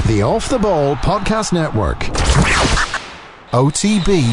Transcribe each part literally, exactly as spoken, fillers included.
The Off the Ball Podcast Network. O T B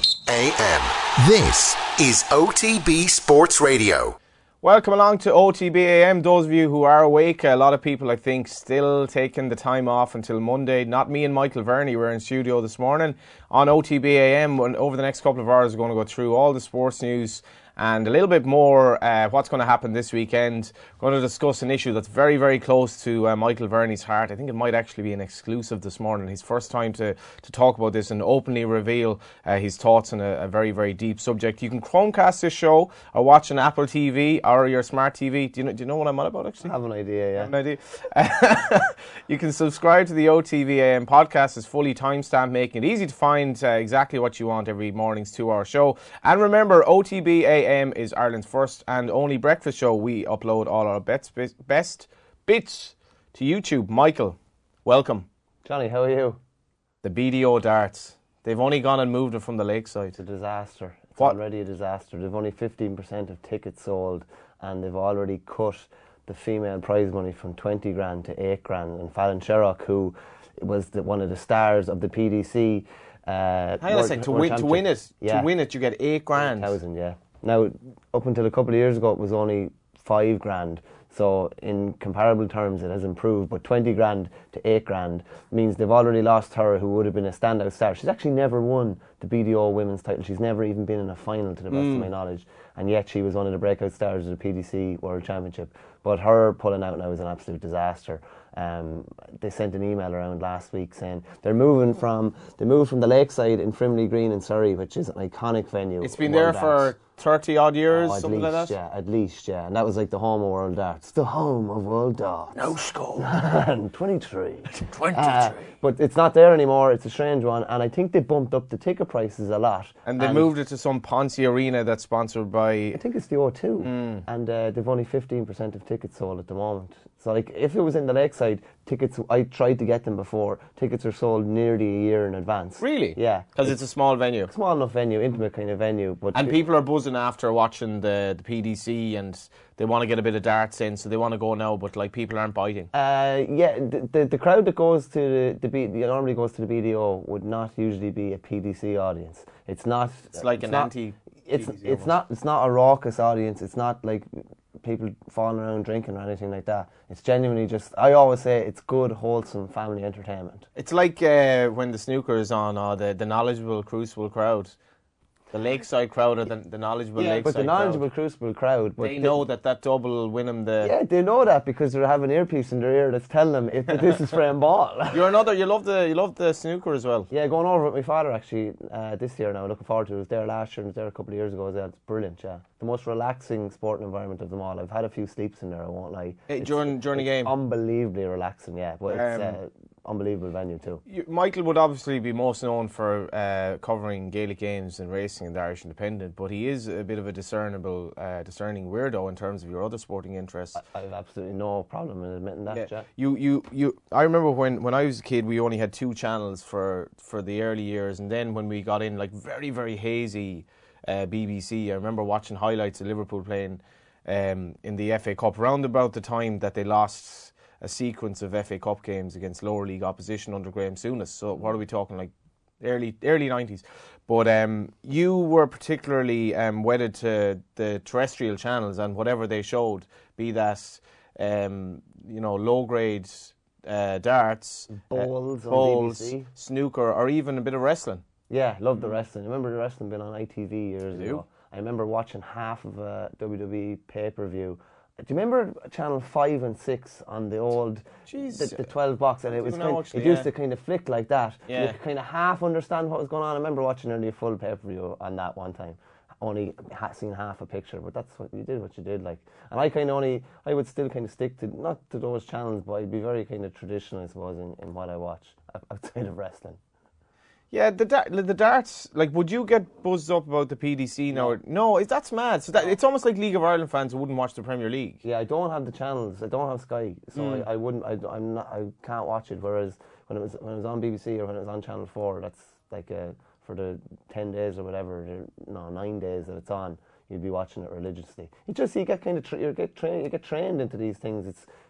A M. This is O T B Sports Radio. Welcome along to O T B A M. Those of you who are awake, a lot of people I think still taking the time off until Monday. Not me and Michael Verney. We're in studio this morning on O T B A M. Over the next couple of hours we're going to go through all the sports news and a little bit more uh, what's going to happen this weekend. We're going to discuss an issue that's very, very close to uh, Michael Verney's heart. I think it might actually be an exclusive this morning. His first time to, to talk about this and openly reveal uh, his thoughts on a, a very, very deep subject. You can Chromecast this show or watch on Apple T V or your smart T V. Do you know, do you know what I'm on about, actually? I have an idea, yeah. I have an idea. You can subscribe to the O T B A M podcast. It's fully timestamped, making it easy to find uh, exactly what you want every morning's two-hour show. And remember, O T B A M is Ireland's first and only breakfast show. We upload all our best, best bits to YouTube. Michael, welcome. Johnny, how are you? The B D O darts. They've only gone and moved it from the lakeside. It's a disaster. It's what? already a disaster. They've only fifteen percent of tickets sold, and they've already cut the female prize money from twenty grand to eight grand. And Fallon Sherrock, who was the, one of the stars of the P D C, uh, hang on a sec, to win, to win it, yeah. to win it, you get eight grand. eight thousand, yeah. Now, up until a couple of years ago, it was only five grand. So, in comparable terms, it has improved. But twenty grand to eight grand means they've already lost her, who would have been a standout star. She's actually never won the B D O women's title. She's never even been in a final, to the best mm. of my knowledge. And yet, she was one of the breakout stars of the P D C World Championship. But her pulling out now is an absolute disaster. Um, they sent an email around last week saying they're moving from they moved from the lakeside in Frimley Green in Surrey, which is an iconic venue. It's been there for thirty odd years, oh, at something least, like that. Yeah, at least, yeah, and that was like the home of World Darts, the home of World Darts. No score. and twenty-three. twenty-three. Uh, but it's not there anymore. It's a strange one, and I think they bumped up the ticket prices a lot. And they and moved it to some Ponce Arena that's sponsored by. I think it's the O two, mm. and uh, they've only fifteen percent of tickets sold at the moment. So, like, if it was in the lakeside, tickets, I tried to get them before, tickets are sold nearly a year in advance. Really? Yeah. Because it's, it's a small venue. Small enough venue, intimate kind of venue. But and people are buzzing after watching the, the P D C and they want to get a bit of darts in, so they want to go now, but, like, people aren't biting. Uh, yeah, the, the the crowd that goes to the, the B, that normally goes to the B D O would not usually be a P D C audience. It's not... It's like it's an not, anti It's it's not It's not a raucous audience. It's not like people falling around drinking or anything like that. It's genuinely just, I always say it's good, wholesome family entertainment. It's like uh, when the snooker is on, or the, the knowledgeable Crucible crowd. The lakeside crowd or the, the knowledgeable yeah, lakeside but the knowledgeable crowd. Crucible crowd. But they, they know that that double will win them the... Yeah, they know that because they have an earpiece in their ear that's telling them if this is frame ball. You're another, you love the you love the snooker as well. Yeah, going over with my father actually uh, this year now, looking forward to it. I was there last year and was there a couple of years ago as well. It's brilliant, yeah. The most relaxing sporting environment of them all. I've had a few sleeps in there, I won't lie. Hey, during during the game? Unbelievably relaxing, yeah. But it's... Um, uh, unbelievable venue too. You, Michael would obviously be most known for uh, covering Gaelic games and racing in the Irish Independent, but he is a bit of a discernible, uh, discerning weirdo in terms of your other sporting interests. I, I have absolutely no problem in admitting that. Yeah. Jack. You, you, you. I remember when, when I was a kid, we only had two channels for, for the early years, and then when we got in like very very hazy uh, B B C, I remember watching highlights of Liverpool playing um, in the F A Cup around about the time that they lost a sequence of F A Cup games against lower league opposition under Graham Souness. So what are we talking, like early early nineties? But um, you were particularly um, wedded to the terrestrial channels and whatever they showed, be that um, you know low grade uh, darts, bowls, uh, bowls, on B B C. snooker, or even a bit of wrestling. Yeah, loved the wrestling. I remember the wrestling being on I T V years you? ago. I remember watching half of a W W E pay per view. Do you remember Channel five and six on the old, Jeez, the, the twelve box, and it was kind know, of, actually, it used yeah. to kind of flick like that. Yeah. You could kind of half understand what was going on. I remember watching nearly a full pay-per-view on that one time. Only ha- seen half a picture, but that's what you did, what you did. Like, and I kind of only, I would still kind of stick to, not to those channels, but I'd be very kind of traditional, I suppose, in, in what I watch outside of wrestling. Yeah, the da- the darts, like, would you get buzzed up about the P D C now? No, no it, that's mad. So that, it's almost like League of Ireland fans who wouldn't watch the Premier League. Yeah, I don't have the channels. I don't have Sky, so Mm. I, I wouldn't. I, I'm not. I can't watch it. Whereas when it was when it was on B B C or when it was on Channel Four, that's like uh, for the ten days or whatever, the, no, nine days that it's on, you'd be watching it religiously. You just you get kind of tra- you get trained. You get trained into these things. It's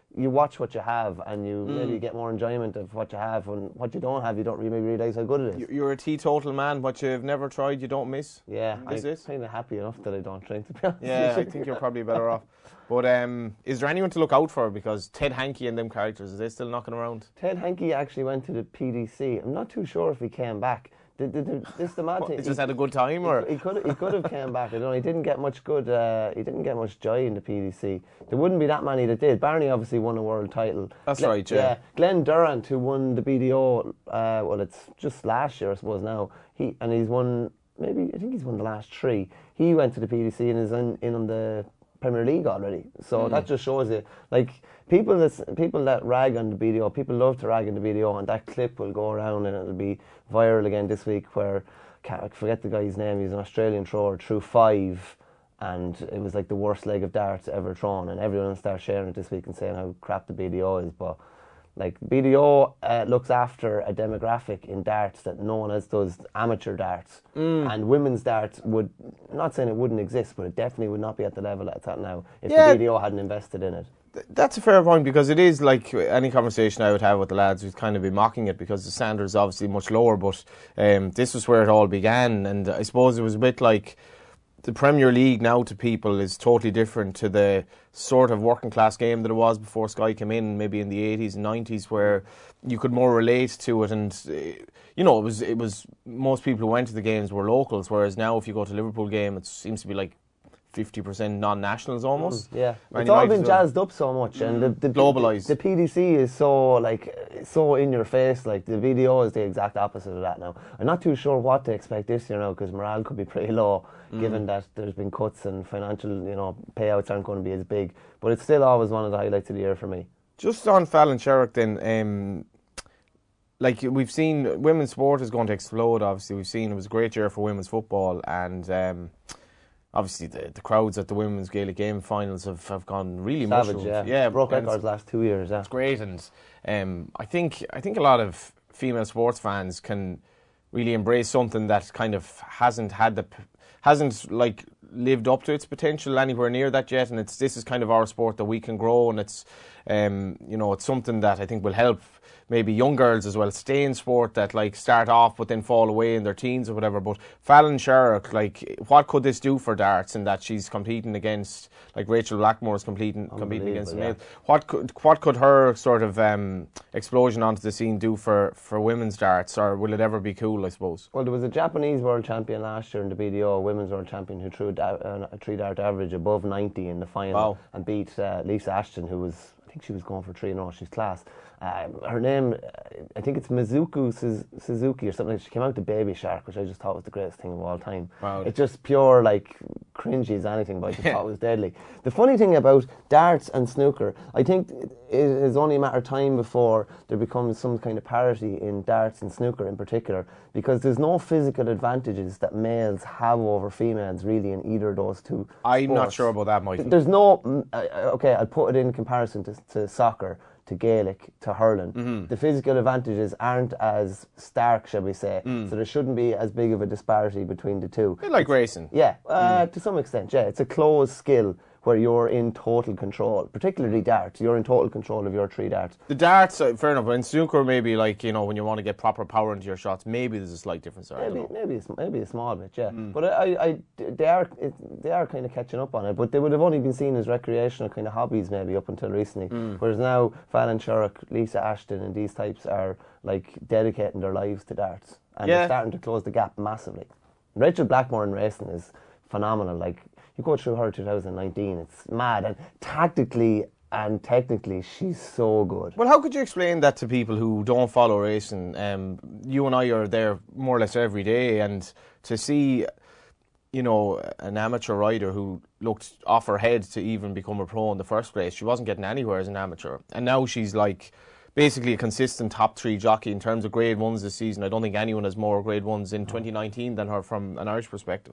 you watch what you have, and you Mm. maybe get more enjoyment of what you have, and what you don't have, you don't really maybe realise how good it is. You- You're a teetotal man. What you've never tried, you don't miss. Yeah, Is I'm it? kind of happy enough that I don't drink, to be honest. Yeah, with I you. think you're probably better off. But um, is there anyone to look out for? Because Ted Hankey and them characters, are they still knocking around? Ted Hankey actually went to the P D C. I'm not too sure if he came back. The, the, the, this is the mad What, thing. he just He- had a good time, or He could he could have came back. I don't know. He didn't get much good. Uh, he didn't get much joy in the P D C. There wouldn't be that many that did. Barney obviously won a world title. That's Glen- right, yeah. Glenn Durant, who won the B D O. Uh, well, it's just last year, I suppose. Now he and he's won. Maybe I think he's won the last three. He went to the P D C and is in, in on the Premier League already. So Mm. that just shows you, like, people that people that rag on the B D O. People love to rag on the B D O, and that clip will go around and it'll be viral again this week where. I forget the guy's name. He's an Australian thrower, threw five, and it was like the worst leg of darts ever thrown. And everyone started sharing it this week and saying how crap the B D O is. But like B D O uh, looks after a demographic in darts that no one else does. Amateur darts Mm. and women's darts would. I'm not saying it wouldn't exist, but it definitely would not be at the level it's at now if Yeah. the B D O hadn't invested in it. That's a fair point, because it is like any conversation I would have with the lads who'd kind of be mocking it, because the standard is obviously much lower, but um, this was where it all began, and I suppose it was a bit like the Premier League now to people is totally different to the sort of working class game that it was before Sky came in, maybe in the eighties and nineties, where you could more relate to it, and uh, you know, it was it was most people who went to the games were locals, whereas now if you go to a Liverpool game, it seems to be like fifty percent non-nationals almost. Yeah, Man it's all United been as well. jazzed up so much, and the, the Globalised. The, the P D C is so like so in your face. Like the B D O is the exact opposite of that now. I'm not too sure what to expect this year now, because morale could be pretty low, Mm. given that there's been cuts and financial, you know, payouts aren't going to be as big. But it's still always one of the highlights of the year for me. Just on Fallon Sherrock then, um, like we've seen women's sport is going to explode, obviously. We've seen it was a great year for women's football, and um, obviously the, the crowds at the women's Gaelic game finals have, have gone really Savage, mushroomed. yeah, yeah, broke and it's- records last two years. Yeah, It's great, and um, I think I think a lot of female sports fans can really embrace something that kind of hasn't had the p- hasn't like lived up to its potential anywhere near that yet, and it's this is kind of our sport that we can grow, and it's um, you know, it's something that I think will help maybe young girls as well stay in sport that like start off but then fall away in their teens or whatever. But Fallon Sherrock, like, what could this do for darts in that she's competing against, like Rachel Blackmore is competing competing against the Unbelievable, male. What could what could her sort of um, explosion onto the scene do for, for women's darts, or will it ever be cool, I suppose? Well, there was a Japanese world champion last year in the B D O, a women's world champion, who threw a, da- uh, a three dart average above ninety in the final. Wow. And beat uh, Lisa Ashton, who was, I think she was going for three in a row. She's class. Uh, her name, uh, I think it's Mizuku Suz- Suzuki or something. Like. She came out to Baby Shark, which I just thought was the greatest thing of all time. Wow. It's just pure, like, cringy as anything, but I just thought it was deadly. The funny thing about darts and snooker, I think it is only a matter of time before there becomes some kind of parity in darts and snooker in particular, because there's no physical advantages that males have over females really in either of those two I'm not sports. sure about that, Michael. There's no, mm, uh, okay, I'll put it in comparison to, to soccer, to Gaelic, to hurling. Mm-hmm. The physical advantages aren't as stark, shall we say, Mm. so there shouldn't be as big of a disparity between the two. A bit like racing. Yeah, uh, Mm. to some extent, yeah. It's a closed skill where you're in total control, particularly darts. You're in total control of your three darts. The darts, uh, fair enough, but in snooker maybe, like, you know, when you want to get proper power into your shots, maybe there's a slight difference there. I don't Maybe, know. maybe, a, sm- maybe a small bit, yeah. Mm. But I, I, I- they are, it, they are kind of catching up on it. But they would have only been seen as recreational kind of hobbies maybe up until recently. Mm. Whereas now, Fallon Sherrock, Lisa Ashton, and these types are like dedicating their lives to darts, and Yeah. they're starting to close the gap massively. Rachel Blackmore in racing is phenomenal. Like, you go through her two thousand nineteen, it's mad, and tactically and technically, she's so good. Well, how could you explain that to people who don't follow racing? Um, you and I are there more or less every day, and to see, you know, an amateur rider who looked off her head to even become a pro in the first place, she wasn't getting anywhere as an amateur, and now she's like basically a consistent top three jockey in terms of grade ones this season. I don't think anyone has more grade ones in twenty nineteen than her from an Irish perspective.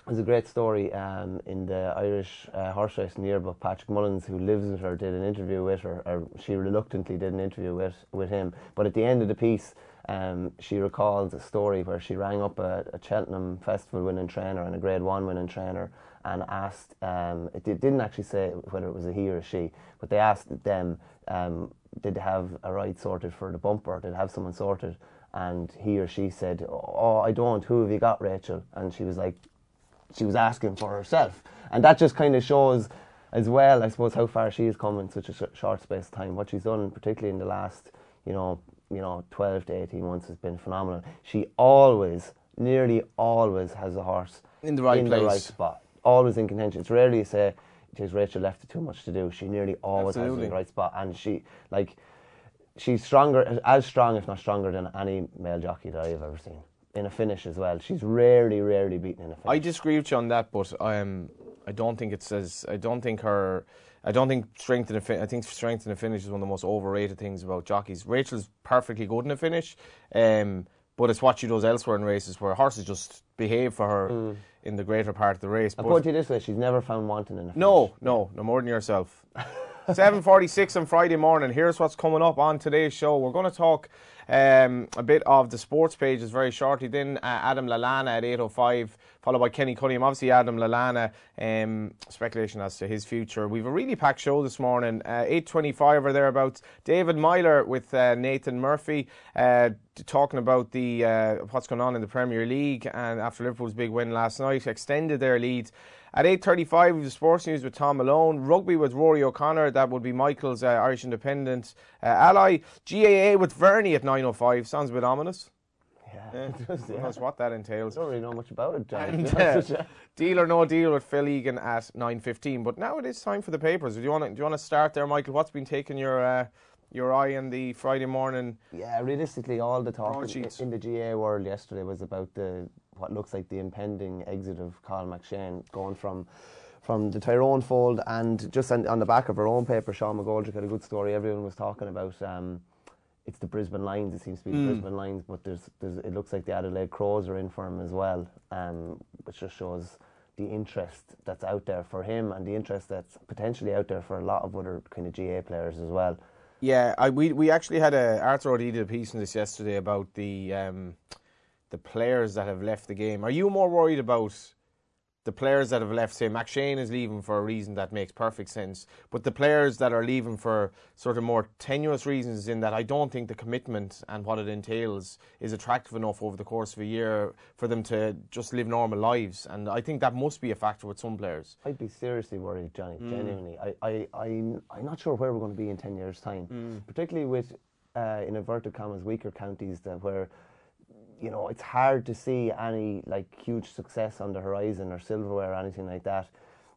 There's a great story um, in the Irish uh, horse racing yearbook. Patrick Mullins, who lives with her, did an interview with her, or she reluctantly did an interview with, with him. But at the end of the piece, um, she recalls a story where she rang up a, a Cheltenham Festival winning trainer and a Grade One winning trainer and asked. Um, it did, didn't actually say whether it was a he or a she, but they asked them, um, did they have a ride sorted for the bumper? Did they have someone sorted? And he or she said, "Oh, I don't. Who have you got, Rachel?" And she was like. She was asking for herself, and that just kind of shows as well, I suppose, how far she has come in such a sh- short space of time. What she's done, particularly in the last, you know, you know, twelve to eighteen months, has been phenomenal. She always, nearly always, has a horse in the right in place, the right spot, always in contention. It's rarely you say, "Geez, Rachel left it too much to do." She nearly always Absolutely. has it in the right spot, and she like she's stronger, as strong, if not stronger, than any male jockey that I've ever seen. In a finish as well. She's rarely, rarely beaten in a finish. I disagree with you on that, but um, I don't think it says. I don't think her. I don't think strength in a fin- I think strength in a finish is one of the most overrated things about jockeys. Rachel's perfectly good in a finish, um, but it's what she does elsewhere in races where horses just behave for her mm. in the greater part of the race. I'll put it this way: she's never found wanting in a finish. No, no, no more than yourself. seven forty-six on Friday morning. Here's what's coming up on today's show. We're going to talk um, a bit of the sports pages very shortly. Then uh, Adam Lallana at eight oh five, followed by Kenny Cunningham. Obviously, Adam Lallana, um, speculation as to his future. We've a really packed show this morning. Uh, eight twenty-five or thereabouts. David Myler with uh, Nathan Murphy uh, talking about the uh, what's going on in the Premier League, and after Liverpool's big win last night, extended their lead. At eight thirty-five, we have sports news with Tom Malone. Rugby with Rory O'Connor. That would be Michael's uh, Irish Independent uh, ally. G A A with Verney at nine oh five. Sounds a bit ominous. Yeah, yeah. it does, yeah. Who knows what that entails. I don't really know much about it, John. And, uh, deal or no deal with Phil Egan at nine fifteen. But now it is time for the papers. Do you want to, do you want to start there, Michael? What's been taking your uh, your eye on the Friday morning? Yeah, realistically, all the talk in, in the G A A world yesterday was about the what looks like the impending exit of Colin McShane, going from from the Tyrone fold. And just on, on the back of our own paper, Sean McGoldrick had a good story everyone was talking about. Um, it's the Brisbane Lions, it seems to be the mm. Brisbane Lions, but there's, there's it looks like the Adelaide Crows are in for him as well, um, which just shows the interest that's out there for him and the interest that's potentially out there for a lot of other kind of G A A players as well. Yeah, I, we we actually had a Arthur O'D did a piece on this yesterday about the um, the players that have left the game. Are you more worried about the players that have left? Say McShane is leaving for a reason that makes perfect sense, but the players that are leaving for sort of more tenuous reasons, in that I don't think the commitment and what it entails is attractive enough over the course of a year for them to just live normal lives, and I think that must be a factor with some players. I'd be seriously worried, Johnny, mm. genuinely. I, I, I, I'm not sure where we're going to be in ten years' time, mm. particularly with, uh, in inverted commas, weaker counties that where, you know, it's hard to see any like huge success on the horizon or silverware or anything like that.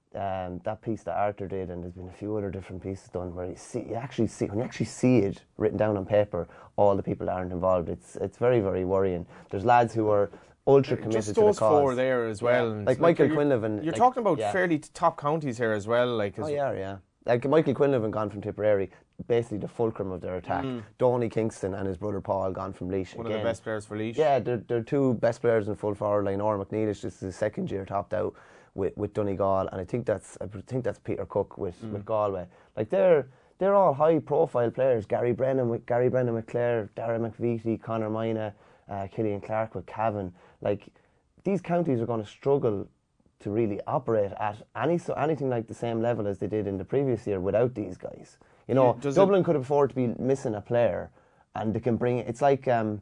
Um, that piece that Arthur did, and there's been a few other different pieces done where you see, you actually see, when you actually see it written down on paper, all the people that aren't involved. It's it's very very worrying. There's lads who are ultra committed Just to the those cause. four there as well, yeah. and like, like Michael Quinlivan. You're like, talking about yeah. fairly top counties here as well. Like, oh yeah, yeah. Like Michael Quinlivan gone from Tipperary, basically the fulcrum of their attack. Mm. Donny Kingston and his brother Paul gone from Laois. One again. of the best players for Laois. Yeah, they're, they're two best players in full forward line. Orr McNeilish, this is his second year topped out with, with Donegal, and I think that's I think that's Peter Cook with, mm. with Galway. Like they're they're all high profile players. Gary Brennan with Gary Brennan with Clare, Darragh McVitie, Conor Mina, uh, Killian Clark with Cavan. Like these counties are going to struggle to really operate at any so anything like the same level as they did in the previous year without these guys. You know, yeah, Dublin it, could afford to be missing a player, and they can bring it. It's like um,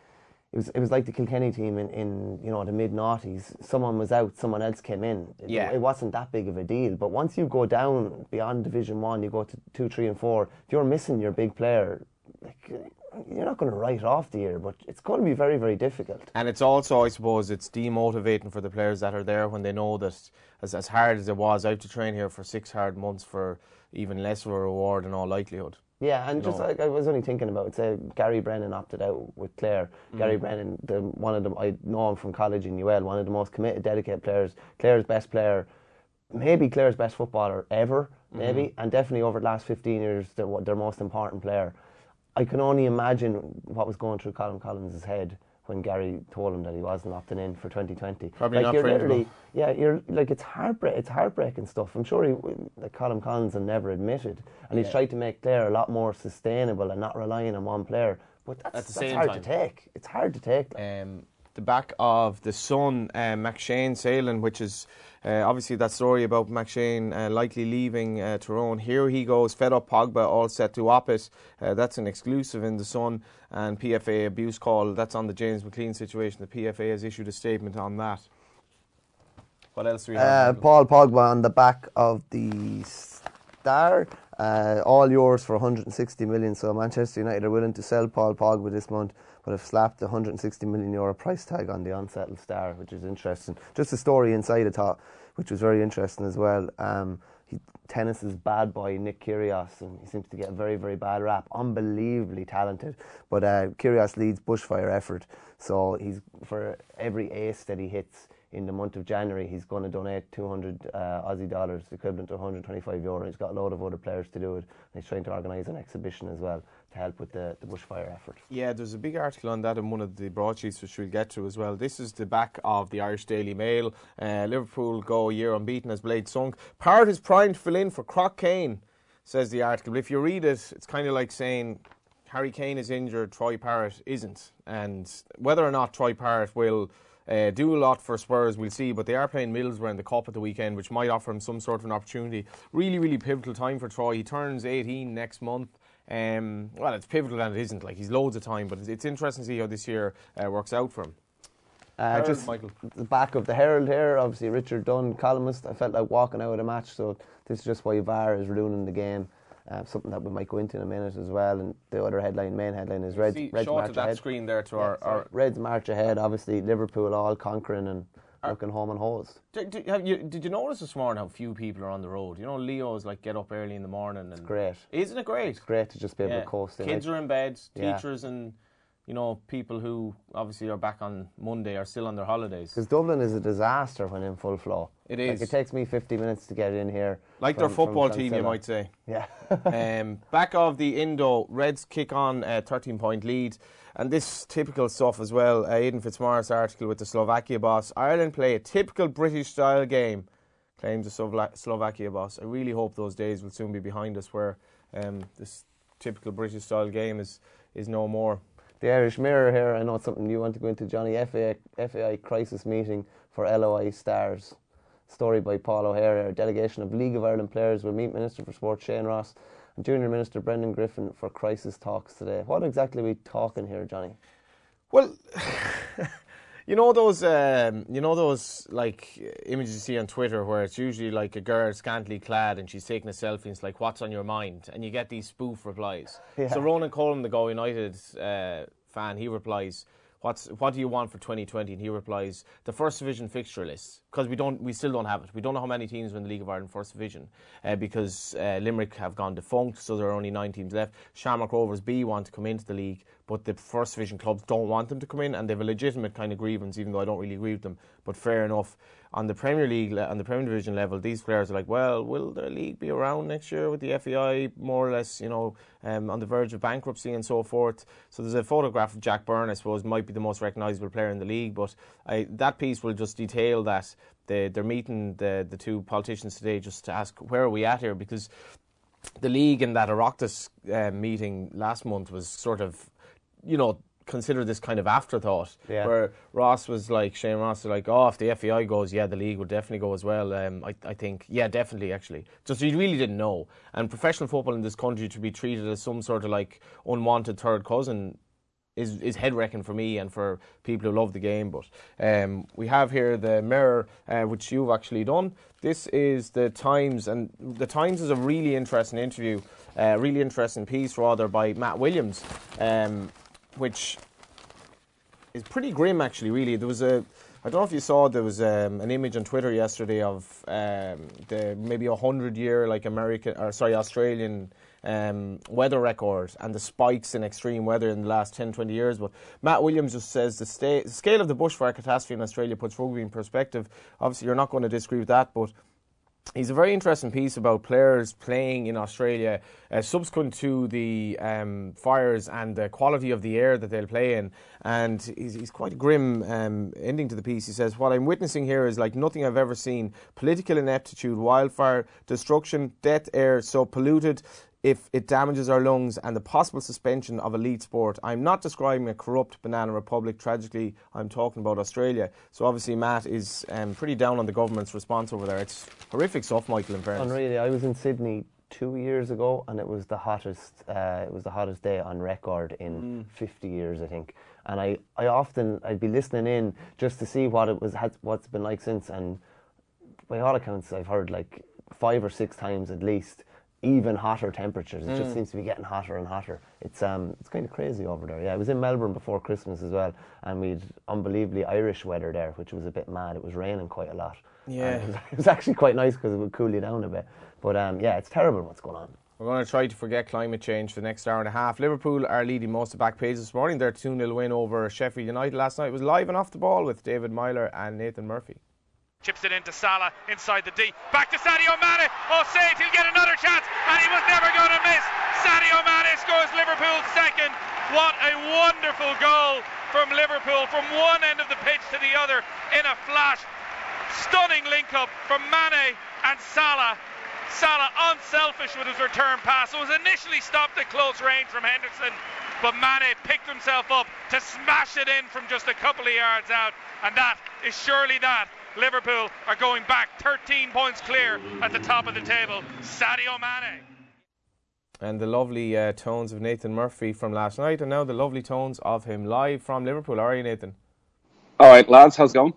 it was it was like the Kilkenny team in, in you know the mid noughties. Someone was out, someone else came in. It, yeah. it wasn't that big of a deal. But once you go down beyond Division One, you go to two, three, and four. If you're missing your big player, like, you're not going to write off the year, but it's going to be very, very difficult. And it's also, I suppose, it's demotivating for the players that are there when they know that as, as hard as it was out to train here for six hard months for even less of a reward in all likelihood. Yeah, and you just know. like I was only thinking about, say, Gary Brennan opted out with Clare. Mm. Gary Brennan, the, one of them, I know him from college in U L, one of the most committed, dedicated players. Clare's best player, maybe Clare's best footballer ever, maybe, mm-hmm. and definitely over the last fifteen years, their, their most important player. I can only imagine what was going through Colin Collins' head when Gary told him that he wasn't opting in for twenty twenty. Probably like not you're printable. literally, yeah, you're like it's heartbreak, it's heartbreaking stuff. I'm sure he, like Colin Collins, will never admit it, and Yeah. he's tried to make Clare a lot more sustainable and not relying on one player. But that's, At the that's same hard time. to take. It's hard to take. Like. Um, the back of the Sun, uh, McShane sailing, which is uh, obviously that story about McShane uh, likely leaving uh, Tyrone. Here he goes, fed up Pogba, all set to op it. Uh, that's an exclusive in the Sun. And P F A abuse call, that's on the James McLean situation. The P F A has issued a statement on that. What else do we have? Uh, Paul Pogba on the back of the Star. Uh, all yours for one hundred sixty million. So Manchester United are willing to sell Paul Pogba this month, but have slapped the one hundred sixty million euro price tag on the unsettled Star, which is interesting. Just a story inside I thought, which was very interesting as well. Um, he, tennis's bad boy Nick Kyrgios, and he seems to get a very, very bad rap. Unbelievably talented, but uh, Kyrgios leads bushfire effort. So he's for every ace that he hits in the month of January, he's going to donate two hundred uh, Aussie dollars, equivalent to one hundred twenty-five euro. He's got a load of other players to do it, and he's trying to organise an exhibition as well to help with the, the bushfire effort. Yeah, there's a big article on that in one of the broadsheets, which we'll get to as well. This is the back of the Irish Daily Mail. Uh, Liverpool go a year unbeaten as Blade sunk. Part is primed to fill in for Croc Kane, says the article. But if you read it, it's kind of like saying Harry Kane is injured, Troy Parrott isn't. And whether or not Troy Parrott will Uh, do a lot for Spurs, we'll see, but they are playing Middlesbrough in the Cup at the weekend, which might offer him some sort of an opportunity. Really, really pivotal time for Troy. He turns eighteen next month. Um, well, it's pivotal and it isn't. Like, he's loads of time, but it's, it's interesting to see how this year uh, works out for him. Uh, Herald, just Michael. the back of the Herald here, obviously Richard Dunn, columnist. I felt like walking out of the match, so this is just why V A R is ruining the game. Uh, something that we might go into in a minute as well. And the other headline, main headline, is Reds, See, Reds show it march to that ahead. screen there to Yeah, our, our Reds march ahead. Obviously Liverpool all conquering and looking home and hosed. Did, did, have you, did you notice this morning how few people are on the road? You know, Leo's like get up early in the morning. And Great. Isn't it great? It's great to just be able Yeah. to coast in. Kids like, are in bed, Yeah. teachers and, you know, people who obviously are back on Monday are still on their holidays. because Dublin is a disaster when in full flow. It Like, is. it takes me fifty minutes to get in here. Like from- their football from team, you Clonsilla. might say. Yeah. um, back of the Indo, Reds kick on a thirteen point lead. And this typical stuff as well, uh, Aidan Fitzmaurice article with the Slovakia boss. Ireland play a typical British-style game, claims the Slovak- Slovakia boss. I really hope those days will soon be behind us where um, this typical British-style game is, is no more. The Irish Mirror here, I know it's something you want to go into, Johnny. F A I, F A I crisis meeting for L O I stars. Story by Paul O'Hare. A delegation of League of Ireland players will meet Minister for Sport Shane Ross and Junior Minister Brendan Griffin for crisis talks today. What exactly are we talking here, Johnny? Well, you know those, um, you know those like images you see on Twitter where it's usually like a girl scantily clad and she's taking a selfie and it's like, "What's on your mind?" And you get these spoof replies. Yeah. So Ronan Coleman, the Go United uh, fan, he replies, "What's what do you want for twenty twenty?" And he replies, "The First Division fixture list," because we don't, we still don't have it. We don't know how many teams are in the League of Ireland First Division uh, because uh, Limerick have gone defunct, so there are only nine teams left. Shamrock Rovers B want to come into the league, but the First Division clubs don't want them to come in, and they have a legitimate kind of grievance, even though I don't really agree with them. But fair enough. On the Premier League, on the Premier Division level, these players are like, well, will the league be around next year with the F A I more or less, you know, um, on the verge of bankruptcy and so forth? So there's a photograph of Jack Byrne, I suppose, might be the most recognisable player in the league, but I, that piece will just detail that they, they're meeting the, the two politicians today just to ask, where are we at here? Because the league in that Oireachtas uh, meeting last month was sort of, you know, consider this kind of afterthought, Yeah. where Ross was like, Shane Ross was like, oh, if the F A I goes, yeah, the league would definitely go as well. Um, I, I think, yeah, definitely, actually. Just he really didn't know. And professional football in this country to be treated as some sort of like unwanted third cousin is is head-wrecking for me and for people who love the game. But um, we have here the Mirror, uh, which you've actually done. This is the Times, and the Times is a really interesting interview, a uh, really interesting piece, rather, by Matt Williams, um, which is pretty grim, actually, really. There was a, I don't know if you saw, there was um, an image on Twitter yesterday of um, the maybe a hundred-year, like, American, or sorry, Australian um, weather record and the spikes in extreme weather in the last ten, twenty years. But Matt Williams just says the, sta- the scale of the bushfire catastrophe in Australia puts rugby in perspective. Obviously, you're not going to disagree with that, but He's a very interesting piece about players playing in Australia uh, subsequent to the um, fires and the quality of the air that they'll play in. And he's, he's quite grim um, ending to the piece. He says, what I'm witnessing here is like nothing I've ever seen. Political ineptitude, wildfire, destruction, death air so polluted if it damages our lungs, and the possible suspension of elite sport. I'm not describing a corrupt banana republic. Tragically, I'm talking about Australia. So obviously Matt is um, pretty down on the government's response over there. It's horrific stuff, Michael, in fairness. Unreal. I was in Sydney two years ago, and it was the hottest. Uh, it was the hottest day on record in mm. fifty years, I think. And I, I often I'd be listening in just to see what it was, had, what's been like since. And by all accounts, I've heard like five or six times at least even hotter temperatures. It mm. just seems to be getting hotter and hotter. It's um it's kind of crazy over there. Yeah, I was in Melbourne before Christmas as well, and we'd unbelievably Irish weather there, which was a bit mad. It was raining quite a lot. Yeah, it was, it was actually quite nice because it would cool you down a bit. But um yeah, it's terrible what's going on. We're going to try to forget climate change for the next hour and a half. Liverpool are leading most of the back pages this morning. Their two nil win over Sheffield United last night was live and off the ball with David Myler and Nathan Murphy. Chips it into Salah, inside the D, back to Sadio Mane. Oh, Saint, he'll get another chance, and he was never going to miss. Sadio Mane scores Liverpool's second. What a wonderful goal from Liverpool, from one end of the pitch to the other in a flash. Stunning link-up from Mane and Salah. Salah unselfish with his return pass. It was initially stopped at close range from Henderson, but Mane picked himself up to smash it in from just a couple of yards out, and that is surely that. Liverpool are going back thirteen points clear at the top of the table. Sadio Mane. And the lovely uh, tones of Nathan Murphy from last night, and now the lovely tones of him live from Liverpool. How are you, Nathan? All right, lads, how's it going?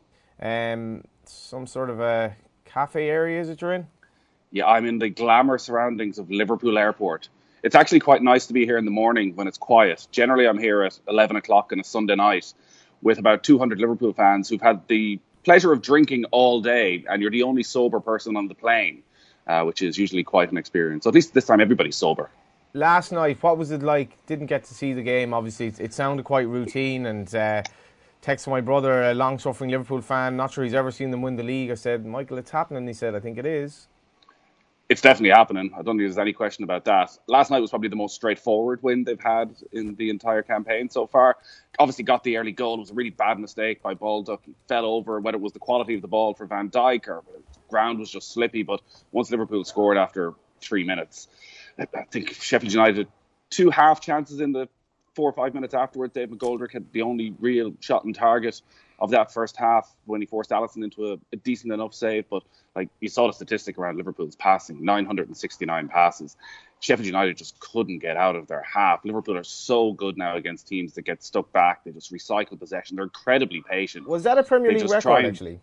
Um, some sort of a cafe area, is it you're in? Yeah, I'm in the glamour surroundings of Liverpool Airport. It's actually quite nice to be here in the morning when it's quiet. Generally, I'm here at eleven o'clock on a Sunday night with about two hundred Liverpool fans who've had the pleasure of drinking all day, and you're the only sober person on the plane, uh, which is usually quite an experience. So at least this time everybody's sober. Last night, what was it like? Didn't get to see the game, obviously. It, it sounded quite routine, and uh, texted my brother, a long-suffering Liverpool fan, not sure he's ever seen them win the league. I said, Michael, it's happening. He said, I think it is. It's definitely happening. I don't think there's any question about that. Last night was probably the most straightforward win they've had in the entire campaign so far. Obviously got the early goal. It was a really bad mistake by Baldock. He fell over, whether it was the quality of the ball for Van Dijk or the ground was just slippy. But once Liverpool scored after three minutes, I think Sheffield United, two half chances in the four or five minutes afterwards. Dave McGoldrick had the only real shot on target of that first half when he forced Alisson into a, a decent enough save. But like you saw the statistic around Liverpool's passing, nine hundred sixty-nine passes. Sheffield United just couldn't get out of their half. Liverpool are so good now against teams that get stuck back. They just recycle possession. They're incredibly patient. Was that a Premier League record, tried, actually?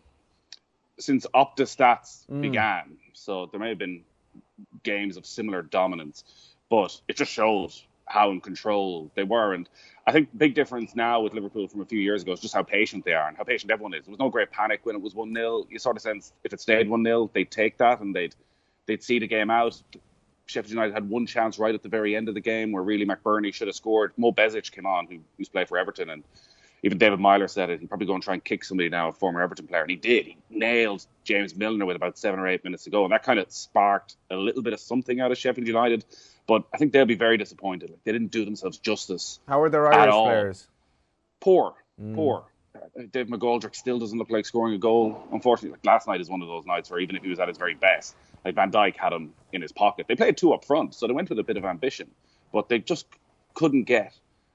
Since Opta Stats mm. began. So there may have been games of similar dominance. But it just shows how in control they were. And I think the big difference now with Liverpool from a few years ago is just how patient they are and how patient everyone is. There was no great panic when it was one nil. You sort of sense if it stayed one nil, they'd take that and they'd they'd see the game out. Sheffield United had one chance right at the very end of the game where really McBurney should have scored. Mo Besic came on, who, who's played for Everton, and even David Myler said it. He'd probably go and try and kick somebody now, a former Everton player, and he did. He nailed James Milner with about seven or eight minutes to go, and that kind of sparked a little bit of something out of Sheffield United. But I think they'll be very disappointed. Like, they didn't do themselves justice. How are their Irish players? Poor, mm. poor. Uh, Dave McGoldrick still doesn't look like scoring a goal. Unfortunately, like last night is one of those nights where even if he was at his very best, like Van Dijk had him in his pocket. They played two up front, so they went with a bit of ambition, but they just couldn't get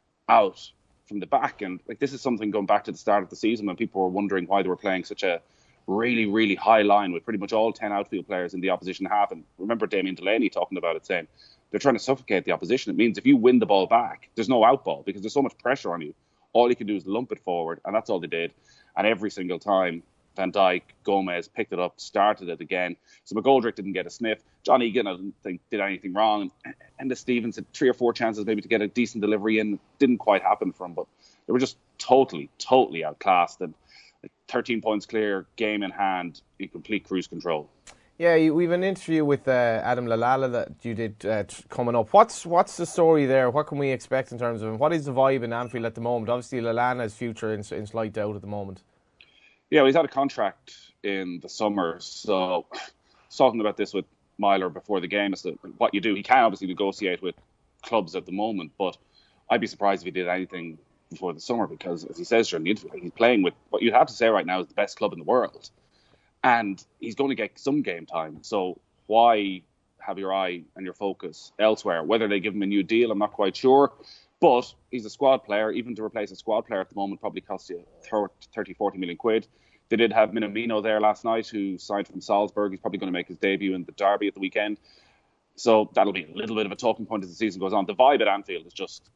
out from the back. And like this is something going back to the start of the season when people were wondering why they were playing such a really, really high line with pretty much all ten outfield players in the opposition half. And remember Damien Delaney talking about it, saying they're trying to suffocate the opposition. It means if you win the ball back, there's no out ball because there's so much pressure on you. All you can do is lump it forward, and that's all they did. And every single time, Van Dijk, Gomez picked it up, started it again. So McGoldrick didn't get a sniff. John Egan, I didn't think, did anything wrong. And Enda Stevens had three or four chances maybe to get a decent delivery in. Didn't quite happen for him, but they were just totally, totally outclassed. And thirteen points clear, game in hand, in complete cruise control. Yeah, you, we've an interview with uh, Adam Lallana that you did uh, t- coming up. What's what's the story there? What can we expect in terms of what is the vibe in Anfield at the moment? Obviously, Lallana's future in, in slight doubt at the moment. Yeah, well, he's had a contract in the summer, so was talking about this with Myler before the game as to what you do. He can obviously negotiate with clubs at the moment, but I'd be surprised if he did anything before the summer, because, as he says during the interview, he's playing with what you'd have to say right now is the best club in the world, and he's going to get some game time. So why have your eye and your focus elsewhere? Whether they give him a new deal, I'm not quite sure, but he's a squad player. Even to replace a squad player at the moment probably costs you thirty, forty million quid. They did have Minamino there last night, who signed from Salzburg. He's probably going to make his debut in the derby at the weekend. So that'll be a little bit of a talking point as the season goes on. The vibe at Anfield is just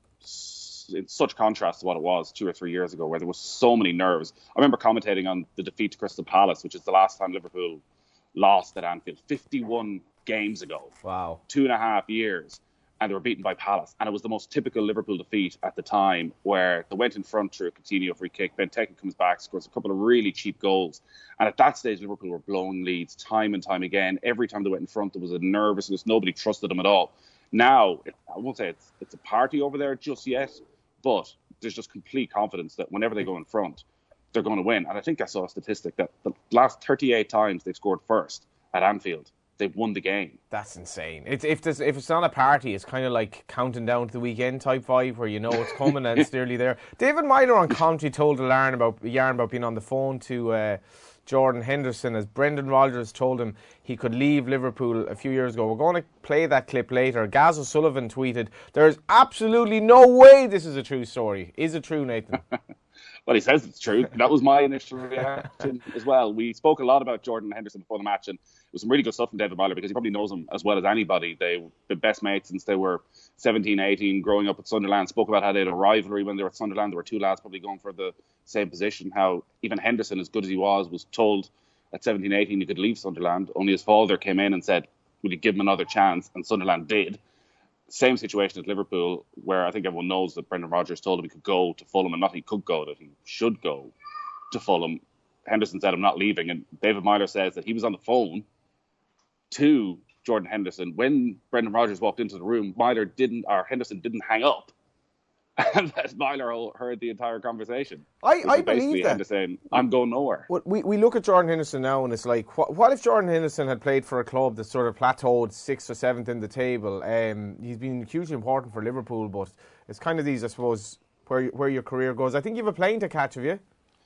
in such contrast to what it was two or three years ago, where there was so many nerves. I remember commentating on the defeat to Crystal Palace, which is the last time Liverpool lost at Anfield, fifty-one games ago. Wow. Two and a half years. And they were beaten by Palace. And it was the most typical Liverpool defeat at the time, where they went in front through a Coutinho free kick. Benteke comes back, scores a couple of really cheap goals. And at that stage, Liverpool were blowing leads time and time again. Every time they went in front, there was a nervousness. Nobody trusted them at all. Now, I won't say it's, it's a party over there just yet, but there's just complete confidence that whenever they go in front, they're going to win. And I think I saw a statistic that the last thirty-eight times they've scored first at Anfield, they've won the game. That's insane. It's, if there's, if it's not a party, it's kind of like counting down to the weekend type vibe, where you know it's coming and it's nearly there. David Myler on commentary told a yarn about, yarn about being on the phone to uh, Jordan Henderson, as Brendan Rodgers told him he could leave Liverpool a few years ago. We're going to play that clip later. Gaz O'Sullivan tweeted, "There's absolutely no way this is a true story." Is it true, Nathan? Well, he says it's true. That was my initial reaction as well. We spoke a lot about Jordan Henderson before the match, and it was some really good stuff from David Myler, because he probably knows him as well as anybody. They were the best mates since they were seventeen, eighteen, growing up at Sunderland. Spoke about how they had a rivalry when they were at Sunderland. There were two lads probably going for the same position. How even Henderson, as good as he was, was told at seventeen, eighteen he could leave Sunderland. Only his father came in and said, "Will you give him another chance?" And Sunderland did. Same situation at Liverpool, where I think everyone knows that Brendan Rodgers told him he could go to Fulham, and not he could go, that he should go to Fulham. Henderson said, "I'm not leaving." And David Myler says that he was on the phone to Jordan Henderson when Brendan Rodgers walked into the room. Myler didn't, or Henderson didn't hang up, and that Myler heard the entire conversation. I, I believe that. Saying, "I'm going nowhere." Well, we we look at Jordan Henderson now, and it's like, what, what if Jordan Henderson had played for a club that sort of plateaued sixth or seventh in the table? Um, he's been hugely important for Liverpool, but it's kind of these, I suppose, where where your career goes. I think you have a plane to catch, have you?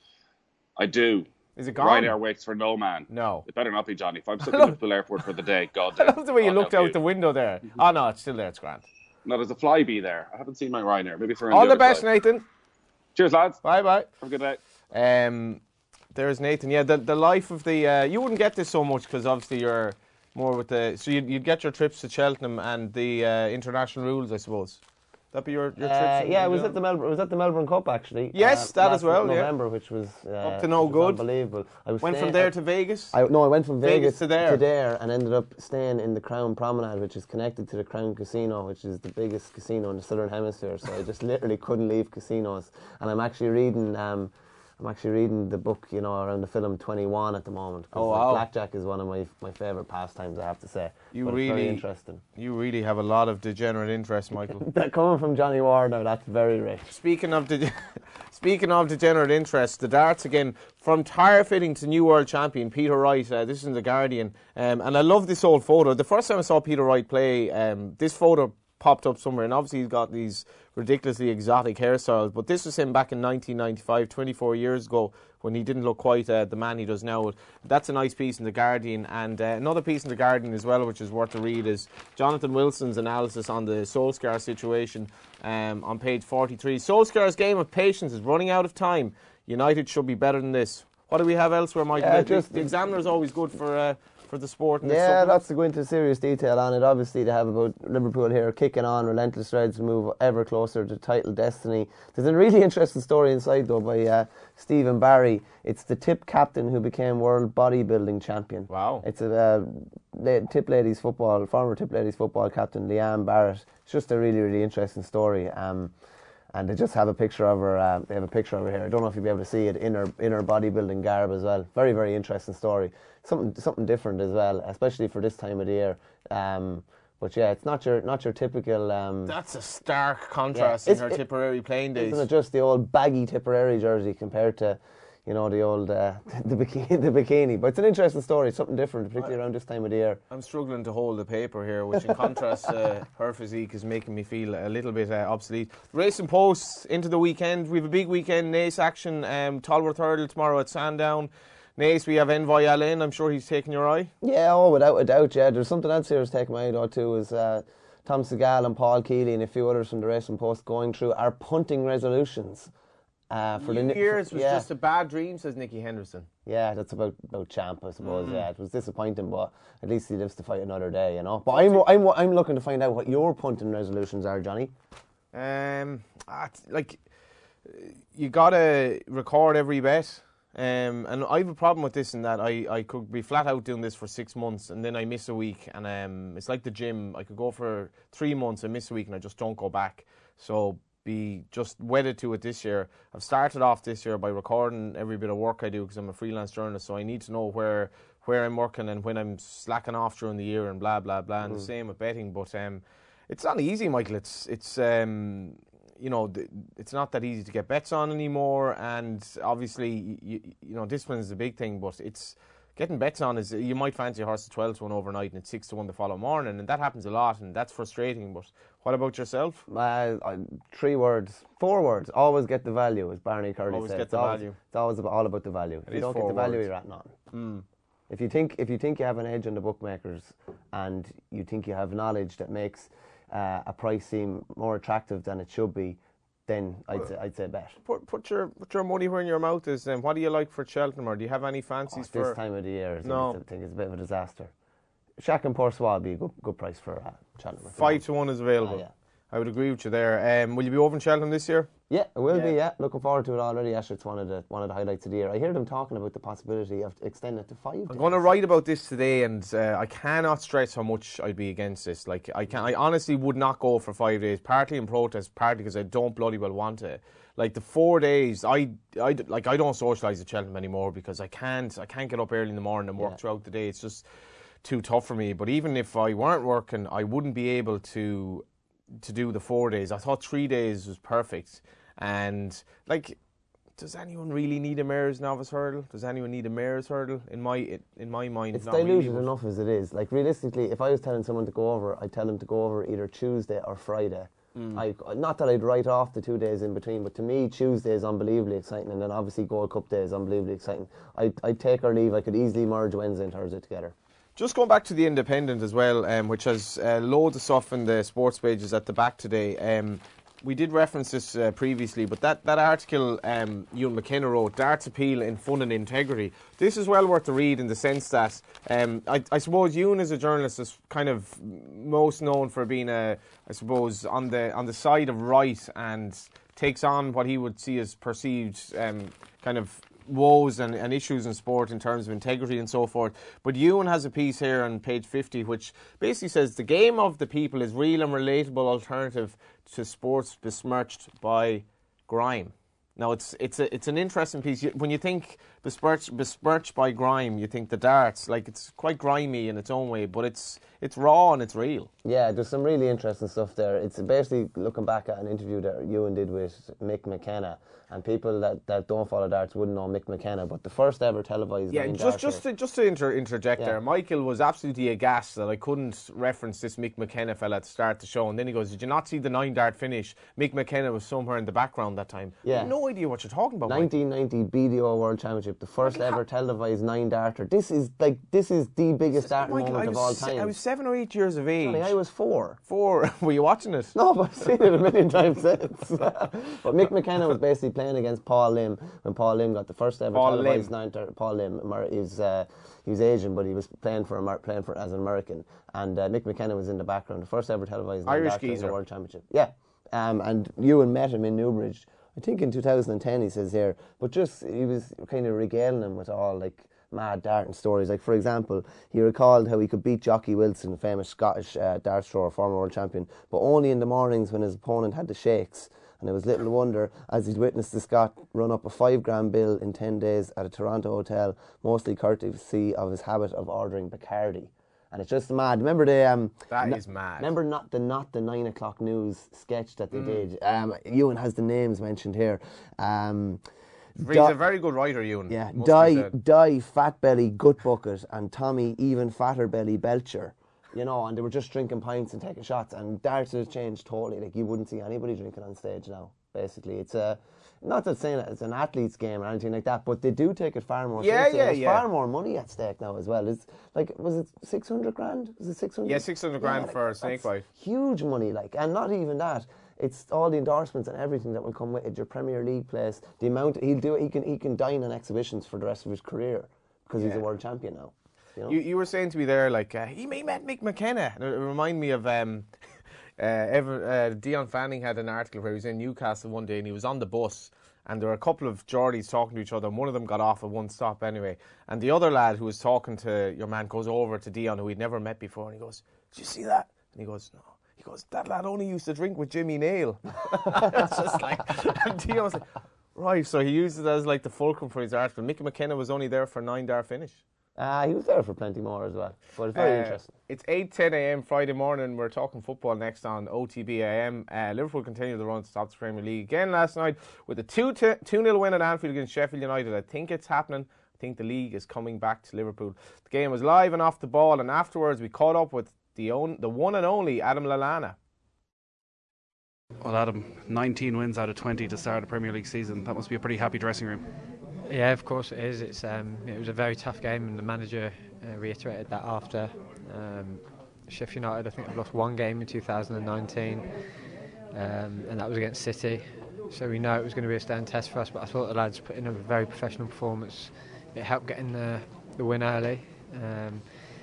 I do. Is it gone? Ryanair waits for no man. No. It better not be, Johnny. If I'm stuck in Liverpool Airport for the day, God damn. I love the way you God looked out you. the window there. Oh, no, it's still there. It's grand. No, there's a Flybe there. I haven't seen my Ryanair. Maybe for all the, the best, side. Nathan. Cheers, lads. Bye bye. Have a good day. Um, there's Nathan. Yeah, the the life of the. Uh, you wouldn't get this so much because obviously you're more with the. So you'd, you'd get your trips to Cheltenham and the uh, international rules, I suppose. That be your, your uh, trips? Yeah, it was at the Melbourne. It was at the Melbourne Cup actually. Yes, uh, that as well. November, yeah. which was uh, up to no good. Unbelievable. I was went staying, from there to Vegas. I, no, I went from Vegas, Vegas, to, there. to there, and ended up staying in the Crown Promenade, which is connected to the Crown Casino, which is the biggest casino in the Southern Hemisphere. So I just literally couldn't leave casinos. And I'm actually reading. Um, I'm actually reading the book, you know, around the film twenty-one at the moment. Oh, wow. Blackjack is one of my my favourite pastimes, I have to say. You but really, it's very interesting. You really have a lot of degenerate interest, Michael. That coming from Johnny Ward now, that's very rich. Speaking of de- speaking of degenerate interest, the darts again, from tyre fitting to new world champion Peter Wright. Uh, this is in the Guardian, um, and I love this old photo. The first time I saw Peter Wright play, um, this photo popped up somewhere, and obviously he's got these ridiculously exotic hairstyles, but this was him back in nineteen ninety-five, twenty-four years ago, when he didn't look quite uh, the man he does now. That's a nice piece in the Guardian, and uh, another piece in the Guardian as well, which is worth a read, is Jonathan Wilson's analysis on the Solskjaer situation um, on page forty-three. Solskjaer's game of patience is running out of time. United should be better than this. What do we have elsewhere, Michael? Yeah, the, just, the Examiner is always good for uh, for the sport. And yeah, lots to go into serious detail on it. Obviously, to have about Liverpool here kicking on, relentless strides to move ever closer to title destiny. There's a really interesting story inside, though, by uh, Stephen Barry. It's the Tip captain who became world bodybuilding champion. Wow. It's a uh, Tip ladies football, former Tip ladies football captain, Leanne Barrett. It's just a really, really interesting story. Um, And they just have a picture of her. Uh, they have a picture of her here. I don't know if you'll be able to see it in her in her bodybuilding garb as well. Very, very interesting story. Something something different as well, especially for this time of the year. Um, but yeah, it's not your not your typical. Um, That's a stark contrast yeah, in her it, Tipperary playing days. Isn't it just the old baggy Tipperary jersey compared to, you know, the old uh, the bikini, the bikini. But it's an interesting story, something different, particularly around this time of the year. I'm struggling to hold the paper here, which in contrast, uh, her physique is making me feel a little bit uh, obsolete. Racing Post into the weekend. We have a big weekend, Naas action, um, Tolworth Hurdle tomorrow at Sandown. Naas, we have Envoy Allen. I'm sure he's taking your eye. Yeah, oh, without a doubt, yeah. There's something else here that's taking my eye though too, is uh, Tom Segal and Paul Keeley and a few others from the Racing Post going through our punting resolutions. Uh, for New the Year's was yeah. just a bad dream, says Nicky Henderson. Yeah, that's about about Champ, I suppose. Mm. Yeah, it was disappointing, but at least he lives to fight another day, you know. But I'm I'm I'm looking to find out what your punting resolutions are, Johnny. Um, like you gotta record every bet. Um, and I have a problem with this in that I, I could be flat out doing this for six months and then I miss a week, and um, it's like the gym. I could go for three months and miss a week and I just don't go back. So be just wedded to it this year. I've started off this year by recording every bit of work I do because I'm a freelance journalist, so I need to know where where I'm working and when I'm slacking off during the year and blah blah blah. And mm. the same with betting, but um, it's not easy, Michael. It's it's um. You know, it's not that easy to get bets on anymore, and obviously, you, you know, discipline is a big thing, but it's getting bets on is, you might fancy a horse at twelve to one overnight and it's six to one the following morning, and that happens a lot, and that's frustrating. But what about yourself? Uh, three words, four words, always get the value, as Barney Curley always said. get the it's always, value. It's always about, all about the value. It if you is don't get the value, words. you're at none. Mm. If you think if you think you have an edge on the bookmakers and you think you have knowledge that makes uh, a price seem more attractive than it should be, then I'd say, I'd say bet. Put, put your put your money where your mouth is. And um, what do you like for Cheltenham, or do you have any fancies oh, for this time of the year? No. I think it's a bit of a disaster. Shack and Poursois would be a good, good price for uh, Cheltenham. Five to one is available. Ah, yeah. I would agree with you there. Um, will you be over in Cheltenham this year? Yeah, it will yeah. be. Yeah, looking forward to it already. Actually, it's one of the one of the highlights of the year. I hear them talking about the possibility of extending it to five. I'm days. going to write about this today, and uh, I cannot stress how much I'd be against this. Like, I can, I honestly would not go for five days, partly in protest, partly because I don't bloody well want to. Like the four days, I, I like I don't socialise at Cheltenham anymore because I can't. I can't get up early in the morning and work yeah. throughout the day. It's just too tough for me. But even if I weren't working, I wouldn't be able to. to do the four days. I thought three days was perfect. And like, does anyone really need a mayor's novice hurdle? Does anyone need a mayor's hurdle? In my in my mind, it's not diluted really, enough as it is. Like realistically, if I was telling someone to go over, I'd tell them to go over either Tuesday or Friday. Mm. I not that I'd write off the two days in between, but to me Tuesday is unbelievably exciting, and then obviously Gold Cup Day is unbelievably exciting. I I'd take or leave. I could easily merge Wednesday and Thursday together. Just going back to the Independent as well, um, which has uh, loads of stuff in the sports pages at the back today. Um, we did reference this uh, previously, but that, that article um, Ewan McKenna wrote, Darts Appeal in Fun and Integrity. This is well worth the read in the sense that um, I, I suppose Ewan as a journalist is kind of most known for being, a, I suppose, on the on the side of right and takes on what he would see as perceived um, kind of woes and, and issues in sport in terms of integrity and so forth. But Ewan has a piece here on page fifty which basically says the game of the people is real and relatable alternative to sports besmirched by grime. Now it's it's a, it's an interesting piece. When you think besmirched, besmirched by grime, you think the darts, like it's quite grimy in its own way, but it's it's raw and it's real. Yeah, there's some really interesting stuff there. It's basically looking back at an interview that Ewan did with Mick McKenna, and people that, that don't follow darts wouldn't know Mick McKenna, but the first ever televised yeah, nine just just to, just to inter- interject yeah. there, Michael was absolutely aghast that I couldn't reference this Mick McKenna fella at the start of the show, and then he goes, "Did you not see the nine dart finish? Mick McKenna was somewhere in the background that time." Yeah. I have no idea what you're talking about. nineteen ninety B D O World Championship, the first Michael, ever televised nine darter. This is like this is the biggest darting Michael, moment of all se- time. I was seven or eight years of age. Johnny, I was four. Four. Were you watching it? No, but I've seen it a million times since. But Mick McKenna was basically playing against Paul Lim when Paul Lim got the first ever Paul televised Lim. nine darter. Paul Lim, he was uh, he was Asian, but he was playing for Amer- playing for as an American, and uh, Mick McKenna was in the background. The first ever televised nine Irish darter in geezer. the World Championship. Yeah, um, and Ewan met him in Newbridge. I think in two thousand ten, he says here, but just he was kind of regaling him with all like mad darting stories. Like for example, he recalled how he could beat Jockey Wilson, famous Scottish uh, dart thrower, former world champion, but only in the mornings when his opponent had the shakes. And it was little wonder as he'd witnessed the Scot run up a five grand bill in ten days at a Toronto hotel, mostly courtesy of his habit of ordering Bacardi. And it's just mad. Remember the um, that no, is mad. Remember not the not the nine o'clock news sketch that they mm. did. Um, Ewan has the names mentioned here. Um, He's a very good writer, Ewan. Yeah, Die, Die, Fat Belly, Gut Bucket, and Tommy, Even Fatter Belly, Belcher. You know, and they were just drinking pints and taking shots, and darts has changed totally. Like, you wouldn't see anybody drinking on stage now, basically. It's a, not that saying it's an athlete's game or anything like that, but they do take it far more yeah, seriously. Yeah, There's yeah. far more money at stake now as well. It's like, was it six hundred grand? Was it six hundred? Yeah, six hundred grand yeah, for like, a snake bite. Huge money, like, and not even that. It's all the endorsements and everything that will come with it. Your Premier League place, the amount he'll do, he can he can dine on exhibitions for the rest of his career because yeah. he's a world champion now. You know? You, you were saying to me there, like, uh, he met Mick McKenna. It reminded me of um, uh, Ever, uh, Dion Fanning had an article where he was in Newcastle one day and he was on the bus and there were a couple of Geordies talking to each other and one of them got off at one stop anyway. And the other lad who was talking to your man goes over to Dion, who he'd never met before, and he goes, "Did you see that?" And he goes, "No." He goes, "That lad only used to drink with Jimmy Nail." It's just like, and Dion was like, right, so he used it as like the fulcrum for his article. Mickey McKenna was only there for a nine-dar finish. Uh, he was there for plenty more as well, but it's very uh, interesting. It's eight ten a m Friday morning. We're talking football next on O T B A M. Uh, Liverpool continue the run to top the Premier League again last night with a two nil win at Anfield against Sheffield United. I think it's happening. I think the league is coming back to Liverpool. The game was live and off the ball, and afterwards we caught up with the, own, the one and only Adam Lallana. Well, Adam, nineteen wins out of twenty to start a Premier League season. That must be a pretty happy dressing room. Yeah, of course it is. It's um, it was a very tough game, and the manager uh, reiterated that after. Um, Sheffield United, I think, have lost one game in two thousand nineteen, um, and that was against City. So we know it was going to be a stern test for us. But I thought the lads put in a very professional performance. It helped getting the the win early, um,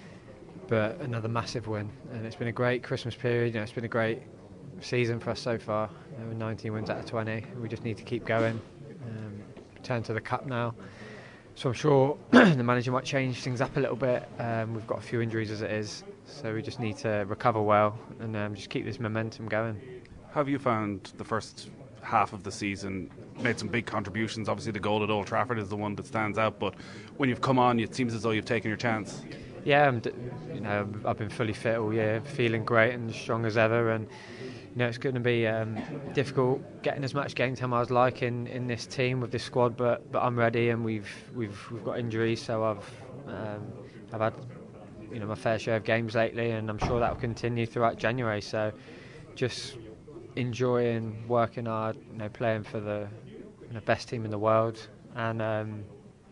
but another massive win. And it's been a great Christmas period. You know, it's been a great season for us so far. Uh, with nineteen wins out of twenty, we just need to keep going. Um, Turn to the cup now, so I'm sure the manager might change things up a little bit. Um, we've got a few injuries as it is, so we just need to recover well and um, just keep this momentum going. How have you found the first half of the season? Made some big contributions. Obviously the goal at Old Trafford is the one that stands out, but when you've come on it seems as though you've taken your chance. Yeah, I'm, you know, I've been fully fit all year, feeling great and strong as ever, and you know, it's going to be um, difficult getting as much game time as I'd like in, in this team with this squad, but but I'm ready, and we've we've we've got injuries, so I've um, I've had you know my fair share of games lately, and I'm sure that will continue throughout January. So just enjoying working hard, you know, playing for the you know, best team in the world, and um,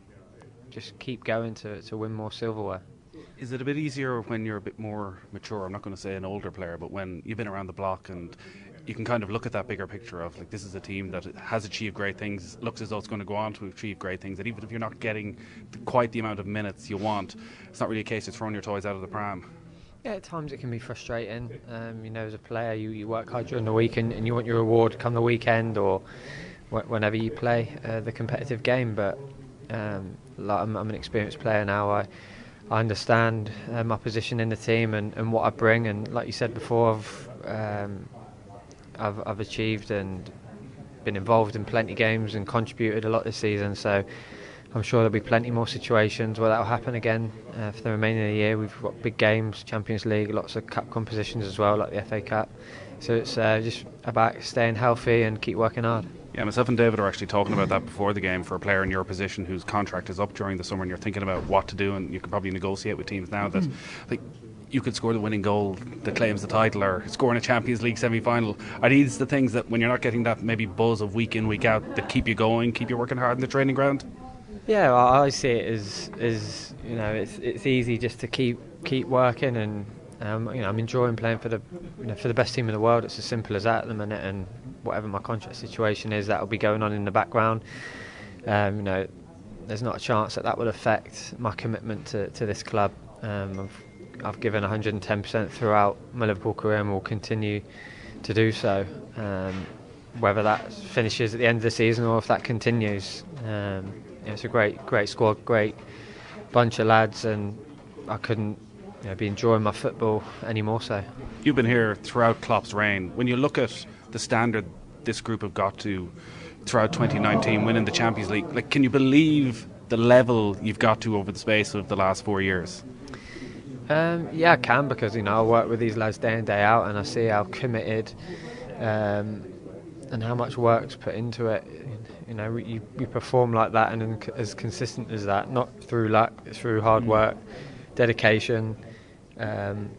just keep going to to win more silverware. Is it a bit easier when you're a bit more mature? I'm not going to say an older player, but when you've been around the block and you can kind of look at that bigger picture of like, this is a team that has achieved great things, looks as though it's going to go on to achieve great things, that even if you're not getting quite the amount of minutes you want, it's not really a case of throwing your toys out of the pram. Yeah, at times it can be frustrating. Um, you know, as a player, you, you work hard during the week and, and you want your reward come the weekend or wh- whenever you play uh, the competitive game. But um, like I'm, I'm an experienced player now. I I understand uh, my position in the team and, and what I bring, and like you said before, I've, um, I've I've achieved and been involved in plenty of games and contributed a lot this season. So I'm sure there'll be plenty more situations where that'll happen again uh, for the remainder of the year. We've got big games, Champions League, lots of cup competitions as well, like the F A Cup. So it's uh, just about staying healthy and keep working hard. Yeah, myself and David are actually talking about that before the game for a player in your position whose contract is up during the summer and you're thinking about what to do, and you could probably negotiate with teams now that like, you could score the winning goal that claims the title or score in a Champions League semi-final. Are these the things that when you're not getting that maybe buzz of week in, week out that keep you going, keep you working hard in the training ground? Yeah, well, I see it as, as you know, it's it's easy just to keep keep working, and um, you know, I'm enjoying playing for the you know, for the best team in the world. It's as simple as that at the minute, and whatever my contract situation is, that will be going on in the background. Um, you know, there's not a chance that that will affect my commitment to, to this club. Um, I've I've given one hundred ten percent throughout my Liverpool career and will continue to do so. Um, whether that finishes at the end of the season or if that continues. Um, you know, it's a great, great squad, great bunch of lads, and I couldn't you know, be enjoying my football any more so. You've been here throughout Klopp's reign. When you look at the standard this group have got to throughout twenty nineteen, winning the Champions League, like, can you believe the level you've got to over the space of the last four years? Um, yeah, I can, because you know I work with these lads day in day out, and I see how committed um, and how much work's put into it. You know, you, you perform like that and as consistent as that, not through luck, through hard work, dedication, um,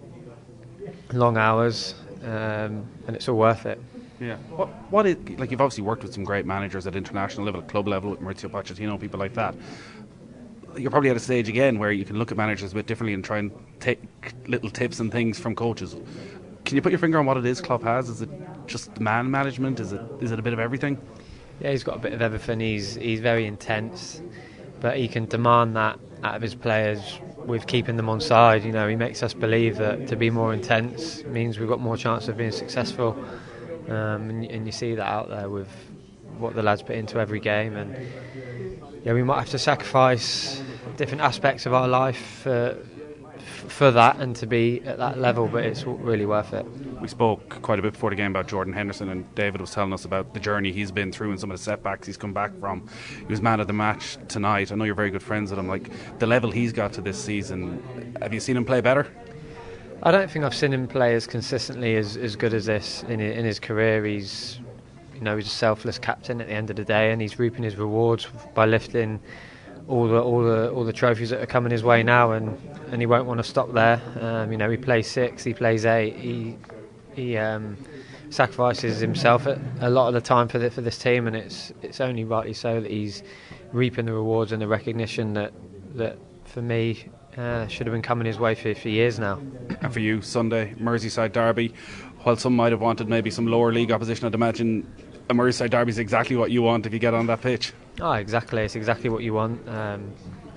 long hours, um, and it's all worth it. Yeah. What what is, like, you've obviously worked with some great managers at international level, at club level, with Maurizio Pochettino, people like that. You're probably at a stage again where you can look at managers a bit differently and try and take little tips and things from coaches. Can you put your finger on what it is Klopp has? Is it just man management? Is it is it a bit of everything? Yeah, he's got a bit of everything. He's he's very intense, but he can demand that out of his players with keeping them on side. You know, he makes us believe that to be more intense means we've got more chance of being successful. Um, and, and you see that out there with what the lads put into every game, and yeah, we might have to sacrifice different aspects of our life for, for that and to be at that level, but it's really worth it. We spoke quite a bit before the game about Jordan Henderson, and David was telling us about the journey he's been through and some of the setbacks he's come back from. He was man of the match tonight. I know you're very good friends with him. Like, the level he's got to this season, have you seen him play better? I don't think I've seen him play as consistently as, as good as this in in his career. He's, you know, he's a selfless captain at the end of the day, and he's reaping his rewards by lifting all the all the all the trophies that are coming his way now, and, and he won't want to stop there. Um, you know, he plays six, he plays eight, he he um, sacrifices himself a, a lot of the time for the, for this team, and it's it's only rightly so that he's reaping the rewards and the recognition that that for me. Uh, should have been coming his way for, for years now. And for you, Sunday, Merseyside derby. While some might have wanted maybe some lower league opposition, I'd imagine a Merseyside derby is exactly what you want if you get on that pitch. Oh, exactly. It's exactly what you want. Um,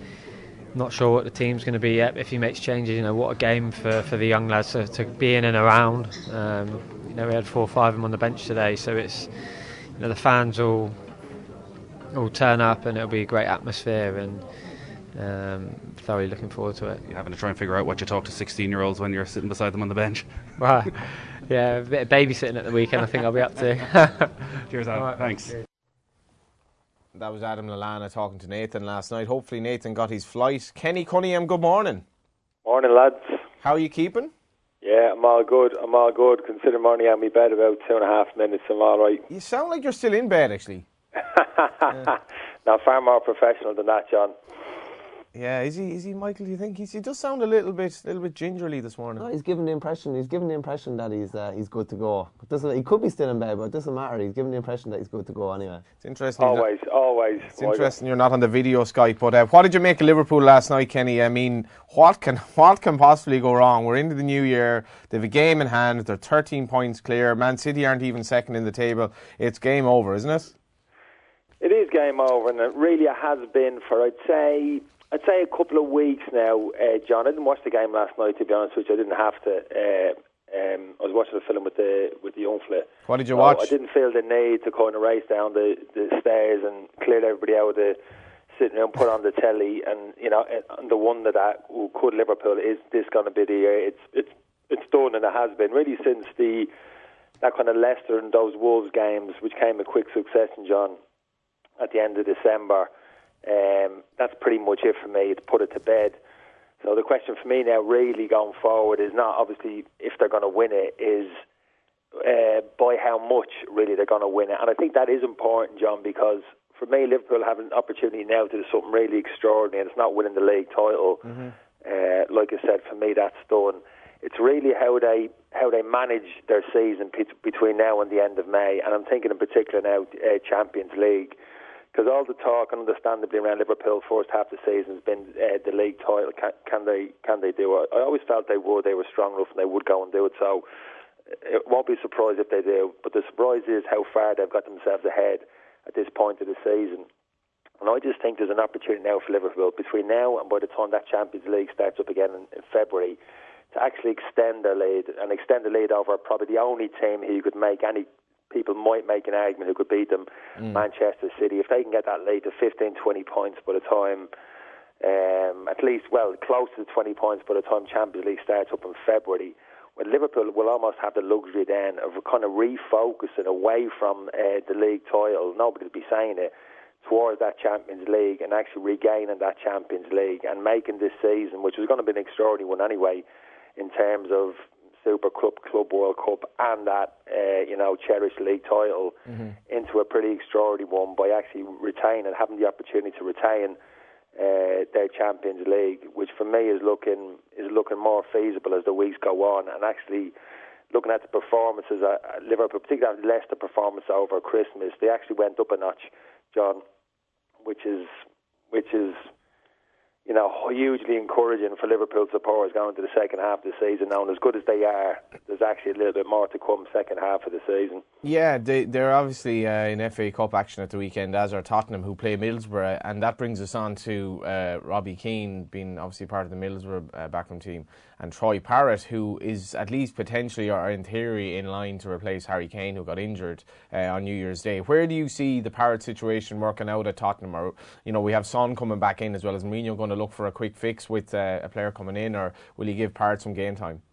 not sure what the team's going to be yet if he makes changes. You know, what a game for, for the young lads to, to be in and around. Um, you know, we had four or five of them on the bench today, so it's, you know, the fans will all turn up and it'll be a great atmosphere, and Um, thoroughly looking forward to it. You're having to try and figure out what you talk to sixteen year olds when you're sitting beside them on the bench. Right. Yeah, a bit of babysitting at the weekend I think I'll be up to. Cheers, Adam. Right, thanks. That was Adam Lallana talking to Nathan last night. Hopefully Nathan got his flight. Kenny Cunningham, good morning. Morning, lads. How are you keeping? Yeah, I'm all good. I'm all good. Considering I'm only on my bed about two and a half minutes, I'm all right. You sound like you're still in bed, actually. yeah. Now, far more professional than that, John. Yeah, is he? Is he, Michael? Do you think he's, he does sound a little bit, little bit gingerly this morning? No, he's given the impression. He's given the impression that he's uh, he's good to go. It doesn't. He could be still in bed, but it doesn't matter. He's given the impression that he's good to go anyway. It's interesting. Always, not, always. It's Michael. Interesting. You're not on the video Skype, but uh, what did you make of Liverpool last night, Kenny? I mean, what can what can possibly go wrong? We're into the new year. They have a game in hand. They're thirteen points clear. Man City aren't even second in the table. It's game over, isn't it? It is game over, and it really has been for, I'd say. I'd say a couple of weeks now, uh, John. I didn't watch the game last night, to be honest with you. I didn't have to. Uh, um, I was watching the film with the with the young fella. What did you so watch? I didn't feel the need to kind of race down the, the stairs and clear everybody out of the sitting room, put on the telly, and you know, and the wonder that oh, could Liverpool, is this going to be the year? It's it's it's done, and it has been really since the that kind of Leicester and those Wolves games, which came in quick succession, John, at the end of December. Um, that's pretty much it for me, to put it to bed. So the question for me now really going forward is not obviously if they're going to win it, is uh, by how much really they're going to win it. And I think that is important, John, because for me Liverpool have an opportunity now to do something really extraordinary, and it's not winning the league title. Mm-hmm. Uh, like I said, for me that's done. It's really how they how they manage their season p- between now and the end of May, and I'm thinking in particular now uh, Champions League. Because all the talk, and understandably, around Liverpool first half of the season has been uh, the league title. Can, can they can they do it? I always felt they would. They were strong enough and they would go and do it. So it won't be surprised if they do. But the surprise is how far they've got themselves ahead at this point of the season. And I just think there's an opportunity now for Liverpool between now and by the time that Champions League starts up again in, in February to actually extend their lead and extend the lead over probably the only team who could make any. People might make an argument who could beat them, mm. Manchester City. If they can get that lead to fifteen, twenty points by the time, um, at least, well, close to twenty points by the time Champions League starts up in February, when Liverpool will almost have the luxury then of kind of refocusing away from uh, the league title, nobody will be saying it, towards that Champions League and actually regaining that Champions League and making this season, which was going to be an extraordinary one anyway, in terms of Super Club Club World Cup and that uh, you know cherished league title mm-hmm. into a pretty extraordinary one by actually retaining and having the opportunity to retain uh, their Champions League, which for me is looking is looking more feasible as the weeks go on, and actually looking at the performances at Liverpool, particularly the Leicester performance over Christmas, they actually went up a notch, John, which is which is. You know, hugely encouraging for Liverpool supporters going into the second half of the season. Now, and as good as they are, there's actually a little bit more to come second half of the season. Yeah, they, they're obviously uh, in F A Cup action at the weekend, as are Tottenham, who play Middlesbrough, and that brings us on to uh, Robbie Keane being obviously part of the Middlesbrough uh, backroom team, and Troy Parrott, who is at least potentially or in theory in line to replace Harry Kane, who got injured uh, on New Year's Day. Where do you see the Parrott situation working out at Tottenham? Or, you know, we have Son coming back in as well as Mourinho going to look for a quick fix with uh, a player coming in, or will he give Parrott some game time?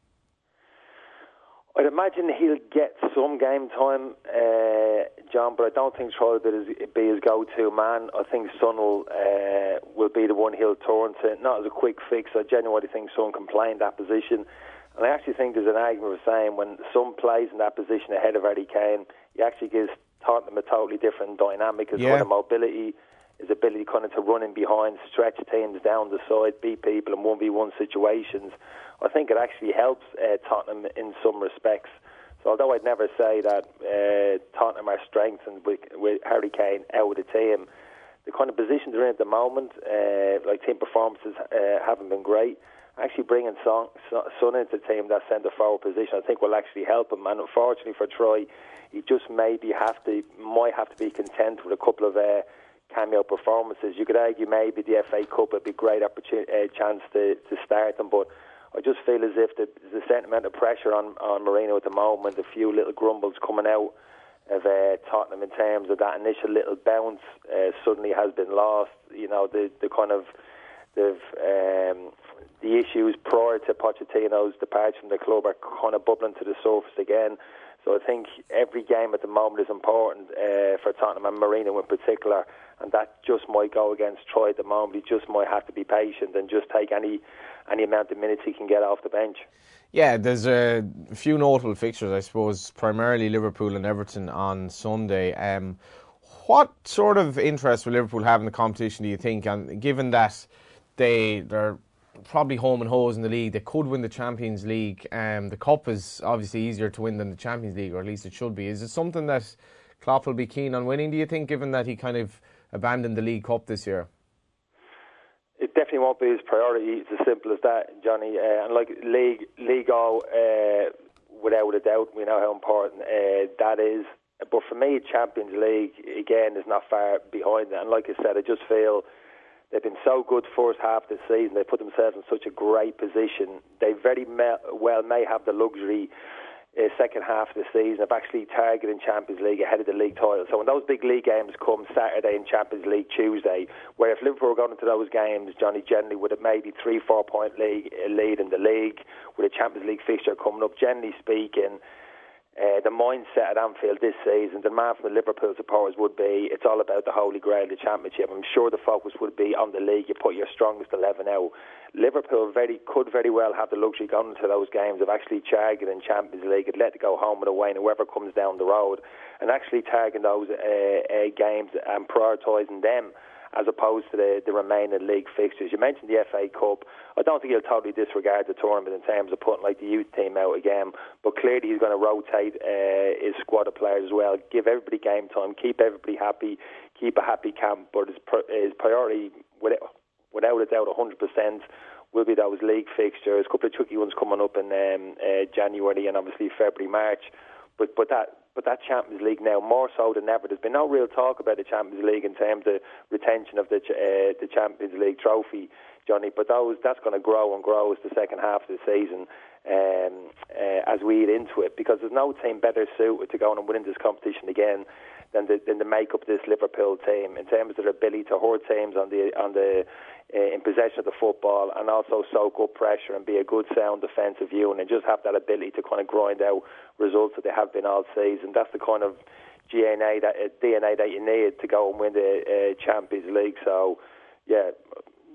I'd imagine he'll get some game time, uh, John, but I don't think Troy will be his, be his go-to man. I think Son will, uh, will be the one he'll turn to, not as a quick fix. I genuinely think Son can play in that position. And I actually think there's an argument for saying when Son plays in that position ahead of Harry Kane, he actually gives Tottenham a totally different dynamic, his yeah. kind of mobility, his ability kind of to run in behind, stretch teams down the side, beat people in one v one situations. I think it actually helps uh, Tottenham in some respects. So although I'd never say that uh, Tottenham are strengthened with, with Harry Kane out of the team, the kind of position they're in at the moment, uh, like team performances uh, haven't been great. Actually bringing Son, Son into the team, that centre forward position, I think will actually help him. And unfortunately for Troy, he just maybe have to, might have to be content with a couple of uh, cameo performances. You could argue maybe the F A Cup would be a great opportunity, uh, chance to, to start them, but I just feel as if there's a certain amount of pressure on, on Mourinho at the moment, a few little grumbles coming out of uh, Tottenham in terms of that initial little bounce uh, suddenly has been lost. You know, the, the kind of the, um, the issues prior to Pochettino's departure from the club are kind of bubbling to the surface again. So I think every game at the moment is important uh, for Tottenham and Mourinho in particular, and that just might go against Troy at the moment. He just might have to be patient and just take any any amount of minutes he can get off the bench. Yeah, there's a few notable fixtures, I suppose, primarily Liverpool and Everton on Sunday. Um, what sort of interest will Liverpool have in the competition, do you think? And given that they, they're probably home and hose in the league, they could win the Champions League. Um, the Cup is obviously easier to win than the Champions League, or at least it should be. Is it something that Klopp will be keen on winning, do you think, given that he kind of abandoned the League Cup this year? It definitely won't be his priority. It's as simple as that, Johnny. Uh, and like League, League O, uh, without a doubt, we know how important uh, that is. But for me, Champions League, again, is not far behind that. And like I said, I just feel they've been so good first half of the season. They put themselves in such a great position. They very may, well may have the luxury uh, second half of the season of actually targeting Champions League ahead of the league title. So when those big league games come Saturday and Champions League Tuesday, where if Liverpool were going into those games, Johnny, generally with a maybe three, four point league, uh, lead in the league, with a Champions League fixture coming up, generally speaking, Uh, the mindset at Anfield this season, the demand from the Liverpool supporters would be, it's all about the Holy Grail, the Championship. I'm sure the focus would be on the league. You put your strongest eleven out. Liverpool very could very well have the luxury going into those games of actually targeting Champions League and let it go home and away and whoever comes down the road, and actually targeting those uh, uh, games and prioritising them as opposed to the, the remaining league fixtures. You mentioned the F A Cup. I don't think he'll totally disregard the tournament in terms of putting like the youth team out again, but clearly he's going to rotate uh, his squad of players as well, give everybody game time, keep everybody happy, keep a happy camp, but his, his priority, without, without a doubt, one hundred percent will be those league fixtures. A couple of tricky ones coming up in um, uh, January and obviously February, March, but, but that But that Champions League now, more so than ever, there's been no real talk about the Champions League in terms of retention of the uh, the Champions League trophy, Johnny. But those that's going to grow and grow as the second half of the season um, uh, as we eat into it, because there's no team better suited to go on and win this competition again than the, than the make up this Liverpool team in terms of their ability to hurt teams on the on the uh, in possession of the football, and also soak up pressure and be a good sound defensive unit and just have that ability to kind of grind out results that they have been all season. That's the kind of D N A that uh, D N A that you need to go and win the uh, Champions League. So, yeah,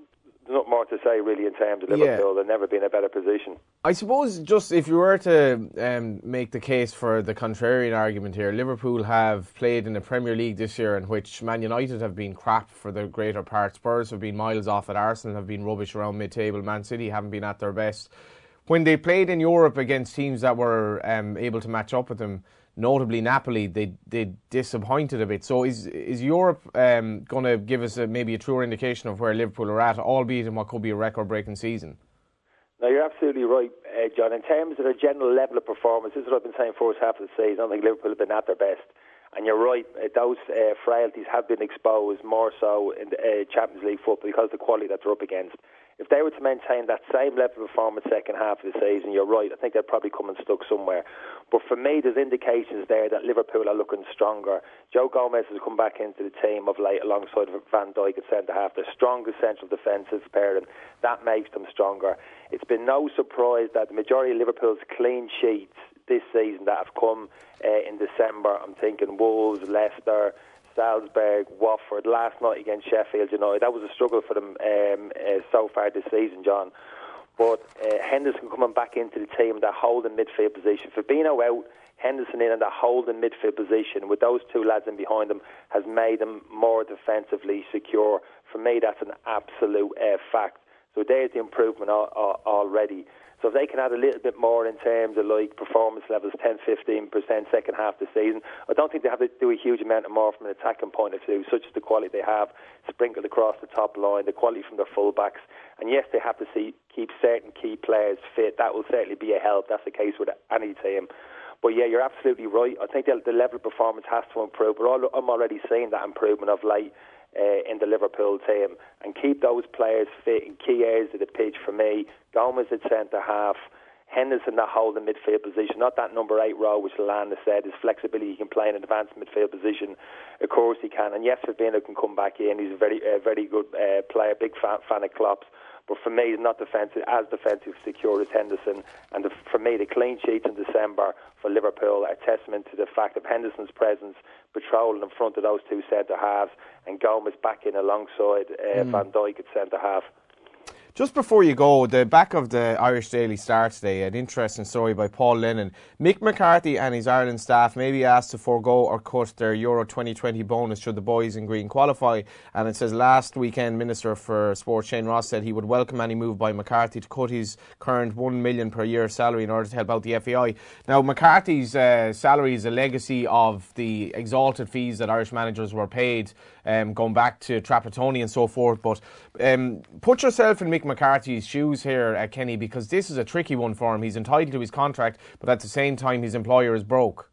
there's not more to say really in terms of Liverpool. Yeah. They've never been in a better position. I suppose just if you were to um, make the case for the contrarian argument here, Liverpool have played in the Premier League this year in which Man United have been crap for the greater part. Spurs have been miles off at Arsenal, have been rubbish around mid-table. Man City haven't been at their best. When they played in Europe against teams that were um, able to match up with them, notably Napoli, they they disappointed a bit. So is is Europe um, going to give us a, maybe a truer indication of where Liverpool are at, albeit in what could be a record-breaking season? No, you're absolutely right, uh, John. In terms of the general level of performance, this is what I've been saying first half of the season. I don't think Liverpool have been at their best. And you're right, uh, those uh, frailties have been exposed more so in the uh, Champions League football because of the quality that they're up against. If they were to maintain that same level of performance second half of the season, you're right, I think they'd probably come unstuck somewhere. But for me, there's indications there that Liverpool are looking stronger. Joe Gomez has come back into the team of late alongside Van Dijk at centre-half. They're strongest central defensive pair, and that makes them stronger. It's been no surprise that the majority of Liverpool's clean sheets this season that have come uh, in December, I'm thinking Wolves, Leicester, Salzburg, Watford, last night against Sheffield United. That was a struggle for them um, uh, so far this season, John. But uh, Henderson coming back into the team, that holding midfield position. Fabinho out, Henderson in, and that holding midfield position with those two lads in behind them has made them more defensively secure. For me, that's an absolute uh, fact. So there's the improvement al- al- already. So if they can add a little bit more in terms of like performance levels, ten to fifteen percent second half of the season, I don't think they have to do a huge amount more from an attacking point of view, such as the quality they have sprinkled across the top line, the quality from their full-backs. And yes, they have to see, keep certain key players fit. That will certainly be a help. That's the case with any team. But yeah, you're absolutely right. I think the, the level of performance has to improve. But I'm already seeing that improvement of late uh, in the Liverpool team. And keep those players fit in key areas of the pitch for me. Gomez at centre-half, Henderson that holding midfield position, not that number eight role which Lallana said, his flexibility, he can play in an advanced midfield position. Of course he can. And yes, Fabinho can come back in. He's a very uh, very good uh, player, big fan, fan of Klopp's. But for me, he's not defensive, as defensive secure as Henderson. And the, for me, the clean sheets in December for Liverpool are a testament to the fact of Henderson's presence, patrolling in front of those two centre-halves, and Gomez back in alongside uh, mm. Van Dijk at centre-half. Just before you go, the back of the Irish Daily Star today, an interesting story by Paul Lennon. Mick McCarthy and his Ireland staff may be asked to forego or cut their Euro twenty twenty bonus should the boys in green qualify. And it says last weekend Minister for Sport Shane Ross said he would welcome any move by McCarthy to cut his current one million per year salary in order to help out the F A I. Now McCarthy's uh, salary is a legacy of the exalted fees that Irish managers were paid um, going back to Trapattoni and so forth. But um, put yourself in Mick McCarthy's shoes here, uh, Kenny, because this is a tricky one for him. He's entitled to his contract, but at the same time his employer is broke.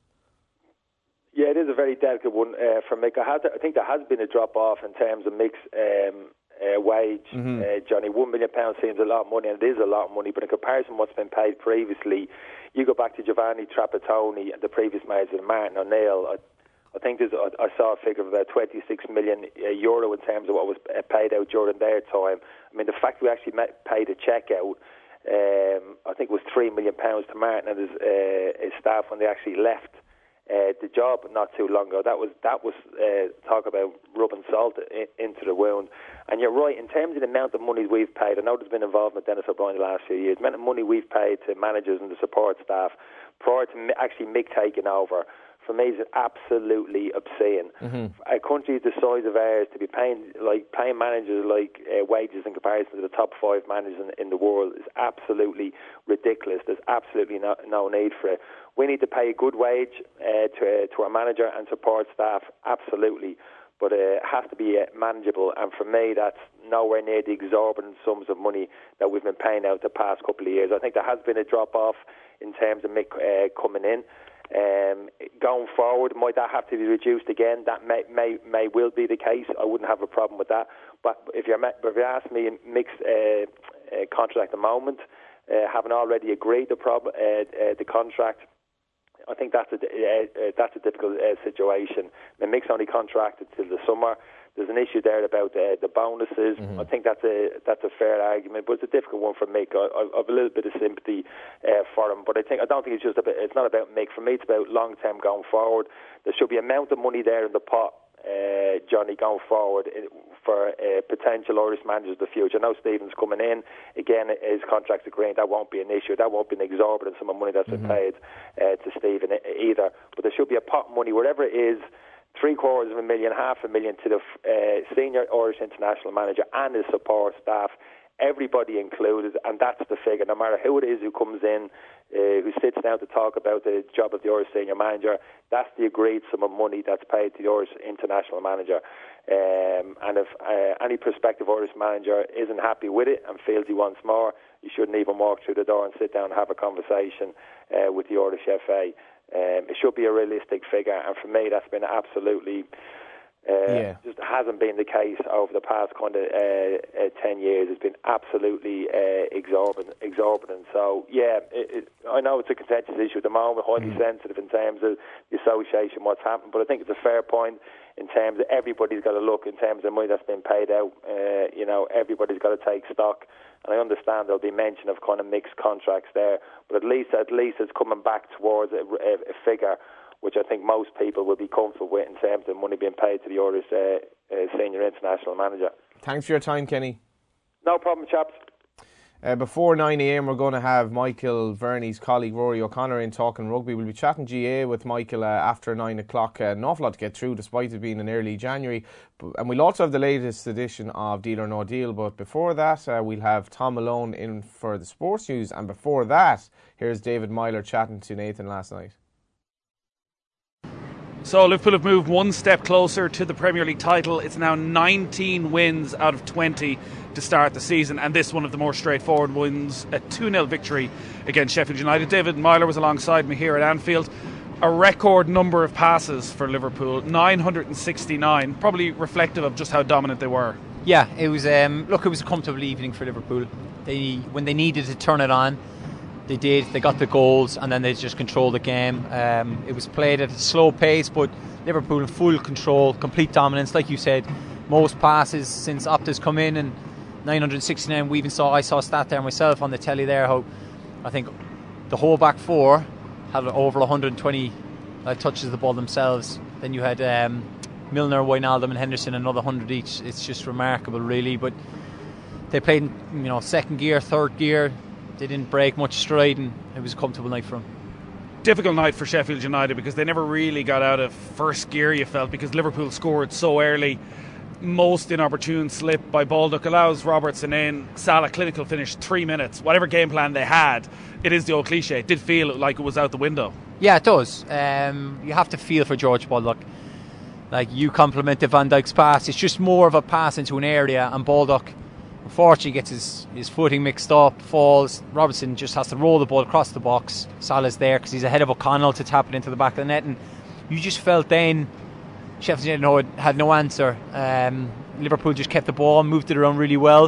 Yeah, it is a very delicate one uh, for Mick. I, had to, I think there has been a drop-off in terms of Mick's um, uh, wage, mm-hmm. uh, Johnny. One million pounds seems a lot of money, and it is a lot of money, but in comparison to what's been paid previously, you go back to Giovanni Trapattoni and the previous manager, Martin O'Neill. I, I think there's, I saw a figure of about twenty-six million euro in terms of what was paid out during their time. I mean, the fact we actually paid a cheque out, um, I think it was three million pounds to Martin and his, uh, his staff when they actually left uh, the job not too long ago. That was that was uh, talk about rubbing salt in, into the wound. And you're right, in terms of the amount of money we've paid, I know there's been involvement with Dennis O'Brien the last few years, the amount of money we've paid to managers and the support staff prior to actually Mick taking over, for me, is absolutely obscene. Mm-hmm. A country the size of ours to be paying like paying managers like uh, wages in comparison to the top five managers in, in the world is absolutely ridiculous. There's absolutely no, no need for it. We need to pay a good wage uh, to uh, to our manager and support staff, absolutely, but uh, it has to be uh, manageable. And for me, that's nowhere near the exorbitant sums of money that we've been paying out the past couple of years. I think there has been a drop off in terms of Mick uh, coming in. Um, going forward, might that have to be reduced again? That may may may will be the case. I wouldn't have a problem with that. But if you're if you ask me, Mick's uh, uh, contract at the moment, uh, having already agreed the prob- uh, uh, the contract, I think that's a uh, uh, that's a difficult uh, situation. I mean, Mick's only contracted till the summer. There's an issue there about uh, the bonuses. Mm-hmm. I think that's a that's a fair argument, but it's a difficult one for Mick. I, I, I have a little bit of sympathy uh, for him, but I think I don't think it's just about, it's not about Mick. For me, it's about long term going forward. There should be an amount of money there in the pot, uh, Johnny, going forward for uh, potential Irish managers of the future. Now Stephen's coming in again, his contract's agreeing, that won't be an issue, that won't be an exorbitant sum of money that's mm-hmm. been paid uh, to Stephen either, but there should be a pot of money wherever it is, three quarters of a million, half a million to the uh, senior Irish international manager and his support staff, everybody included, and that's the figure. No matter who it is who comes in, uh, who sits down to talk about the job of the Irish senior manager, that's the agreed sum of money that's paid to the Irish international manager. Um, and if uh, any prospective Irish manager isn't happy with it and feels he wants more, you shouldn't even walk through the door and sit down and have a conversation uh, with the Irish F A. Um, it should be a realistic figure, and for me that's been absolutely uh, yeah. just hasn't been the case over the past kind of uh, uh, ten years. It's been absolutely uh, exorbitant, exorbitant. So yeah, it, it, I know it's a contentious issue at the moment, highly mm. sensitive in terms of the association, what's happened, but I think it's a fair point in terms of everybody's got to look in terms of the money that's been paid out. Uh, you know, everybody's got to take stock. And I understand there'll be mention of kind of mixed contracts there, but at least at least it's coming back towards a, a, a figure which I think most people will be comfortable with in terms of money being paid to the Irish uh, uh, senior international manager. Thanks for your time, Kenny. No problem, chaps. Uh, before nine a.m. we're going to have Michael Verney's colleague Rory O'Connor in talking rugby. We'll be chatting G A A with Michael uh, after nine o'clock. Uh, an awful lot to get through despite it being in early January. But, and we'll also have the latest edition of Deal or No Deal. But before that uh, we'll have Tom Malone in for the sports news. And before that, here's David Myler chatting to Nathan last night. So Liverpool have moved one step closer to the Premier League title. It's now nineteen wins out of twenty to start the season, and this one of the more straightforward wins, a two nil victory against Sheffield United. David Myler was alongside me here at Anfield. A record number of passes for Liverpool, nine hundred sixty-nine, probably reflective of just how dominant they were. Yeah, it was. Um, look, it was a comfortable evening for Liverpool. They, when they needed to turn it on, they did. They got the goals, and then they just controlled the game. Um, it was played at a slow pace, but Liverpool in full control, complete dominance. Like you said, most passes since Opta's come in, and nine hundred sixty-nine. We even saw, I saw a stat there myself on the telly there, how I think the whole back four had over one hundred twenty uh, touches the ball themselves. Then you had um, Milner, Wijnaldum and Henderson, another one hundred each. It's just remarkable, really. But they played in, you know, second gear, third gear. They didn't break much stride, and it was a comfortable night for them. Difficult night for Sheffield United because they never really got out of first gear, you felt, because Liverpool scored so early. Most inopportune slip by Baldock allows Robertson in. Salah, clinical finish, three minutes. Whatever game plan they had, it is the old cliche, it did feel like it was out the window. Yeah, it does. Um, you have to feel for George Baldock. Like, you complimented Van Dijk's pass. It's just more of a pass into an area, and Baldock unfortunately gets his, his footing mixed up, falls. Robertson just has to roll the ball across the box. Salah's there because he's ahead of O'Connell to tap it into the back of the net, and you just felt then Sheffield United had no answer. Um, Liverpool just kept the ball, moved it around really well.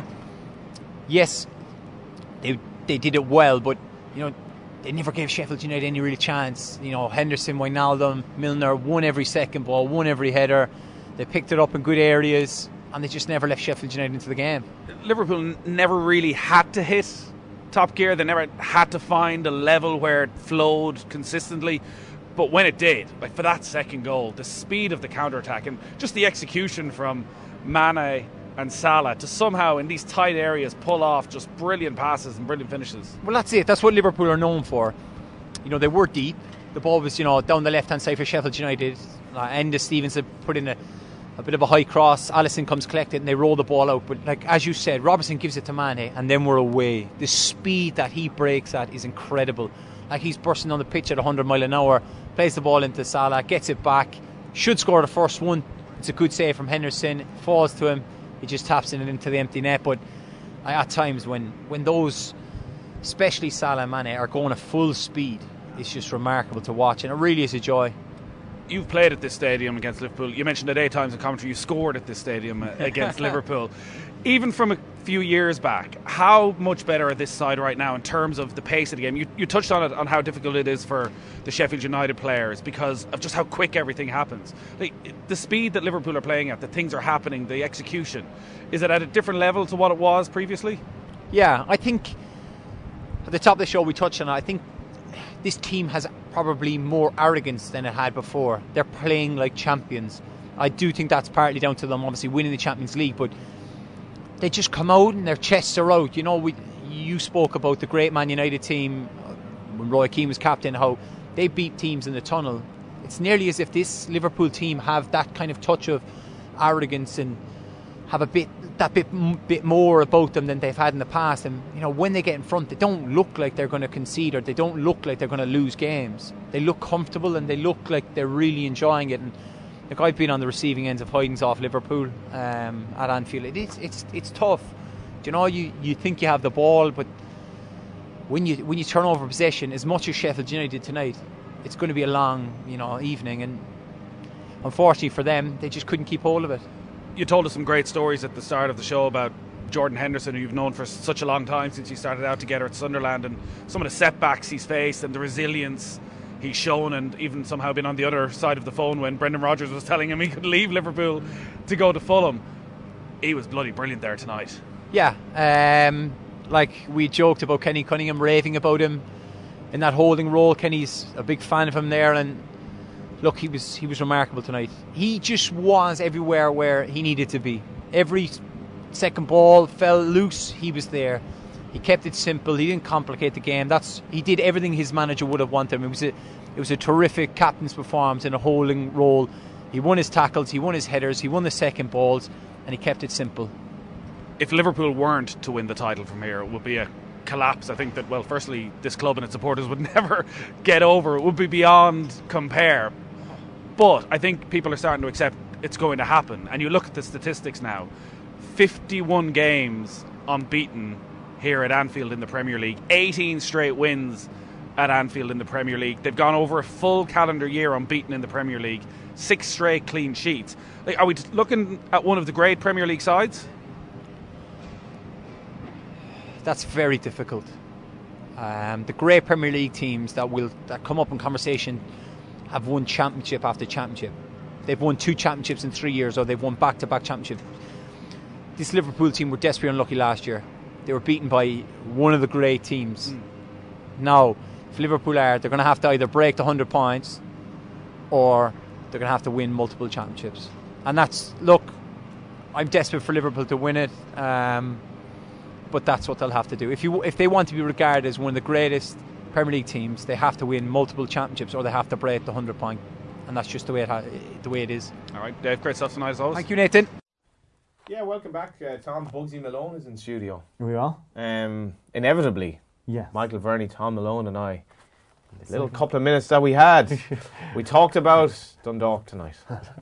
Yes, they they did it well, but you know they never gave Sheffield United any real chance. You know, Henderson, Wijnaldum, Milner won every second ball, won every header. They picked it up in good areas, and they just never left Sheffield United into the game. Liverpool n- never really had to hit top gear. They never had to find a level where it flowed consistently. But when it did, like for that second goal, the speed of the counter-attack and just the execution from Mane and Salah to somehow in these tight areas pull off just brilliant passes and brilliant finishes. Well, that's it. That's what Liverpool are known for. You know, they were deep. The ball was, you know, down the left-hand side for Sheffield United. Uh, Enda Stevens had put in a, a bit of a high cross. Alisson comes collected and they roll the ball out. But like as you said, Robertson gives it to Mane and then we're away. The speed that he breaks at is incredible. Like he's bursting on the pitch at one hundred mile an hour, plays the ball into Salah, gets it back, should score the first one. It's a good save from Henderson, falls to him, he just taps it into the empty net. But at times when, when those, especially Salah and Mane, are going at full speed, it's just remarkable to watch, and it really is a joy. You've played at this stadium against Liverpool. You mentioned at eight times in commentary you scored at this stadium against Liverpool. Even from a few years back, how much better are this side right now in terms of the pace of the game? You, you touched on it, on how difficult it is for the Sheffield United players because of just how quick everything happens. Like, the speed that Liverpool are playing at, the things are happening, the execution, is it at a different level to what it was previously? Yeah, I think at the top of the show we touched on it. I think this team has probably more arrogance than it had before. They're playing like champions. I do think that's partly down to them obviously winning the Champions League, but they just come out and their chests are out. You know, we you spoke about the great Man United team when Roy Keane was captain, how they beat teams in the tunnel. It's nearly as if this Liverpool team have that kind of touch of arrogance and have a bit that bit bit more about them than they've had in the past. And you know, when they get in front, they don't look like they're going to concede, or they don't look like they're going to lose games. They look comfortable and they look like they're really enjoying it. And look, I've been on the receiving ends of hidings off Liverpool um, at Anfield. It is, it's it's tough. Do you know, you, you think you have the ball, but when you when you turn over possession, as much as Sheffield United did tonight, it's going to be a long, you know, evening. And unfortunately for them, they just couldn't keep hold of it. You told us some great stories at the start of the show about Jordan Henderson, who you've known for such a long time, since you started out together at Sunderland, and some of the setbacks he's faced and the resilience he's shown, and even somehow been on the other side of the phone when Brendan Rodgers was telling him he could leave Liverpool to go to Fulham. He was bloody brilliant there tonight. Yeah, um, like we joked about Kenny Cunningham raving about him in that holding role. Kenny's a big fan of him there, and look, he was he was remarkable tonight. He just was everywhere where he needed to be. Every second ball fell loose, he was there. He kept it simple. He didn't complicate the game. That's he did everything his manager would have wanted him. It was a it was a terrific captain's performance in a holding role. He won his tackles, he won his headers, he won the second balls, and he kept it simple. If Liverpool weren't to win the title from here, it would be a collapse. I think that, well, firstly, this club and its supporters would never get over. It would be beyond compare. But I think people are starting to accept it's going to happen. And you look at the statistics now, fifty-one games unbeaten here at Anfield in the Premier League, eighteen straight wins at Anfield in the Premier League. They've gone over a full calendar year unbeaten in the Premier League, six straight clean sheets. Like, are we looking at one of the great Premier League sides? That's very difficult. Um, the great Premier League teams that will that come up in conversation have won championship after championship. They've won two championships in three years, or they've won back-to-back championships. This Liverpool team were desperately unlucky last year. They were beaten by one of the great teams. Mm. Now, if Liverpool are, they're going to have to either break the one hundred points or they're going to have to win multiple championships. And that's, look, I'm desperate for Liverpool to win it, um, but that's what they'll have to do. If you, if they want to be regarded as one of the greatest Premier League teams, they have to win multiple championships or they have to break the one hundred point. And that's just the way it, ha- the way it is. All right, Dave, great stuff tonight as always. Thank you, Nathan. Yeah, welcome back. Uh, Tom Bugsy Malone is in studio. Here we are. Um, inevitably, yeah. Michael Verney, Tom Malone and I, the little couple of minutes that we had, we talked about Dundalk tonight.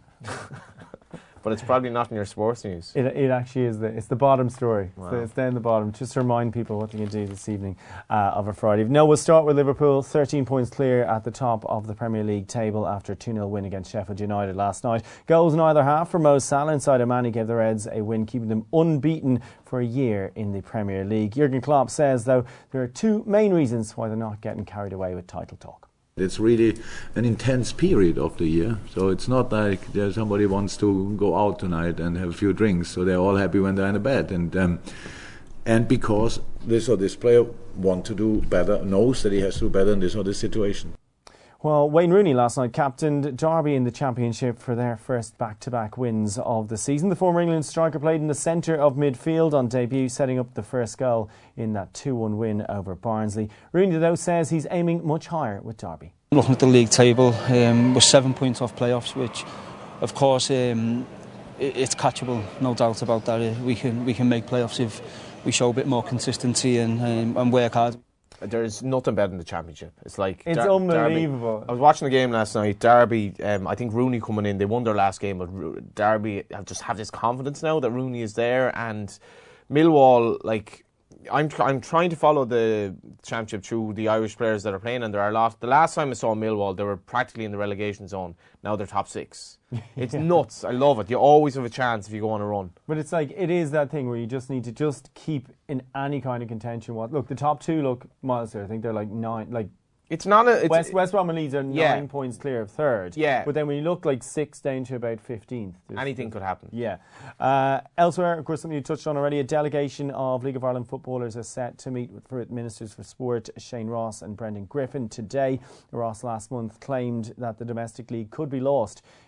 But it's probably not in your sports news. It, it actually is. The, it's the bottom story. Wow. So it's down the bottom. Just to remind people what they can do this evening uh, of a Friday. No, we'll start with Liverpool. thirteen points clear at the top of the Premier League table after a two nil win against Sheffield United last night. Goals in either half for Mo Salah. Inside Omani gave the Reds a win, keeping them unbeaten for a year in the Premier League. Jurgen Klopp says, though, there are two main reasons why they're not getting carried away with title talk. It's really an intense period of the year, so it's not like there's somebody wants to go out tonight and have a few drinks, so they're all happy when they're in the bed. And um, and because this or this player wants to do better, knows that he has to do better in this or this situation. Well, Wayne Rooney last night captained Derby in the Championship for their first back-to-back wins of the season. The former England striker played in the centre of midfield on debut, setting up the first goal in that two one win over Barnsley. Rooney, though, says he's aiming much higher with Derby. Looking at the league table, um, we're seven points off playoffs, which, of course, um, it, it's catchable, no doubt about that. We can we can make playoffs if we show a bit more consistency and um, and work hard. There's nothing better than the Championship. It's like it's Dar- unbelievable. Derby. I was watching the game last night. Derby, um, I think Rooney coming in, they won their last game, but Ro- Derby have just have this confidence now that Rooney is there. And Millwall, like, I'm I'm trying to follow the Championship through the Irish players that are playing, and there are a lot. The last time I saw Millwall, they were practically in the relegation zone. Now they're top six. It's yeah. nuts. I love it. You always have a chance if you go on a run. But it's like, it is that thing where you just need to just keep in any kind of contention. What look, the top two look miles there. I think they're like nine. Like it's not a it's, West West Brom and Leeds are yeah. nine points clear of third. Yeah. But then when you look like six down to about fifteenth, anything could happen. Yeah. Uh, elsewhere, of course, something you touched on already. A delegation of League of Ireland footballers is set to meet with for Ministers for Sport Shane Ross and Brendan Griffin today. Ross last month claimed that the domestic league could be lost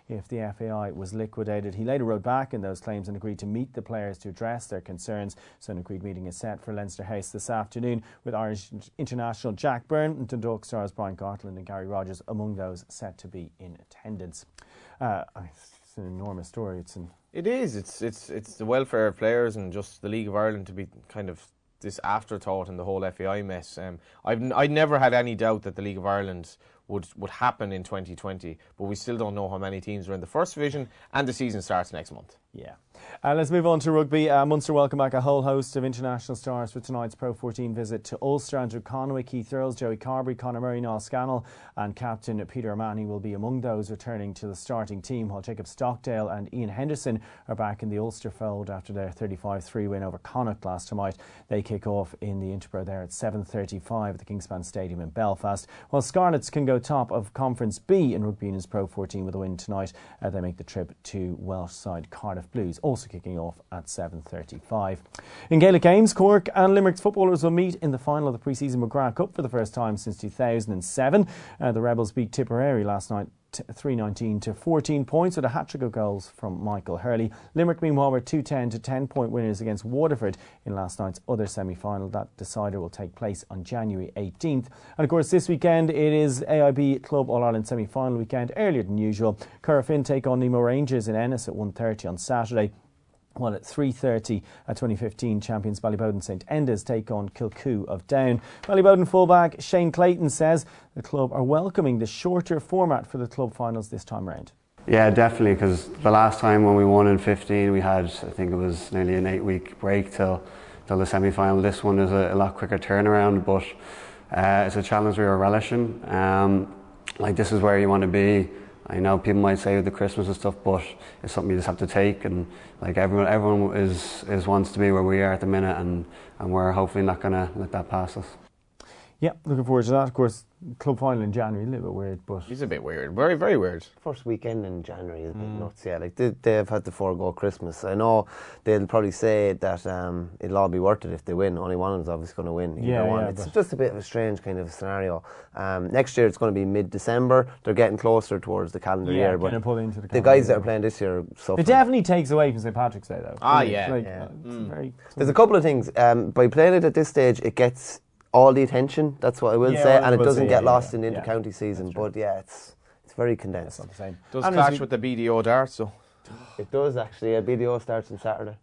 if the F A I was liquidated. He later wrote back in those claims and agreed to meet the players to address their concerns. So an agreed meeting is set for Leinster House this afternoon, with Irish international Jack Byrne and Dundalk stars Brian Gartland and Gary Rogers among those set to be in attendance. Uh, it's an enormous story. It's an It is. It's it's it's the welfare of players and just the League of Ireland to be kind of this afterthought in the whole F A I mess. Um, I've n- I never had any doubt that the League of Ireland would would happen in twenty twenty, but we still don't know how many teams are in the first division, and the season starts next month. Yeah. Uh, let's move on to rugby. Uh, Munster welcome back a whole host of international stars for tonight's Pro fourteen visit to Ulster. Andrew Conway, Keith Earls, Joey Carberry, Conor Murray, Niall Scannell and captain Peter O'Mahony will be among those returning to the starting team, while Jacob Stockdale and Ian Henderson are back in the Ulster fold after their thirty-five three win over Connacht last night. They kick off in the Interborough there at seven thirty-five at the Kingspan Stadium in Belfast, while Scarlets can go top of Conference B in Rugby Union's Pro fourteen with a win tonight. Uh, they make the trip to Welsh side Cardiff Blues, also kicking off at seven thirty-five. In Gaelic games, Cork and Limerick's footballers will meet in the final of the pre-season McGrath Cup for the first time since two thousand seven. Uh, the Rebels beat Tipperary last night three nineteen to fourteen points with a hat-trick of goals from Michael Hurley. Limerick meanwhile were two ten to ten point winners against Waterford in last night's other semi-final. That decider will take place on January eighteenth. And of course this weekend it is A I B Club All-Ireland semi-final weekend, earlier than usual. Currafin take on Nemo Rangers in Ennis at one thirty on Saturday, while at three thirty at twenty fifteen champions Ballybowden St Enda's take on Kilcoo of Down. Ballybowden fullback Shane Clayton says the club are welcoming the shorter format for the club finals this time round. Yeah, definitely, because the last time when we won in fifteen we had, I think it was nearly an eight week break till, till the semi-final. This one is a, a lot quicker turnaround, but uh, it's a challenge we are relishing. Um, like this is where you want to be. I know people might say with the Christmas and stuff, but it's something you just have to take. And like everyone, everyone is, is wants to be where we are at the minute, and, and we're hopefully not going to let that pass us. Yeah, looking forward to that. Of course, club final in January, a little bit weird, but it's a bit weird, very, very weird. First weekend in January is a bit mm. nuts. Yeah, like they, they've had to forego Christmas. I know they'll probably say that um, it'll all be worth it if they win. Only one of them's obviously going to win. Yeah, yeah, it's just a bit of a strange kind of scenario. Um, next year it's going to be mid-December. They're getting closer towards the calendar yeah, year, but pull into the, the guys that are playing this year are suffering. It definitely takes away from Saint Patrick's Day, though. Ah, yeah. Like, yeah. Mm. Very, There's a couple of things. Um, by playing it at this stage, it gets all the attention, that's what I will yeah, say, well, and it we'll doesn't see, get yeah, lost yeah, in the yeah. inter-county season. But yeah, it's it's very condensed. It's not the same. It does and clash with the B D O dart, so it does actually. Yeah, B D O starts on Saturday.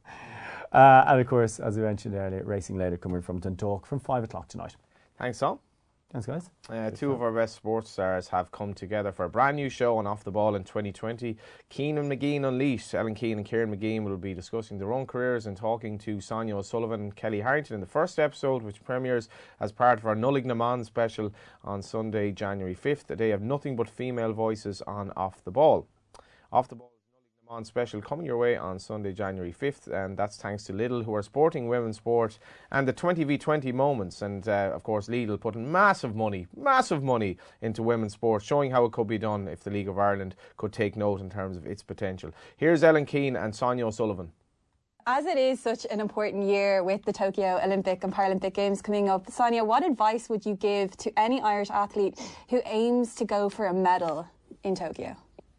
Uh, and of course, as we mentioned earlier, racing later coming from Dundalk from five o'clock tonight. Thanks, Tom. Thanks, guys. Uh, two of our best sports stars have come together for a brand new show on Off the Ball in twenty twenty. Keane and McGean Unleashed. Ellen Keane and Kieran McGean will be discussing their own careers and talking to Sonia O'Sullivan and Kelly Harrington in the first episode, which premieres as part of our Nullig Naman special on Sunday, January fifth. A day of nothing but female voices on Off the Ball. Off the Ball on special coming your way on Sunday, January fifth, and that's thanks to Lidl, who are supporting women's sport and the twenty v twenty moments. And uh, of course Lidl putting massive money massive money into women's sport, showing how it could be done if the League of Ireland could take note in terms of its potential. Here's Ellen Keane and Sonia O'Sullivan. As it is such an important year with the Tokyo Olympic and Paralympic Games coming up, Sonia, what advice would you give to any Irish athlete who aims to go for a medal in Tokyo?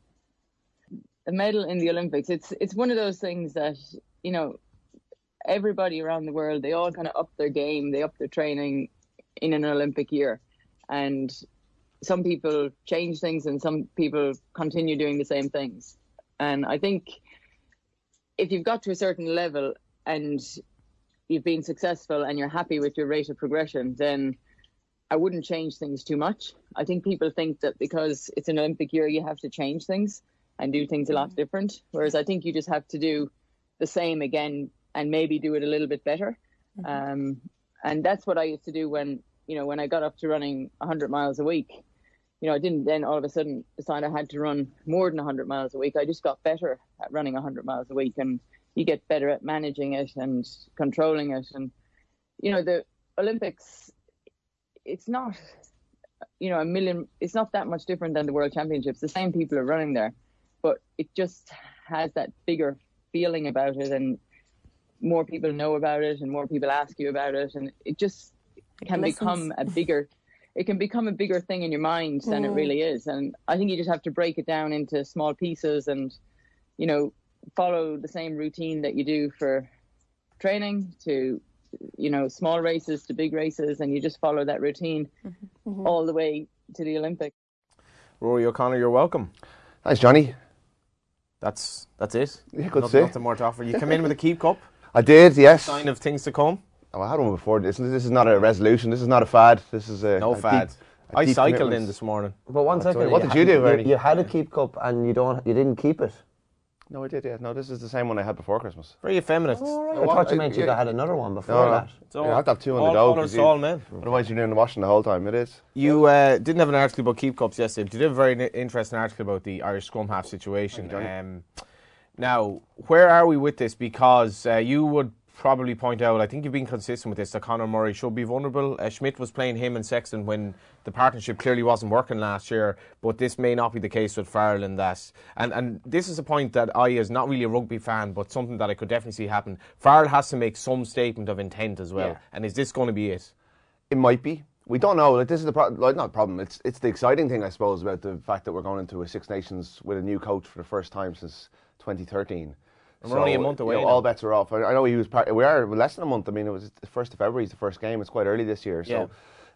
A medal in the Olympics, it's it's one of those things that, you know, everybody around the world, they all kind of up their game, they up their training in an Olympic year. And some people change things and some people continue doing the same things. And I think if you've got to a certain level and you've been successful and you're happy with your rate of progression, then I wouldn't change things too much. I think people think that because it's an Olympic year, you have to change things and do things a lot different. Whereas I think you just have to do the same again and maybe do it a little bit better. Mm-hmm. Um, and that's what I used to do when, you know, when I got up to running one hundred miles a week. You know, I didn't then all of a sudden decide I had to run more than one hundred miles a week. I just got better at running one hundred miles a week, and you get better at managing it and controlling it. And, you know, the Olympics, it's not, you know, a million, it's not that much different than the World Championships. The same people are running there. But it just has that bigger feeling about it, and more people know about it and more people ask you about it, and it just can Listens. become a bigger it can become a bigger thing in your mind than Mm. it really is. And I think you just have to break it down into small pieces and, you know, follow the same routine that you do for training to, you know, small races to big races, and you just follow that routine Mm-hmm. all the way to the Olympics. Rory O'Connor, you're welcome. Thanks, Johnny. That's that's it. Yeah, good to nothing, see. nothing more to offer. You come in with a keep cup. I did, yes. Sign of things to come. Oh, I had one before. This, this is not a resolution. This is not a fad. This is a No a fad. deep- a I deep cycled commitment. in this morning. But one That's second, right. What did you do, you, Bernie? you had a keep cup and you don't, you didn't keep it. No, I did. Yeah, no, this is the same one I had before Christmas. Very effeminate. I thought you meant you had another one before No, that. no. I have to have two on all the go. colours, 'cause you- all men. Otherwise, you're doing the washing the whole time. It is. You uh, didn't have an article about keep cups yesterday, but you did a very n- interesting article about the Irish scrum half situation. Thank you, Um, now, where are we with this? Because uh, you would probably point out, I think you've been consistent with this, that Conor Murray should be vulnerable. Uh, Schmidt was playing him and Sexton when the partnership clearly wasn't working last year, but this may not be the case with Farrell in that. And, and this is a point that I, as not really a rugby fan, but something that I could definitely see happen. Farrell has to make some statement of intent as well. Yeah. And is this going to be it? It might be. We don't know. Like, this is the pro- like, not the problem. It's it's the exciting thing, I suppose, about the fact that we're going into a Six Nations with a new coach for the first time since twenty thirteen. And we're only a month away You know, now. all bets are off. I, I know he was part. We are less than a month. I mean, it was the first of February. Is the first game. It's quite early this year. So,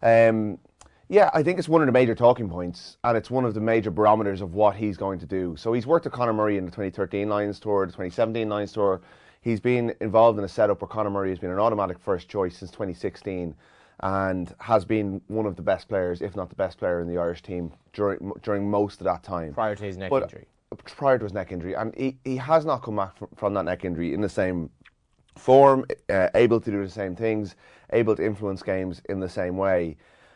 um, yeah, I think it's one of the major talking points, and it's one of the major barometers of what he's going to do. So he's worked with Conor Murray in the twenty thirteen Lions Tour, the twenty seventeen Lions Tour. He's been involved in a setup where Conor Murray has been an automatic first choice since twenty sixteen, and has been one of the best players, if not the best player in the Irish team during during most of that time. Prior to his neck But- injury. Prior to his neck injury, and he, he has not come back from, from that neck injury in the same form, uh, able to do the same things, able to influence games in the same way.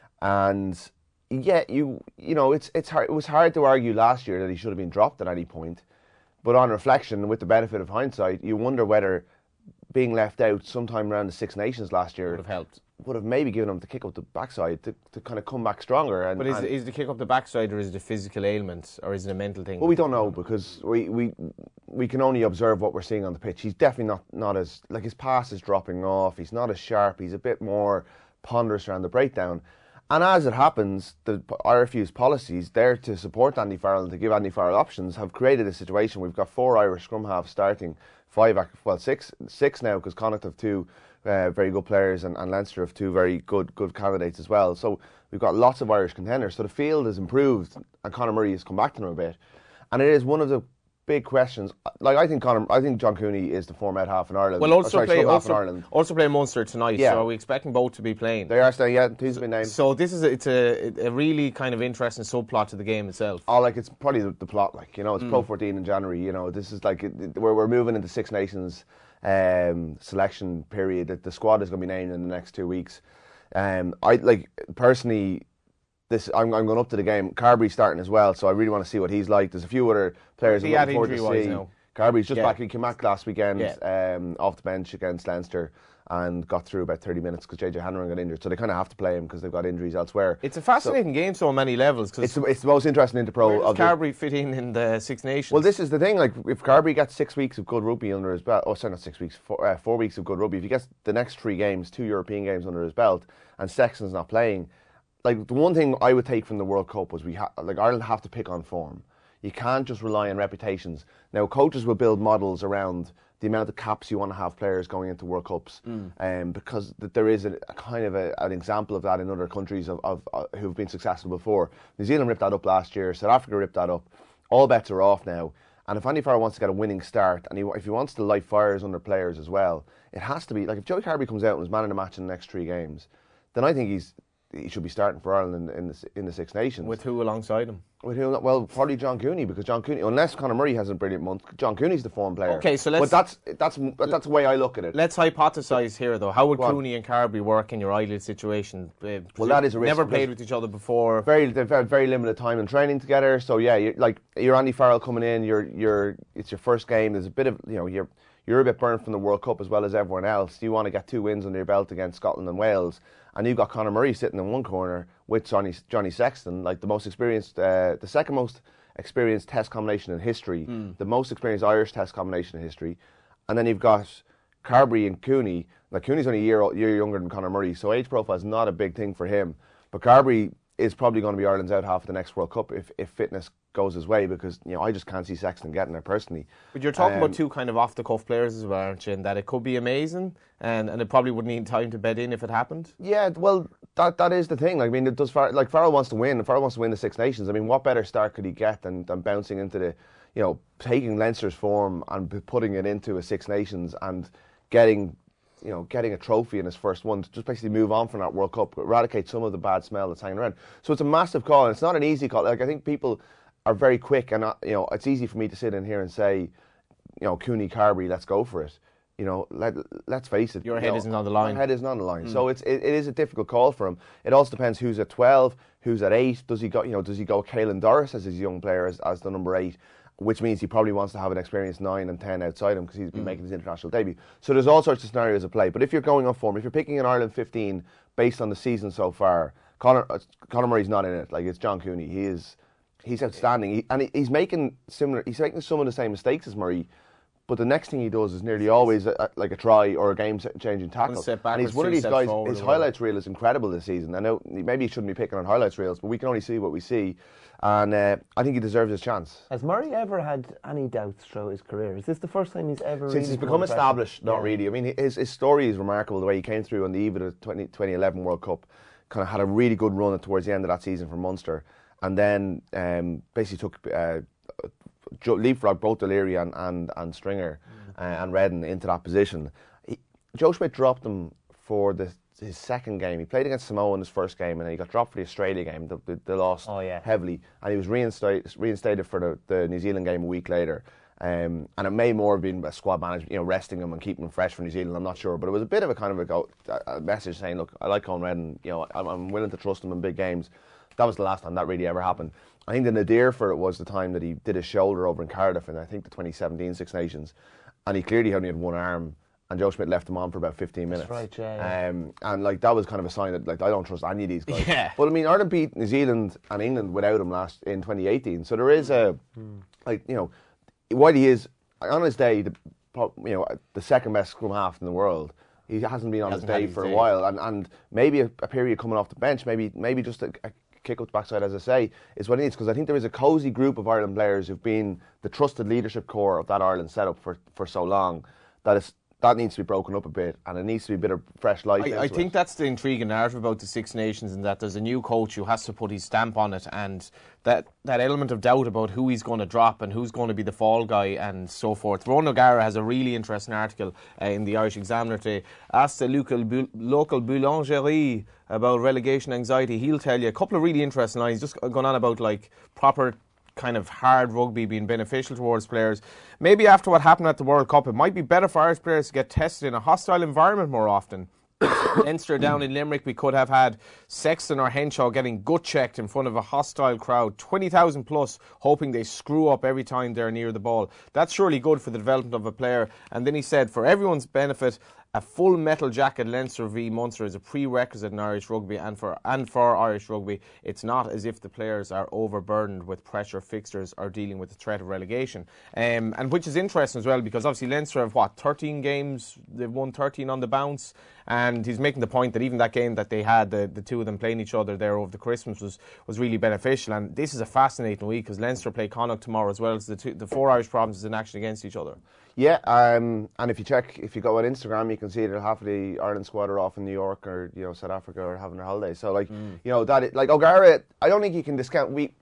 And yeah, you you know, it's it's hard, it was hard to argue last year that he should have been dropped at any point. But on reflection, with the benefit of hindsight, you wonder whether being left out sometime around the Six Nations last year Would have helped. Would have maybe given him the kick up the backside to, to kind of come back stronger. And, But is, and is the kick up the backside, or is it a physical ailment, or is it a mental thing? Well, we don't know because we, we we can only observe what we're seeing on the pitch. He's definitely not, not as, like his pass is dropping off. He's not as sharp. He's a bit more ponderous around the breakdown. And as it happens, the I R F U's policies there to support Andy Farrell and to give Andy Farrell options have created a situation. We've got four Irish scrum halves starting, five, ac- well, six, six now because Connacht have two uh, very good players and, and Leinster have two very good good candidates as well. So we've got lots of Irish contenders. So the field has improved and Conor Murray has come back to them a bit. And it is one of the big questions. Like I think Conor, I think John Cooney is the format half in Ireland. Well, or also sorry, play scrum half also, in Ireland. also play Munster tonight. Yeah. So are we expecting both to be playing? They are staying. Yeah, two's been named. So this is a, it's a a really kind of interesting subplot to the game itself. Oh, like it's probably the, the plot. Like you know, it's Mm. Pro fourteen in January. You know, this is like it, it- we're we're moving into Six Nations um, selection period. That the squad is going to be named in the next two weeks. Um, I like personally. This I'm, I'm going up to the game. Carberry's starting as well, so I really want to see what he's like. There's a few other players I'm He had looking forward to injury-wise see. now. Carberry's just Yeah. back. He came back last weekend Yeah. um, off the bench against Leinster and got through about thirty minutes because J J Hanrahan got injured. So they kind of have to play him because they've got injuries elsewhere. It's a fascinating game, so on many levels. Cause It's the, it's the most interesting interpro where does of the, Carberry fit in in the Six Nations? Well, this is the thing. Like, if Carberry gets six weeks of good rugby under his belt, oh, sorry, not six weeks, four, uh, four weeks of good rugby. If he gets the next three games, two European games under his belt, and Sexton's not playing, like the one thing I would take from the World Cup was we ha- like Ireland have to pick on form. You can't just rely on reputations. Now, coaches will build models around the amount of caps you want to have players going into World Cups, Mm. um, because th- there is a, a kind of a, an example of that in other countries of, of uh, who've been successful before. New Zealand ripped that up last year. South Africa ripped that up. All bets are off now. And if Andy Farrell wants to get a winning start, and he, if he wants to light fires under players as well, it has to be like if Joey Carberry comes out and is man of the match in the next three games, then I think he's he should be starting for Ireland in, in the in the Six Nations. With who alongside him? With who? Well, probably John Cooney, because John Cooney, unless Conor Murray has a brilliant month, John Cooney's the form player. Okay, so let's- But that's that's that's the way I look at it. Let's hypothesise here, though. How would Go on. Cooney and Carberry work in your ideal situation? Uh, Well, that is a risk. Never because played with each other before. Very, they've had very limited time in training together. So yeah, you're, like you're Andy Farrell coming in. You're, you're, it's your first game. There's a bit of, you know, you're, you're a bit burnt from the World Cup as well as everyone else. You want to get two wins under your belt against Scotland and Wales, and you've got Conor Murray sitting in one corner with Johnny, Johnny Sexton, like the most experienced, uh, the second most experienced Test combination in history, Mm. the most experienced Irish Test combination in history, and then you've got Carberry and Cooney. Like Cooney's only a year year younger than Conor Murray, so age profile is not a big thing for him. But Carbery is probably going to be Ireland's out half of the next World Cup if, if fitness goes his way, because you know I just can't see Sexton getting there personally. But you're talking um, about two kind of off-the-cuff players as well, aren't you? And that it could be amazing, and, and it probably would need time to bed in if it happened. Yeah, well, that that is the thing. Like, I mean, it does Far- like Farrell wants to win. Farrell wants to win the Six Nations. I mean, what better start could he get than, than bouncing into the, you know, taking Leinster's form and p- putting it into a Six Nations and getting, you know, getting a trophy in his first one to just basically move on from that World Cup, eradicate some of the bad smell that's hanging around. So it's a massive call, and it's not an easy call. Like, I think people are very quick, and not, you know, it's easy for me to sit in here and say, you know, Cooney, Carbery, let's go for it. You know, let let's face it. Your you head know, isn't on the line. My head isn't on the line. Mm. So it's it, it is a difficult call for him. It also depends who's at twelve, who's at eight. Does he go? You know, does he go Caelan Doris as his young player as, as the number eight? Which means he probably wants to have an experienced nine and ten outside him because he's been mm. making his international debut. So there's all sorts of scenarios at play. But if you're going on form, if you're picking an Ireland fifteen based on the season so far, Conor, uh, Conor Murray's not in it. Like, it's John Cooney. He is, he's outstanding, he, and he, he's making similar. He's making some of the same mistakes as Murray. But the next thing he does is nearly always a, a, like a try or a game-changing tackle. And he's one of these guys, his highlights reel is incredible this season. I know maybe he shouldn't be picking on highlights reels, but we can only see what we see. And uh, I think he deserves his chance. Has Murray ever had any doubts throughout his career? Is this the first time he's ever Since really he's become established, not yeah. really. I mean, his, his story is remarkable, the way he came through on the eve of the twenty, twenty eleven World Cup. Kind of had a really good run towards the end of that season for Munster. And then um, basically took... Uh, leapfrog both Deliri and, and, and Stringer mm. uh, and Redden into that position. He, Joe Schmidt dropped him for the, his second game. He played against Samoa in his first game, and then he got dropped for the Australia game. They, they lost oh, yeah. heavily, and he was reinstated, reinstated for the, the New Zealand game a week later. Um, and it may more have been a squad management, you know, resting him and keeping him fresh for New Zealand. I'm not sure, but it was a bit of a kind of a, go, a message saying, look, I like Colin Redden. You know, I'm, I'm willing to trust him in big games. That was the last time that really ever happened. I think the nadir for it was the time that he did his shoulder over in Cardiff in I think the twenty seventeen Six Nations, and he clearly only had one arm, and Joe Schmidt left him on for about fifteen minutes. That's right, yeah. Um, and like that was kind of a sign that like I don't trust any of these guys. Yeah. But I mean, Ireland beat New Zealand and England without him last in twenty eighteen, so there is a mm. like you know, while he is on his day, the, you know, the second best scrum half in the world. He hasn't been on his day for a while, and and maybe a, a period coming off the bench, maybe maybe just a, a kick up the backside, as I say, is what it needs, because I think there is a cosy group of Ireland players who've been the trusted leadership core of that Ireland setup for, for so long that it's, that needs to be broken up a bit, and it needs to be a bit of fresh life. I, I think it. that's the intriguing narrative about the Six Nations, and that there's a new coach who has to put his stamp on it, and that, that element of doubt about who he's going to drop and who's going to be the fall guy and so forth. Ronan O'Gara has a really interesting article uh, in the Irish Examiner today. Ask the local, bu- local boulangerie about relegation anxiety. He'll tell you a couple of really interesting lines, just going on about like proper kind of hard rugby being beneficial towards players. Maybe after what happened at the World Cup, it might be better for Irish players to get tested in a hostile environment more often. Leinster down in Limerick, we could have had Sexton or Henshaw getting gut checked in front of a hostile crowd, twenty thousand plus, hoping they screw up every time they're near the ball. That's surely good for the development of a player. And then he said, for everyone's benefit, a full metal jacket Leinster v Munster is a prerequisite in Irish rugby, and for and for Irish rugby, it's not as if the players are overburdened with pressure fixtures or dealing with the threat of relegation. Um, and which is interesting as well, because obviously Leinster have, what, thirteen games, they've won thirteen on the bounce, and he's making the point that even that game that they had, the, the two of them playing each other there over the Christmas was, was really beneficial. And this is a fascinating week, because Leinster play Connacht tomorrow as well as the, two, the four Irish provinces in action against each other. Yeah, um, and if you check, if you go on Instagram, you can see that half of the Ireland squad are off in New York or, you know, South Africa or having their holidays. So, like, mm. you know, that, like, O'Gara, I don't think you can discount. We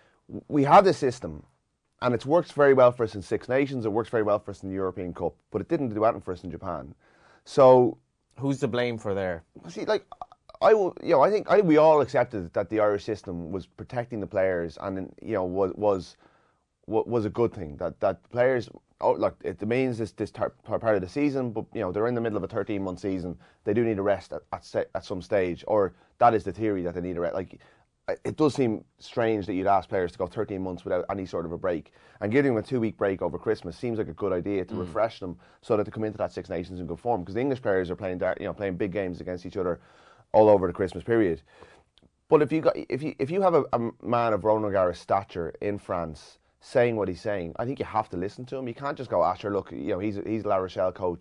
we have this system, and it's worked very well for us in Six Nations. It works very well for us in the European Cup, but it didn't do anything for us in Japan. So, who's to blame for there? See, like, I will, you know, I think I think we all accepted that the Irish system was protecting the players, and you know, was was was a good thing that that players. Oh, look, it means this this tar- part of the season, but you know they're in the middle of a thirteen month season. They do need a rest at at, se- at some stage, or that is the theory that they need a rest. Like, it does seem strange that you'd ask players to go thirteen months without any sort of a break, and giving them a two week break over Christmas seems like a good idea to mm. refresh them so that they come into that Six Nations in good form. Because the English players are playing, you know, playing big games against each other all over the Christmas period. But if you got if you if you have a, a man of Ronan O'Gara's stature in France saying what he's saying, I think you have to listen to him. You can't just go, ah, sure, look, you know, he's he's La Rochelle coach,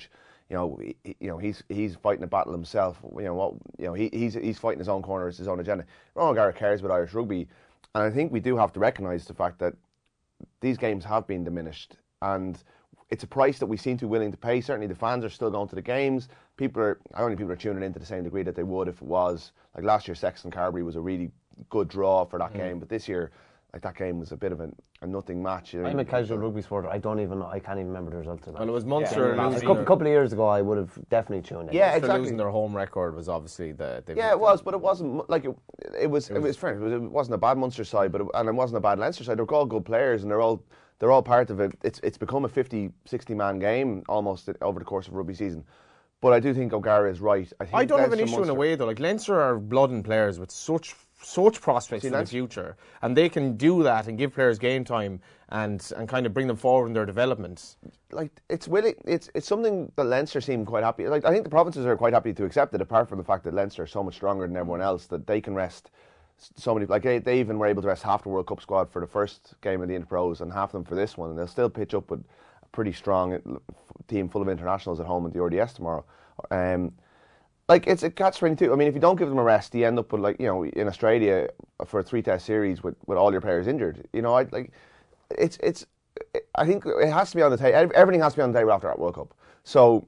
You know, he, you know he's he's fighting a battle himself. You know what? You know he, he's he's fighting his own corner, it's his own agenda. Ronan O'Gara cares about Irish rugby, and I think we do have to recognise the fact that these games have been diminished, and it's a price that we seem to be willing to pay. Certainly, the fans are still going to the games. People are, I don't think people are tuning in to the same degree that they would if it was like last year. Sexton Carberry was a really good draw for that mm. game, but this year, like that game was a bit of a, a nothing match. You know, I'm a casual rugby supporter. I don't even, I can't even remember the results of that. Well, it was Munster yeah, losing. A couple, couple of years ago, I would have definitely tuned in. Yeah, Munster exactly. Losing their home record was obviously the. the yeah, it was, but it wasn't like it. It was. It was, it was fair. It, was, it wasn't a bad Munster side, but it, and it wasn't a bad Leinster side. They're all good players, and they're all they're all part of it. It's it's become a fifty, sixty man game almost over the course of rugby season. But I do think O'Gara is right. I, think I don't have an Leinster, issue Munster, in a way though. Like Leinster are blooding players with such such prospects See, in the Leinster- future, and they can do that and give players game time and and kind of bring them forward in their development. Like it's willing, it's it's something that Leinster seem quite happy. Like I think the provinces are quite happy to accept it. Apart from the fact that Leinster are so much stronger than everyone else, that they can rest so many. Like they, they even were able to rest half the World Cup squad for the first game of the Interpros and half of them for this one, and they'll still pitch up with a pretty strong team full of internationals at home at the R D S tomorrow. Um, like it's a catch twenty-two. I mean, if you don't give them a rest, you end up with like you know in Australia for a three-test series with, with all your players injured. You know, I like it's it's. I think it has to be on the table. Everything has to be on the table after that World Cup. So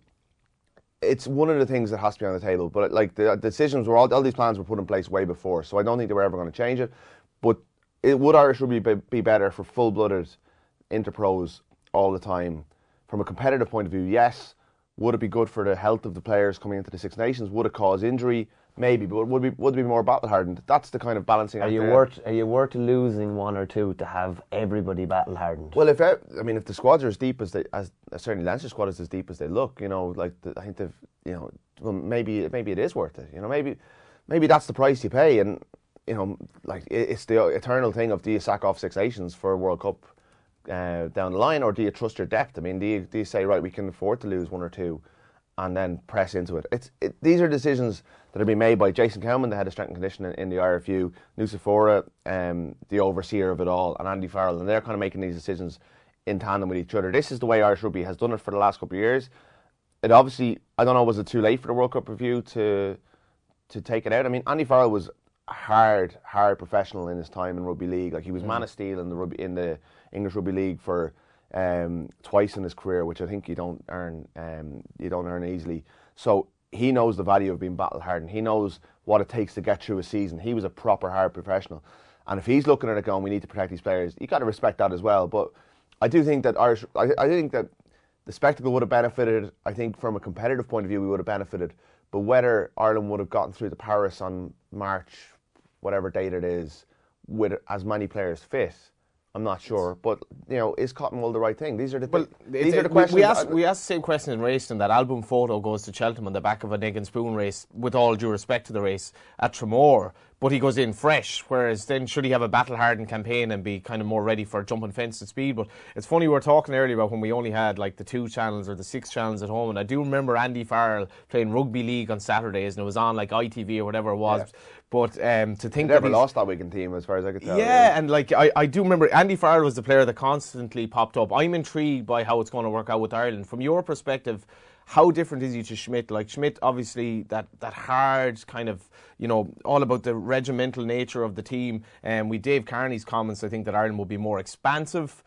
it's one of the things that has to be on the table. But like the decisions were all, all these plans were put in place way before. So I don't think they were ever going to change it. But it would Irish rugby be, be better for full-blooded interpros all the time from a competitive point of view? Yes. Would it be good for the health of the players coming into the Six Nations? Would it cause injury? Maybe, but would it be, would it be more battle hardened? That's the kind of balancing Are act you there. worth Are you worth losing one or two to have everybody battle hardened? Well, if I mean, if the squads are as deep as they, as certainly Leinster squad is as deep as they look, you know, like the, I think they've, you know, well, maybe maybe it is worth it. You know, maybe maybe that's the price you pay, and you know, like it, it's the eternal thing of do you sack off Six Nations for a World Cup uh, down the line, or do you trust your depth? I mean, do you do you say right, we can afford to lose one or two, and then press into it? It's it, these are decisions that are being made by Jason Cowman, the head of strength and conditioning in the I R F U, Nusafora, um, the overseer of it all, and Andy Farrell, and they're kind of making these decisions in tandem with each other. This is the way Irish rugby has done it for the last couple of years. It obviously, I don't know, was it too late for the World Cup review to to take it out? I mean, Andy Farrell was a hard, hard professional in his time in rugby league. Like he was mm. man of steel in the rugby in the English Rugby League for um, twice in his career, which I think you don't earn um, you don't earn easily. So he knows the value of being battle hardened. He knows what it takes to get through a season. He was a proper hard professional, and if he's looking at it going, we need to protect these players, you got to respect that as well. But I do think that Irish, I, I think that the spectacle would have benefited. I think from a competitive point of view, we would have benefited. But whether Ireland would have gotten through to Paris on March, whatever date it is, with as many players fit, I'm not sure. But you know, is cotton wool the right thing? These are the well, these it, are the questions. We asked, we asked the same question in racing. That album photo goes to Cheltenham on the back of a Egg and Spoon race. With all due respect to the race at Tramore, but he goes in fresh. Whereas then, should he have a battle hardened campaign and be kind of more ready for jumping fence and speed? But it's funny, we were talking earlier about when we only had like the two channels or the six channels at home, and I do remember Andy Farrell playing rugby league on Saturdays, and it was on like I T V or whatever it was. Yeah. But um, to think they never that lost that weekend team, as far as I could tell. Yeah, really. and like I, I do remember Andy Farrell was the player that constantly popped up. I'm intrigued by how it's going to work out with Ireland. From your perspective, how different is he to Schmidt? Like Schmidt, obviously that, that hard kind of, you know, all about the regimental nature of the team. And um, with Dave Carney's comments, I think that Ireland will be more expansive.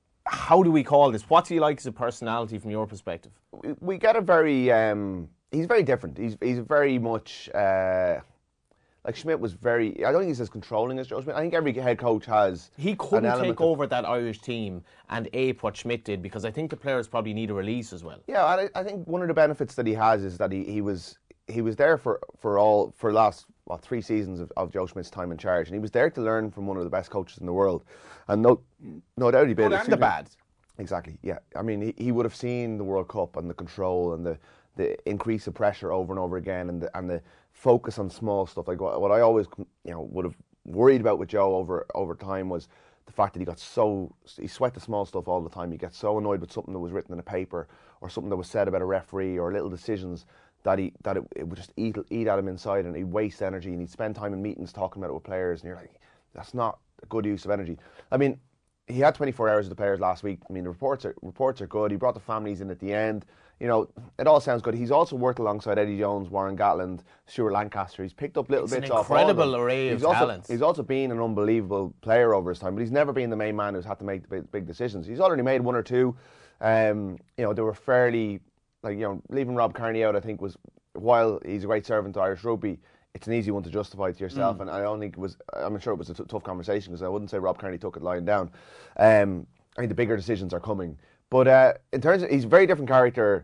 How do we call this? What do you like as a personality from your perspective? We, we get a very, um, he's very different. He's he's very much, uh, like Schmidt was very, I don't think he's as controlling as Joe Schmidt. I think every head coach has. He couldn't take over that Irish team and ape what Schmidt did, because I think the players probably need a release as well. Yeah, I, I think one of the benefits that he has is that he, he was he was there for, for all for last what, three seasons of, of Joe Schmidt's time in charge, and he was there to learn from one of the best coaches in the world, and no no doubt he did. Good and the bad. Exactly. Yeah, I mean he, he would have seen the World Cup and the control and the the increase of pressure over and over again, and the and the focus on small stuff. Like what, what I always, you know, would have worried about with Joe over over time was the fact that he got so, he sweat the small stuff all the time. He gets so annoyed with something that was written in a paper or something that was said about a referee or little decisions that he that it, it would just eat eat at him inside, and he'd waste energy, and he'd spend time in meetings talking about it with players, and you're like, that's not a good use of energy. I mean, he had twenty-four hours with the players last week. I mean, the reports are reports are good. He brought the families in at the end. you know, it all sounds good. He's also worked alongside Eddie Jones, Warren Gatland, Stuart Lancaster. He's picked up little it's bits an off all of them. incredible array of he's also, talents. He's also been an unbelievable player over his time, but he's never been the main man who's had to make the big, big decisions. He's already made one or two. Um, you know, they were fairly, like, you know, leaving Rob Kearney out, I think, was, while he's a great servant to Irish rugby, it's an easy one to justify to yourself. Mm. And I don't think it was, I'm sure it was a t- tough conversation, because I wouldn't say Rob Kearney took it lying down. Um, I think the bigger decisions are coming. But uh, in terms of, he's a very different character,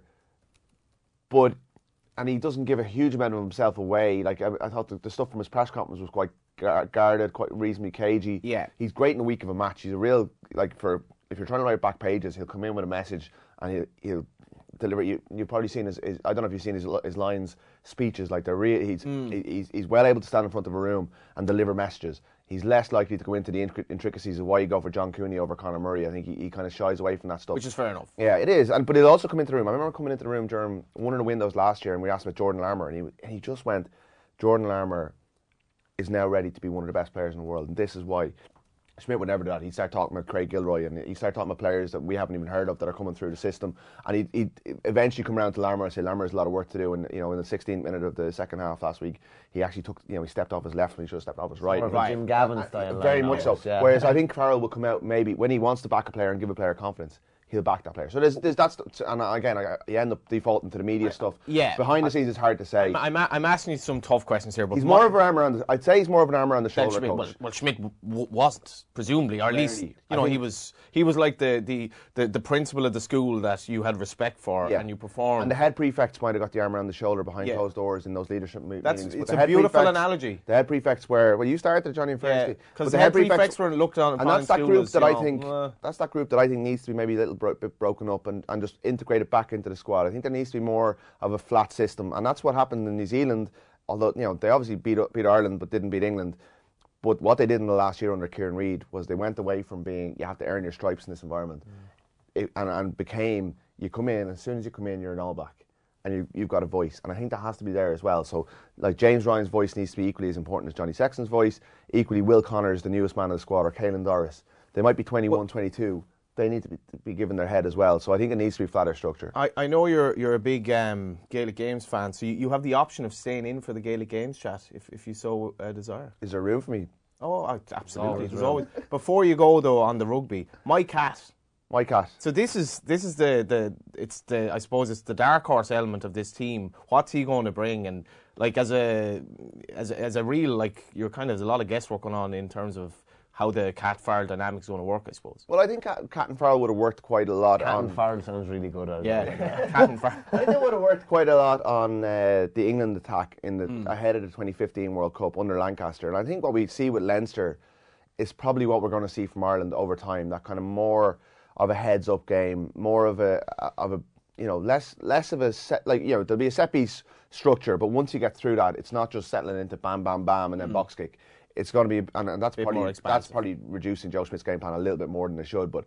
but, and he doesn't give a huge amount of himself away. Like, I, I thought the, the stuff from his press conference was quite gar- guarded, quite reasonably cagey. Yeah. He's great in the week of a match. He's a real, like, for, if you're trying to write back pages, he'll come in with a message and he'll, he'll deliver. You, you've probably seen his, his, I don't know if you've seen his, his lines, speeches, like they're real. He's, mm. he's, he's well able to stand in front of a room and deliver messages. He's less likely to go into the intricacies of why you go for John Cooney over Conor Murray. I think he, he kind of shies away from that stuff. Which is fair enough. Yeah, it is. And but he'll also come into the room. I remember coming into the room during one of the windows last year, and we asked about Jordan Larmour, and he and he just went, Jordan Larmour is now ready to be one of the best players in the world, and this is why. Schmidt would never do that. He'd start talking about Craig Gilroy, and he'd start talking about players that we haven't even heard of that are coming through the system. And he'd, he'd eventually come around to Larmour and say, Larmour has a lot of work to do. And, you know, in the sixteenth minute of the second half last week, he actually took, you know, he stepped off his left when he should have stepped off his right. More of a right. Jim Gavin style. Very much so. Yeah. Whereas I think Farrell will come out maybe when he wants to back a player and give a player confidence, he'll back that player. So there's, there's that's, and again, I, you end up defaulting to the media stuff. Yeah. Behind the scenes, it's hard to say. I'm, I'm, I'm asking you some tough questions here, but he's more of an armour on the, I'd say he's more of an armour on the shoulder. Schmidt, coach. well, well, Schmidt w- wasn't, presumably, or at least, you I know, he was he was like the, the, the, the principal of the school that you had respect for, yeah. and you performed. And the head prefects might have got the armour on the shoulder behind yeah. closed doors in those leadership mo- That's, meetings. It's but a beautiful analogy. The head prefects were, well, you started, Johnny, and yeah, because the, the head prefects, prefects were looked on and that's that group as, that I know, think uh, that's that group that I think needs to be maybe a little bro- bit broken up and, and just integrated back into the squad. I think there needs to be more of a flat system, and that's what happened in New Zealand. Although, you know, they obviously beat beat Ireland but didn't beat England. But what they did in the last year under Kieran Reid was they went away from being you have to earn your stripes in this environment, mm. it, and, and became you come in, as soon as you come in, you're an All Black, and you, you've got a voice, and I think that has to be there as well. So, like, James Ryan's voice needs to be equally as important as Johnny Sexton's voice. Equally, Will Connors, the newest man of the squad, or Caelan Doris. They might be twenty-one, well, twenty-two. They need to be, to be given their head as well. So I think it needs to be flatter structure. I, I know you're you're a big um, Gaelic Games fan, so you, you have the option of staying in for the Gaelic Games chat if, if you so uh, desire. Is there room for me? Oh, absolutely. Always There's always. Before you go though on the rugby, my cat. My cat. So this is this is the, the it's the I suppose it's the dark horse element of this team. What's he going to bring? And like as a as a, as a real like you're kind of there's a lot of guesswork going on in terms of how the Cat Farrell dynamic's going to work, I suppose. Well, I think Cat, Cat and Farrell would have worked quite a lot Cat on... and Farrell sounds really good. Yeah, Cat and Farrell. I think they would have worked quite a lot on uh, the England attack in the Mm. ahead of the twenty fifteen World Cup under Lancaster. And I think what we see with Leinster is probably what we're going to see from Ireland over time, that kind of more of a heads-up game, more of a, of a you know, less less of a set, like, you know, there'll be a set-piece structure, but once you get through that, it's not just settling into bam, bam, bam, and then mm. box kick. It's going to be, and, and that's probably that's probably reducing Joe Schmidt's game plan a little bit more than they should. But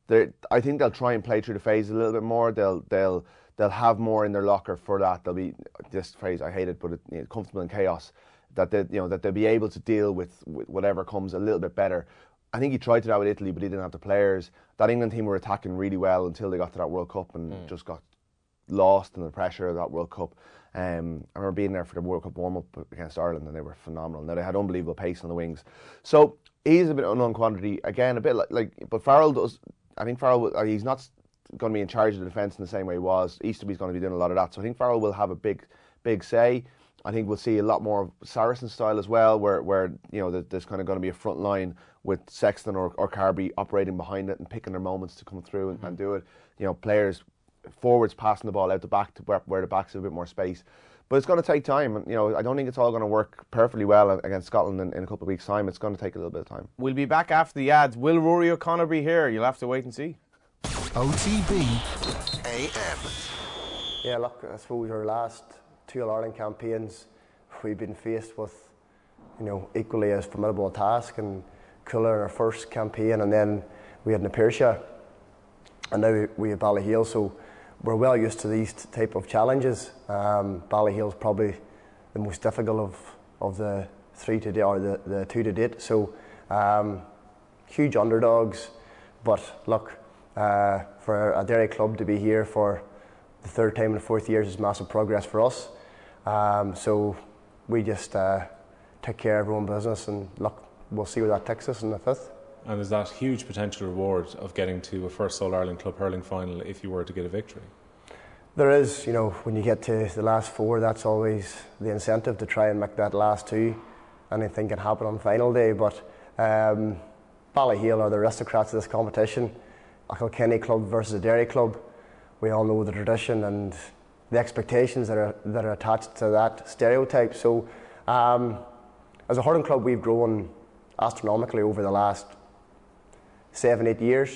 I think they'll try and play through the phase a little bit more. They'll they'll they'll have more in their locker for that. They'll be, this phrase I hate it, but it, you know, comfortable in chaos. That they you know that they'll be able to deal with, with whatever comes a little bit better. I think he tried to do that with Italy, but he didn't have the players. That England team were attacking really well until they got to that World Cup and mm. just got lost in the pressure of that World Cup. Um, I remember being there for the World Cup warm-up against Ireland, and they were phenomenal. Now, they had unbelievable pace on the wings. So he's a bit unknown quantity. Again, a bit like, like but Farrell does, I think Farrell, he's not going to be in charge of the defence in the same way he was. Easterby's going to be doing a lot of that. So I think Farrell will have a big, big say. I think we'll see a lot more Saracen style as well, where, where you know, there's kind of going to be a front line with Sexton or, or Carby operating behind it and picking their moments to come through and, mm-hmm. and do it. You know, players, forwards passing the ball out the back to where, where the backs have a bit more space. But it's going to take time. And, you know, I don't think it's all going to work perfectly well against Scotland in, in a couple of weeks' time. It's going to take a little bit of time. We'll be back after the ads. Will Rory O'Connor be here? You'll have to wait and see. O T B A M. Yeah, look, I suppose our last two All-Ireland campaigns, we've been faced with, you know, equally as formidable a task, and Culla in our first campaign, and then we had Na Piarsaigh, and now we, we have Ballyhale, so we're well used to these type of challenges. Um, Ballyhale's probably the most difficult of, of the three to date, or the, the two to date, so um, huge underdogs, but look, uh, for a Derry club to be here for the third time in the fourth years is massive progress for us. Um, so we just uh, take care of our own business, and look, we'll see where that takes us in the fifth. And is that huge potential reward of getting to a first All-Ireland Club hurling final if you were to get a victory? There is, you know, when you get to the last four, that's always the incentive to try and make that last two. Anything can happen on final day, but um, Ballyhale are the aristocrats of this competition. A Kilkenny club versus a Derry club. We all know the tradition and the expectations that are that are attached to that stereotype. So, um, as a hurling club, we've grown astronomically over the last seven, eight years.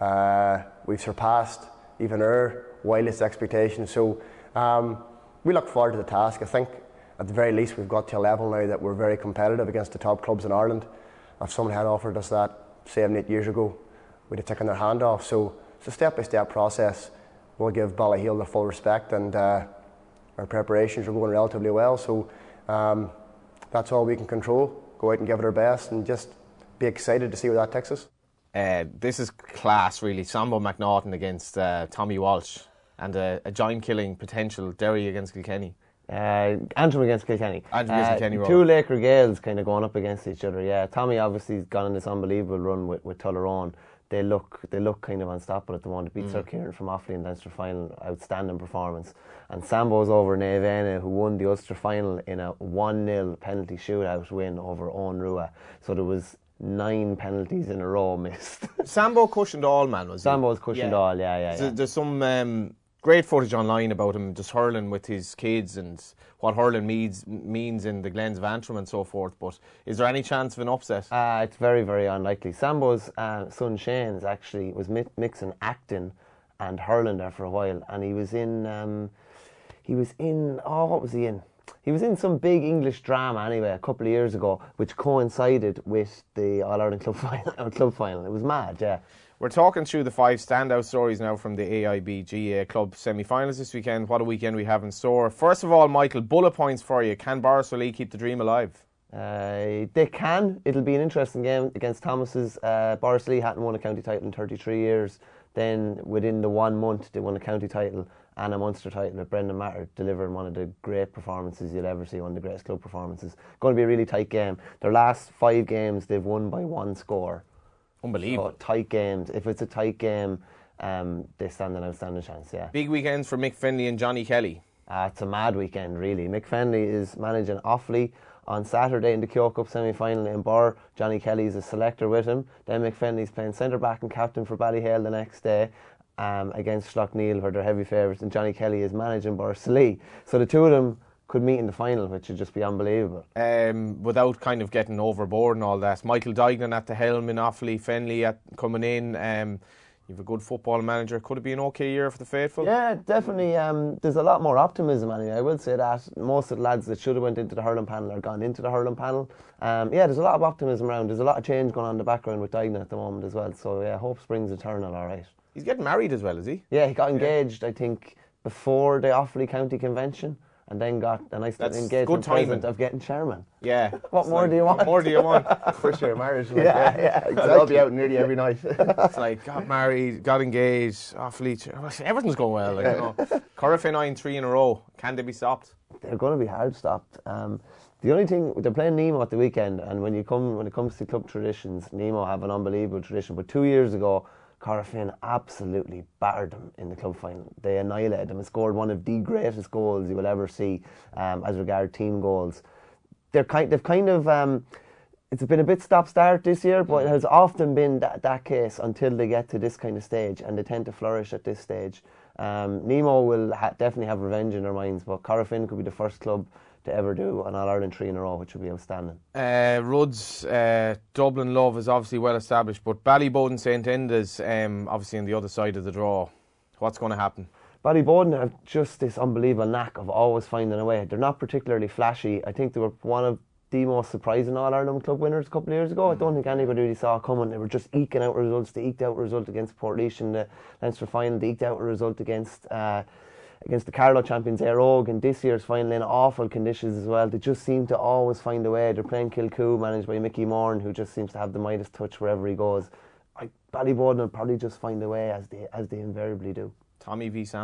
Uh, we've surpassed even our wildest expectations. So um, we look forward to the task. I think at the very least we've got to a level now that we're very competitive against the top clubs in Ireland. If someone had offered us that seven, eight years ago, we'd have taken their hand off. So it's a step-by-step process. We'll give Ballyhale the full respect, and uh, our preparations are going relatively well. So um, that's all we can control. Go out and give it our best and just be excited to see where that takes us. Uh, this is class, really. Sambo McNaughton against uh, Tommy Walsh, and a, a giant-killing potential Derry against Kilkenny. Uh, Antrim against Kilkenny. Antrim against uh, Kilkenny. Two Laker Gales kind of going up against each other. Yeah, Tommy obviously has gone on this unbelievable run with, with Tullaroan. They look they look kind of unstoppable at the moment. Beat mm. Sir Kieran from Offaly in the Ulster final, outstanding performance. And Sambo's over Naomh Eanna, who won the Ulster final in a one nil penalty shootout win over Owen Rua. So there was nine penalties in a row missed. Sambo cushioned all, man, was he? Sambo's cushioned yeah. all, yeah, yeah, so yeah. There's some um, great footage online about him just hurling with his kids and what hurling means, means in the Glens of Antrim and so forth. But is there any chance of an upset? Uh, it's very, very unlikely. Sambo's uh, son Shane's actually was mi- mixing acting and hurling there for a while, and he was in, um, he was in, oh, what was he in? He was in some big English drama anyway a couple of years ago, which coincided with the All-Ireland Club final. Club final. It was mad, yeah. We're talking through the five standout stories now from the A I B G A Club semi-finals this weekend. What a weekend we have in store. First of all, Michael, bullet points for you. Can Borris-Lee keep the dream alive? Uh, they can. It'll be an interesting game against Thomas's. Uh, Borris-Lee hadn't won a county title in thirty-three years. Then within the one month they won a county title and a Munster title with Brendan Matter, delivering one of the great performances you'll ever see, one of the greatest club performances. Going to be a really tight game. Their last five games they've won by one score. Unbelievable. So, tight games. If it's a tight game, um, they stand an outstanding chance, yeah. Big weekends for Mick Fennelly and Johnny Kelly. Uh, it's a mad weekend, really. Mick Fennelly is managing Offaly on Saturday in the Keogh Cup semi-final in Burr. Johnny Kelly is a selector with him. Then Mick Fennelly's playing centre-back and captain for Ballyhale the next day um, against Schlockneil, where they're heavy favourites, and Johnny Kelly is managing Borris-Lee. So the two of them could meet in the final, which would just be unbelievable. Um, without kind of getting overboard and all that, Michael Duignan at the helm in Offaly, Fennelly at, coming in. Um, you have a good football manager. Could it be an okay year for the faithful? Yeah, definitely. Um, there's a lot more optimism anyway. I will say that most of the lads that should have went into the hurling panel are gone into the hurling panel. Um, yeah, there's a lot of optimism around. There's a lot of change going on in the background with Duignan at the moment as well. So yeah, hope springs eternal. All right. He's getting married as well, is he? Yeah, he got engaged. Yeah. I think before the Offaly County Convention. And then got a nice That's engagement present of getting chairman. Yeah. What more like, do you want? What more do you want? First year of marriage. Like, yeah, yeah, yeah, exactly. I'll be out nearly every night. It's like, got married, got engaged, Offaly, everything's going well. Like, you know. Corofin three in a row. Can they be stopped? They're going to be hard stopped. Um, the only thing, they're playing Nemo at the weekend, and when you come when it comes to club traditions, Nemo have an unbelievable tradition. But two years ago, Corofin absolutely battered them in the club final. They annihilated them and scored one of the greatest goals you will ever see um, as regard team goals. They're kind, they've kind of, um, it's been a bit stop-start this year, but it has often been that, that case until they get to this kind of stage, and they tend to flourish at this stage. Um, Nemo will ha- definitely have revenge in their minds, but Corofin could be the first club to ever do an All-Ireland three in a row, which would be outstanding. Uh, Rudd's uh, Dublin love is obviously well established, but Ballyboden Saint Enda's um, obviously on the other side of the draw. What's going to happen? Ballyboden have just this unbelievable knack of always finding a way. They're not particularly flashy. I think they were one of the most surprising All-Ireland club winners a couple of years ago. Mm. I don't think anybody really saw it coming. They were just eking out results. They eked out a result against Portlaoise in the Leinster final. They eked out a result against uh, against the Carlow champions Éire Óg in this year's final in awful conditions as well. They just seem to always find a way. They're playing Kilcoo, managed by Mickey Moran, who just seems to have the Midas touch wherever he goes. I, Ballyboden will probably just find a way, as they as they invariably do. Tommy v Sambo.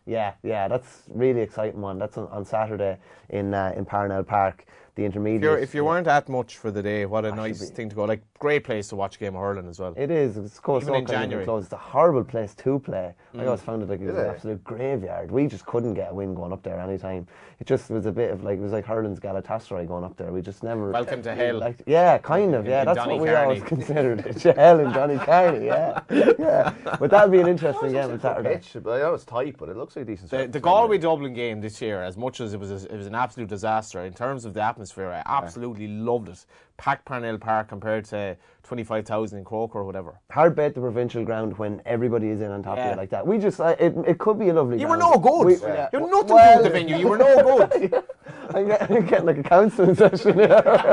Yeah, yeah, that's really exciting one. That's on, on Saturday in uh, in Parnell Park. The intermediate. If, you're, if you weren't at much for the day, what a That nice should be- thing to go. Like, great place to watch a game of hurling as well. It is. It's close. Even in January. Close. It's a horrible place to play. Mm. I always found it like it was Is an it? absolute graveyard. We just couldn't get a win going up there any time. It just was a bit of like it was like hurling's Galatasaray going up there. We just never. Welcome to hell. Liked, yeah, kind of. In- Yeah, in that's Johnny what we Carney. always considered it. Hell in Johnny Carney. Yeah, yeah. But that'll be an interesting game on Saturday. Pitch, but I know it's tight, but it looks like a decent. The, surface. the Galway Dublin game this year, as much as it was, a, it was an absolute disaster in terms of the atmosphere. I absolutely loved it. Packed Parnell Park compared to twenty-five thousand in Croker or whatever. Hard bet the provincial ground when everybody is in on top of Yeah. you like that. We just, uh, it, it could be a lovely You ground. were no good. We- Yeah. yeah. You had nothing to do Well- with the venue. You were no good. I'm getting, I'm getting like a counselling session here.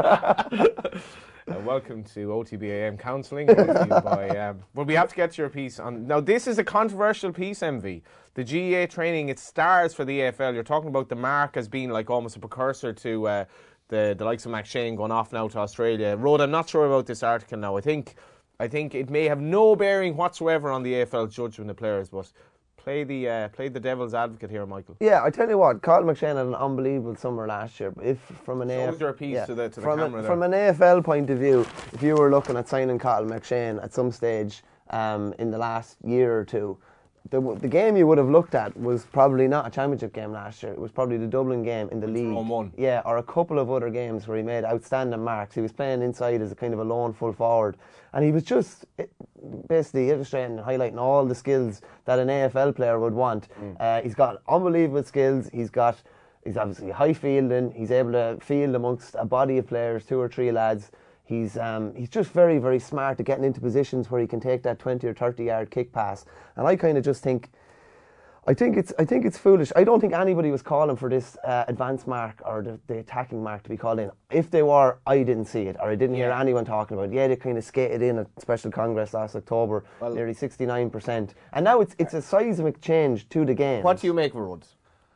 Uh, welcome to O T B A M Counselling. brought to you by, um, well, we have to get to your piece on. Now, this is a controversial piece, M V. The G A A training, it stars for the A F L. You're talking about the mark as being like almost a precursor to uh, the the likes of McShane going off now to Australia. Rod, I'm not sure about this article now. I think I think it may have no bearing whatsoever on the A F L judgment of players, but play the uh, play the devil's advocate here, Michael. Yeah, I tell you what, Carl McShane had an unbelievable summer last year. But if from an Show A F L, us your piece to the- to the from, camera a, there. from an A F L point of view, if you were looking at signing Carl McShane at some stage um, in the last year or two, the the game you would have looked at was probably not a championship game last year. It was probably the Dublin game in the league. one. Yeah, or a couple of other games where he made outstanding marks. He was playing inside as a kind of a lone full forward, and he was just eh, basically illustrating and highlighting all the skills that an A F L player would want. Mm. Uh, he's got unbelievable skills. He's got he's obviously high fielding. He's able to field amongst a body of players, two or three lads. He's um, he's just very, very smart at getting into positions where he can take that twenty or thirty yard kick pass. And I kind of just think, I think it's I think it's foolish. I don't think anybody was calling for this uh, advance mark or the, the attacking mark to be called in. If they were, I didn't see it, or I didn't hear anyone talking about it. Yeah, they kind of skated in at Special Congress last October, Well- nearly sixty-nine percent. And now it's it's a seismic change to the game. What do you make of Rhodes?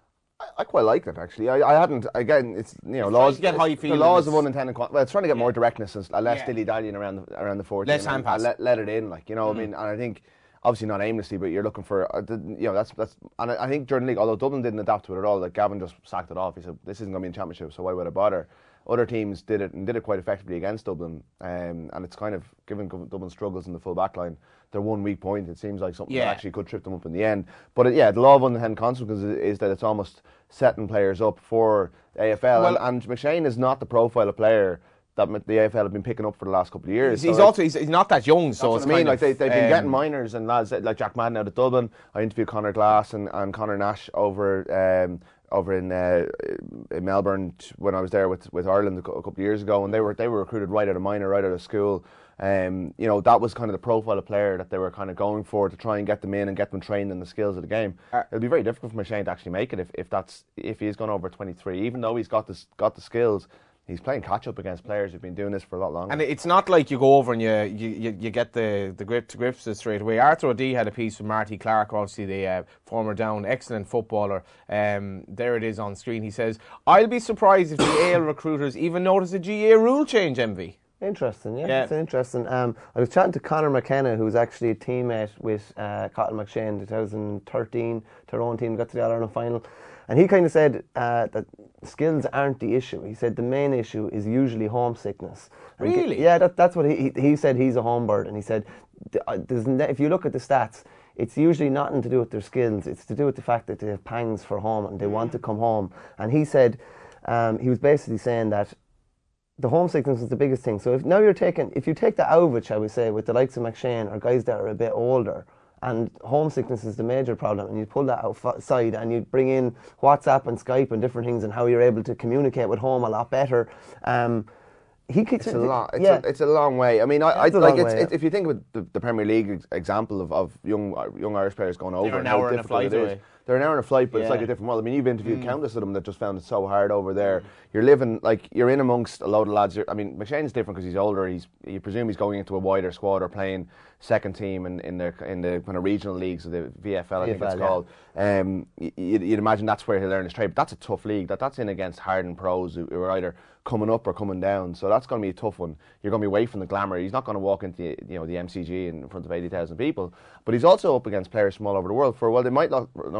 I quite like it actually. I, I hadn't. Again, it's you know It's laws. trying to get high it's- the fielding, laws of it's- unintended. Con- well, it's trying to get more directness and uh, less Yeah. dilly dallying around the around the fourteen. Less and- hand pass. and Let, let it in, like you know. Mhm. I mean, and I think obviously not aimlessly, but you're looking for uh, the, you know that's that's. And I, I think during the league, although Dublin didn't adapt to it at all, like Gavin just sacked it off. He said this isn't going to be a championship, so why would I bother? Other teams did it and did it quite effectively against Dublin, um, and it's kind of given Dublin struggles in the full back line. Their one weak point, it seems like something Yeah. that actually could trip them up in the end. But it, yeah, the law of unintended consequences is, is that it's almost setting players up for A F L, Well- and, and McShane is not the profile of player that m- the A F L have been picking up for the last couple of years. He's, he's So, like, also he's, he's not that young, so that's it's what I mean. kind Like of, they, they've been um, getting minors and lads like Jack Madden out of Dublin. I interviewed Conor Glass and, and Conor Nash over um, over in, uh, in Melbourne t- when I was there with, with Ireland a, cou- a couple of years ago, and they were they were recruited right out of minor, right out of school. Um, you know, that was kind of the profile of player that they were kind of going for to try and get them in and get them trained in the skills of the game. Uh, It'll be very difficult for McShane to actually make it if, if that's if he's gone over twenty-three. Even though he's got this got the skills, he's playing catch up against players who've been doing this for a lot longer. And it's not like you go over and you you, you, you get the, the grip to grips it straight away. Arthur O'Dea had a piece with Marty Clark, obviously the uh, former Down, excellent footballer. Um, there it is on screen. He says, I'll be surprised if the A L recruiters even notice a G A A rule change, M V. Interesting, yeah, Yeah. it's interesting. Um, I was chatting to Conor McKenna, who's actually a teammate with uh, Cotton McShane in twenty thirteen. Tyrone team got to the All-Ireland final. And he kind of said uh, that skills aren't the issue. He said the main issue is usually homesickness. And Really? ge- yeah, that, that's what he, he he said. He's a home bird. And he said, th- uh, there's ne- if you look at the stats, it's usually nothing to do with their skills. It's to do with the fact that they have pangs for home and they want to come home. And he said, um, he was basically saying that the homesickness is the biggest thing. So if now you're taking, if you take the out of it, shall we say, with the likes of McShane or guys that are a bit older, and homesickness is the major problem, and you pull that outside and you bring in WhatsApp and Skype and different things and how you're able to communicate with home a lot better. Um, he could, It's a long, it's, yeah. a, it's a long way. I mean, I, I It's a like long it's, way, it, if you think of the, the Premier League ex- example of, of young uh, young Irish players going over, They're an and how hour and a difficult flight it is. away. They're an hour and a flight, but it's Yeah. like a different world. I mean, you've interviewed Mm. countless of them that just found it so hard over there. You're living like you're in amongst a load of lads. You're, I mean, McShane's different because he's older. He's you presume he's going into a wider squad or playing second team in, in the in the kind of regional leagues of the V F L, I think V F L, it's yeah. called. Um, y- you'd, you'd imagine that's where he'll learn his trade. But that's a tough league. That that's in against hardened pros who, who are either coming up or coming down. So that's going to be a tough one. You're going to be away from the glamour. He's not going to walk into you know the M C G in front of eighty thousand people. But he's also up against players from all over the world. For well, they might not know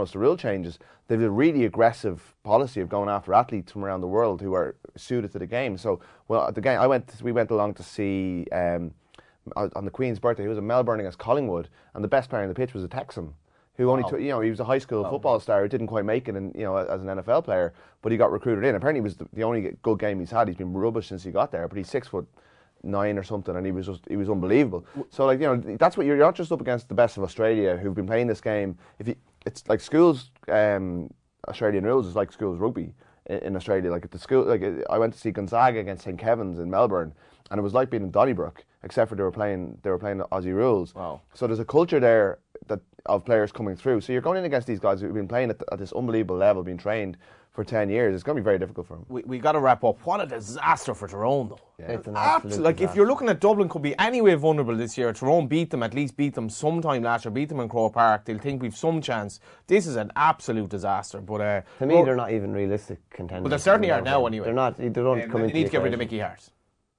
announced the rule changes, they've a really aggressive policy of going after athletes from around the world who are suited to the game. So, well, at the game, I went. We went along to see um, on the Queen's birthday. It was in Melbourne against Collingwood, and the best player on the pitch was a Texan who only, wow. took, you know, he was a high school oh. football star who didn't quite make it, and you know, as an N F L player, but he got recruited in. Apparently, it was the, the only good game he's had. He's been rubbish since he got there, but he's six foot. nine or something, and he was just he was unbelievable. So like you know that's what you're, you're not just up against the best of Australia who've been playing this game. If you, it's like schools um, Australian rules is like schools rugby in, in Australia. Like at the school, like I went to see Gonzaga against Saint Kevin's in Melbourne, and it was like being in Donnybrook, except for they were playing they were playing the Aussie rules. Wow. So there's a culture there that of players coming through. So you're going in against these guys who've been playing at, the, at this unbelievable level, being trained for ten years. It's going to be very difficult for him. We we got to wrap up. What a disaster for Tyrone, though. Yeah. It's an absolute absolute like disaster. if you're looking at Dublin could be anyway vulnerable this year. Tyrone beat them, at least beat them sometime last year. Beat them in Croke Park. They'll think we've some chance. This is an absolute disaster. But uh, to me, they're not even realistic contenders. But they certainly are now anyway. They're not. They don't um, come They into need the to get rid of equation. Mickey Hart.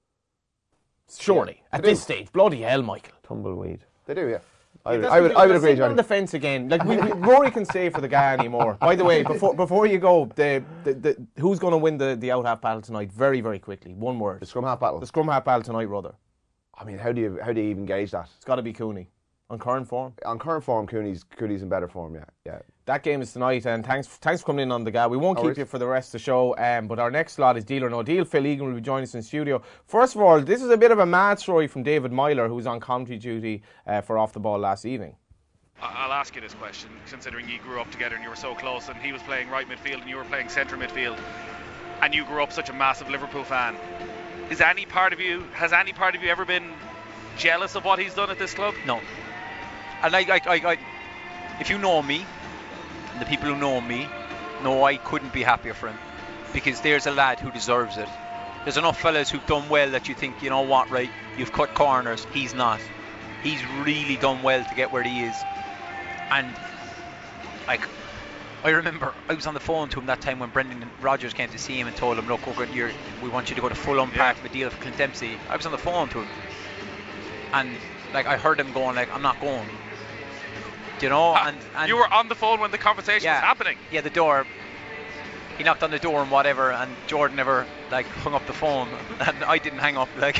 Surely Yeah, at they this do. stage, bloody hell, Michael. Tumbleweed. They do, yeah. I, Yeah, would- I would, I would agree, on Johnny. the fence again. Like we, we, Rory can stay for the guy anymore. By the way, before before you go, the, the, the who's going to win the, the out half battle tonight? Very very quickly. One word. The scrum half battle. The scrum half battle tonight, brother. I mean, how do you how do you even gauge that? It's got to be Cooney on current form. On current form, Cooney's Cooney's in better form. Yeah, yeah. That game is tonight, and thanks thanks for coming in on the guy. We won't No keep worries. you for the rest of the show, um, but our next slot is Deal or No Deal. Phil Egan will be joining us in studio. First of all, this is a bit of a mad story from David Myler, who was on commentary duty uh, for Off the Ball last evening. I- I'll ask you this question, considering you grew up together and you were so close, and he was playing right midfield and you were playing centre midfield, and you grew up such a massive Liverpool fan. Is any part of you, has any part of you ever been jealous of what he's done at this club? No. And I, I, I, I, if you know me, and the people who know me, know I couldn't be happier for him, because there's a lad who deserves it. There's enough fellas who've done well that you think, you know what, right, you've cut corners. He's not. He's really done well to get where he is. And like, I remember I was on the phone to him that time when Brendan Rodgers came to see him and told him, look, we're going, you're, we want you to go to Fulham, part of a deal for Clint Dempsey. I was on the phone to him, and like I heard him going like, I'm not going. Do you know? Ah, and, and you were on the phone when the conversation yeah, was happening. Yeah, the door. He knocked on the door and whatever, and Jordan never like hung up the phone, and I didn't hang up. Like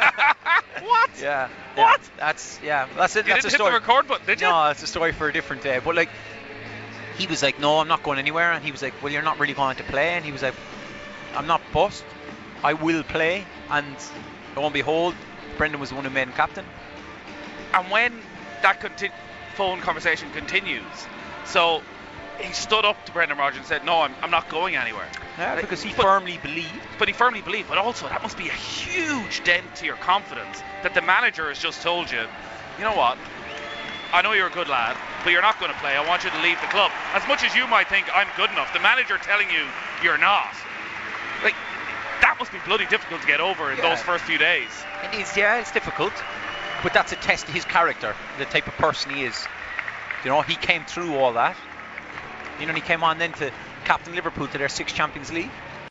what? Yeah. What? Yeah, that's yeah. That's it. You that's didn't a story. hit the record button, did you? No, it's a story for a different day. But like, he was like, no, I'm not going anywhere, and he was like, well, you're not really going to play, and he was like, I'm not bust. I will play, and lo and behold, Brendan was the one who made him captain. And when that conti- phone conversation continues, so he stood up to Brendan Rodgers and said, no, I'm, I'm not going anywhere. Yeah, Like, because he but, firmly believed. But he firmly believed, but also that must be a huge dent to your confidence that the manager has just told you, you know what, I know you're a good lad, but you're not going to play. I want you to leave the club. As much as you might think I'm good enough, the manager telling you you're not. Like, that must be bloody difficult to get over in Yeah. those first few days. It is, yeah, it's difficult, but that's a test of his character, the type of person he is. You know, he came through all that. You know, and he came on then to captain Liverpool to their sixth Champions League.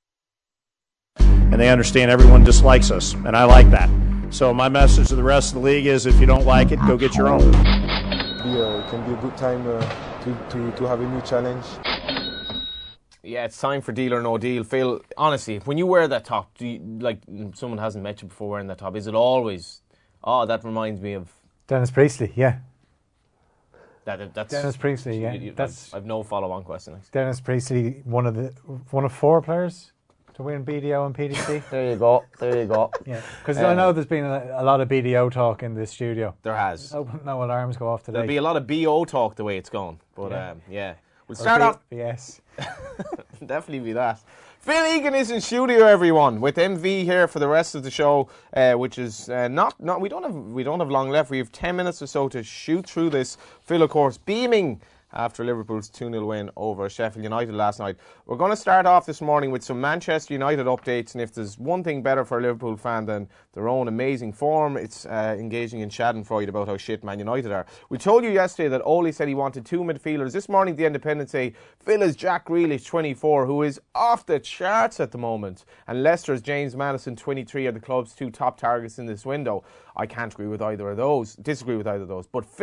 And they understand everyone dislikes us, and I like that. So my message to the rest of the league is, if you don't like it, go get your own. Be a, it can be a good time uh, to, to, to have a new challenge. Yeah, it's time for Deal or No Deal. Phil, honestly, when you wear that top, do you, like someone hasn't met you before wearing that top, is it always, oh, that reminds me of... Dennis Priestley, yeah. That, that's, Dennis Priestley, yeah. You, you, that's I've no follow-on question. Dennis Priestley, one of the one of four players to win B D O and P D C. There you go. There you go. Yeah, because Um, I know there's been a, a lot of B D O talk in the studio. There has. Oh, no alarms go off today. There'll be a lot of B O talk the way it's going. But Yeah. um, yeah. We'll Or start B- off... Yes. Definitely be that. Phil Egan is in studio, everyone, with M V here for the rest of the show, uh, which is uh, not not we don't have we don't have long left. We have ten minutes or so to shoot through this. Phil, of course, beaming after Liverpool's two nil win over Sheffield United last night. We're going to start off this morning with some Manchester United updates, and if there's one thing better for a Liverpool fan than their own amazing form, it's uh, engaging in schadenfreude about how shit Man United are. We told you yesterday that Ole said he wanted two midfielders. This morning, The Independent say Phil is Jack Grealish, twenty-four, who is off the charts at the moment, and Leicester's James Maddison, twenty-three, are the club's two top targets in this window. I can't agree with either of those, disagree with either of those. But Phil,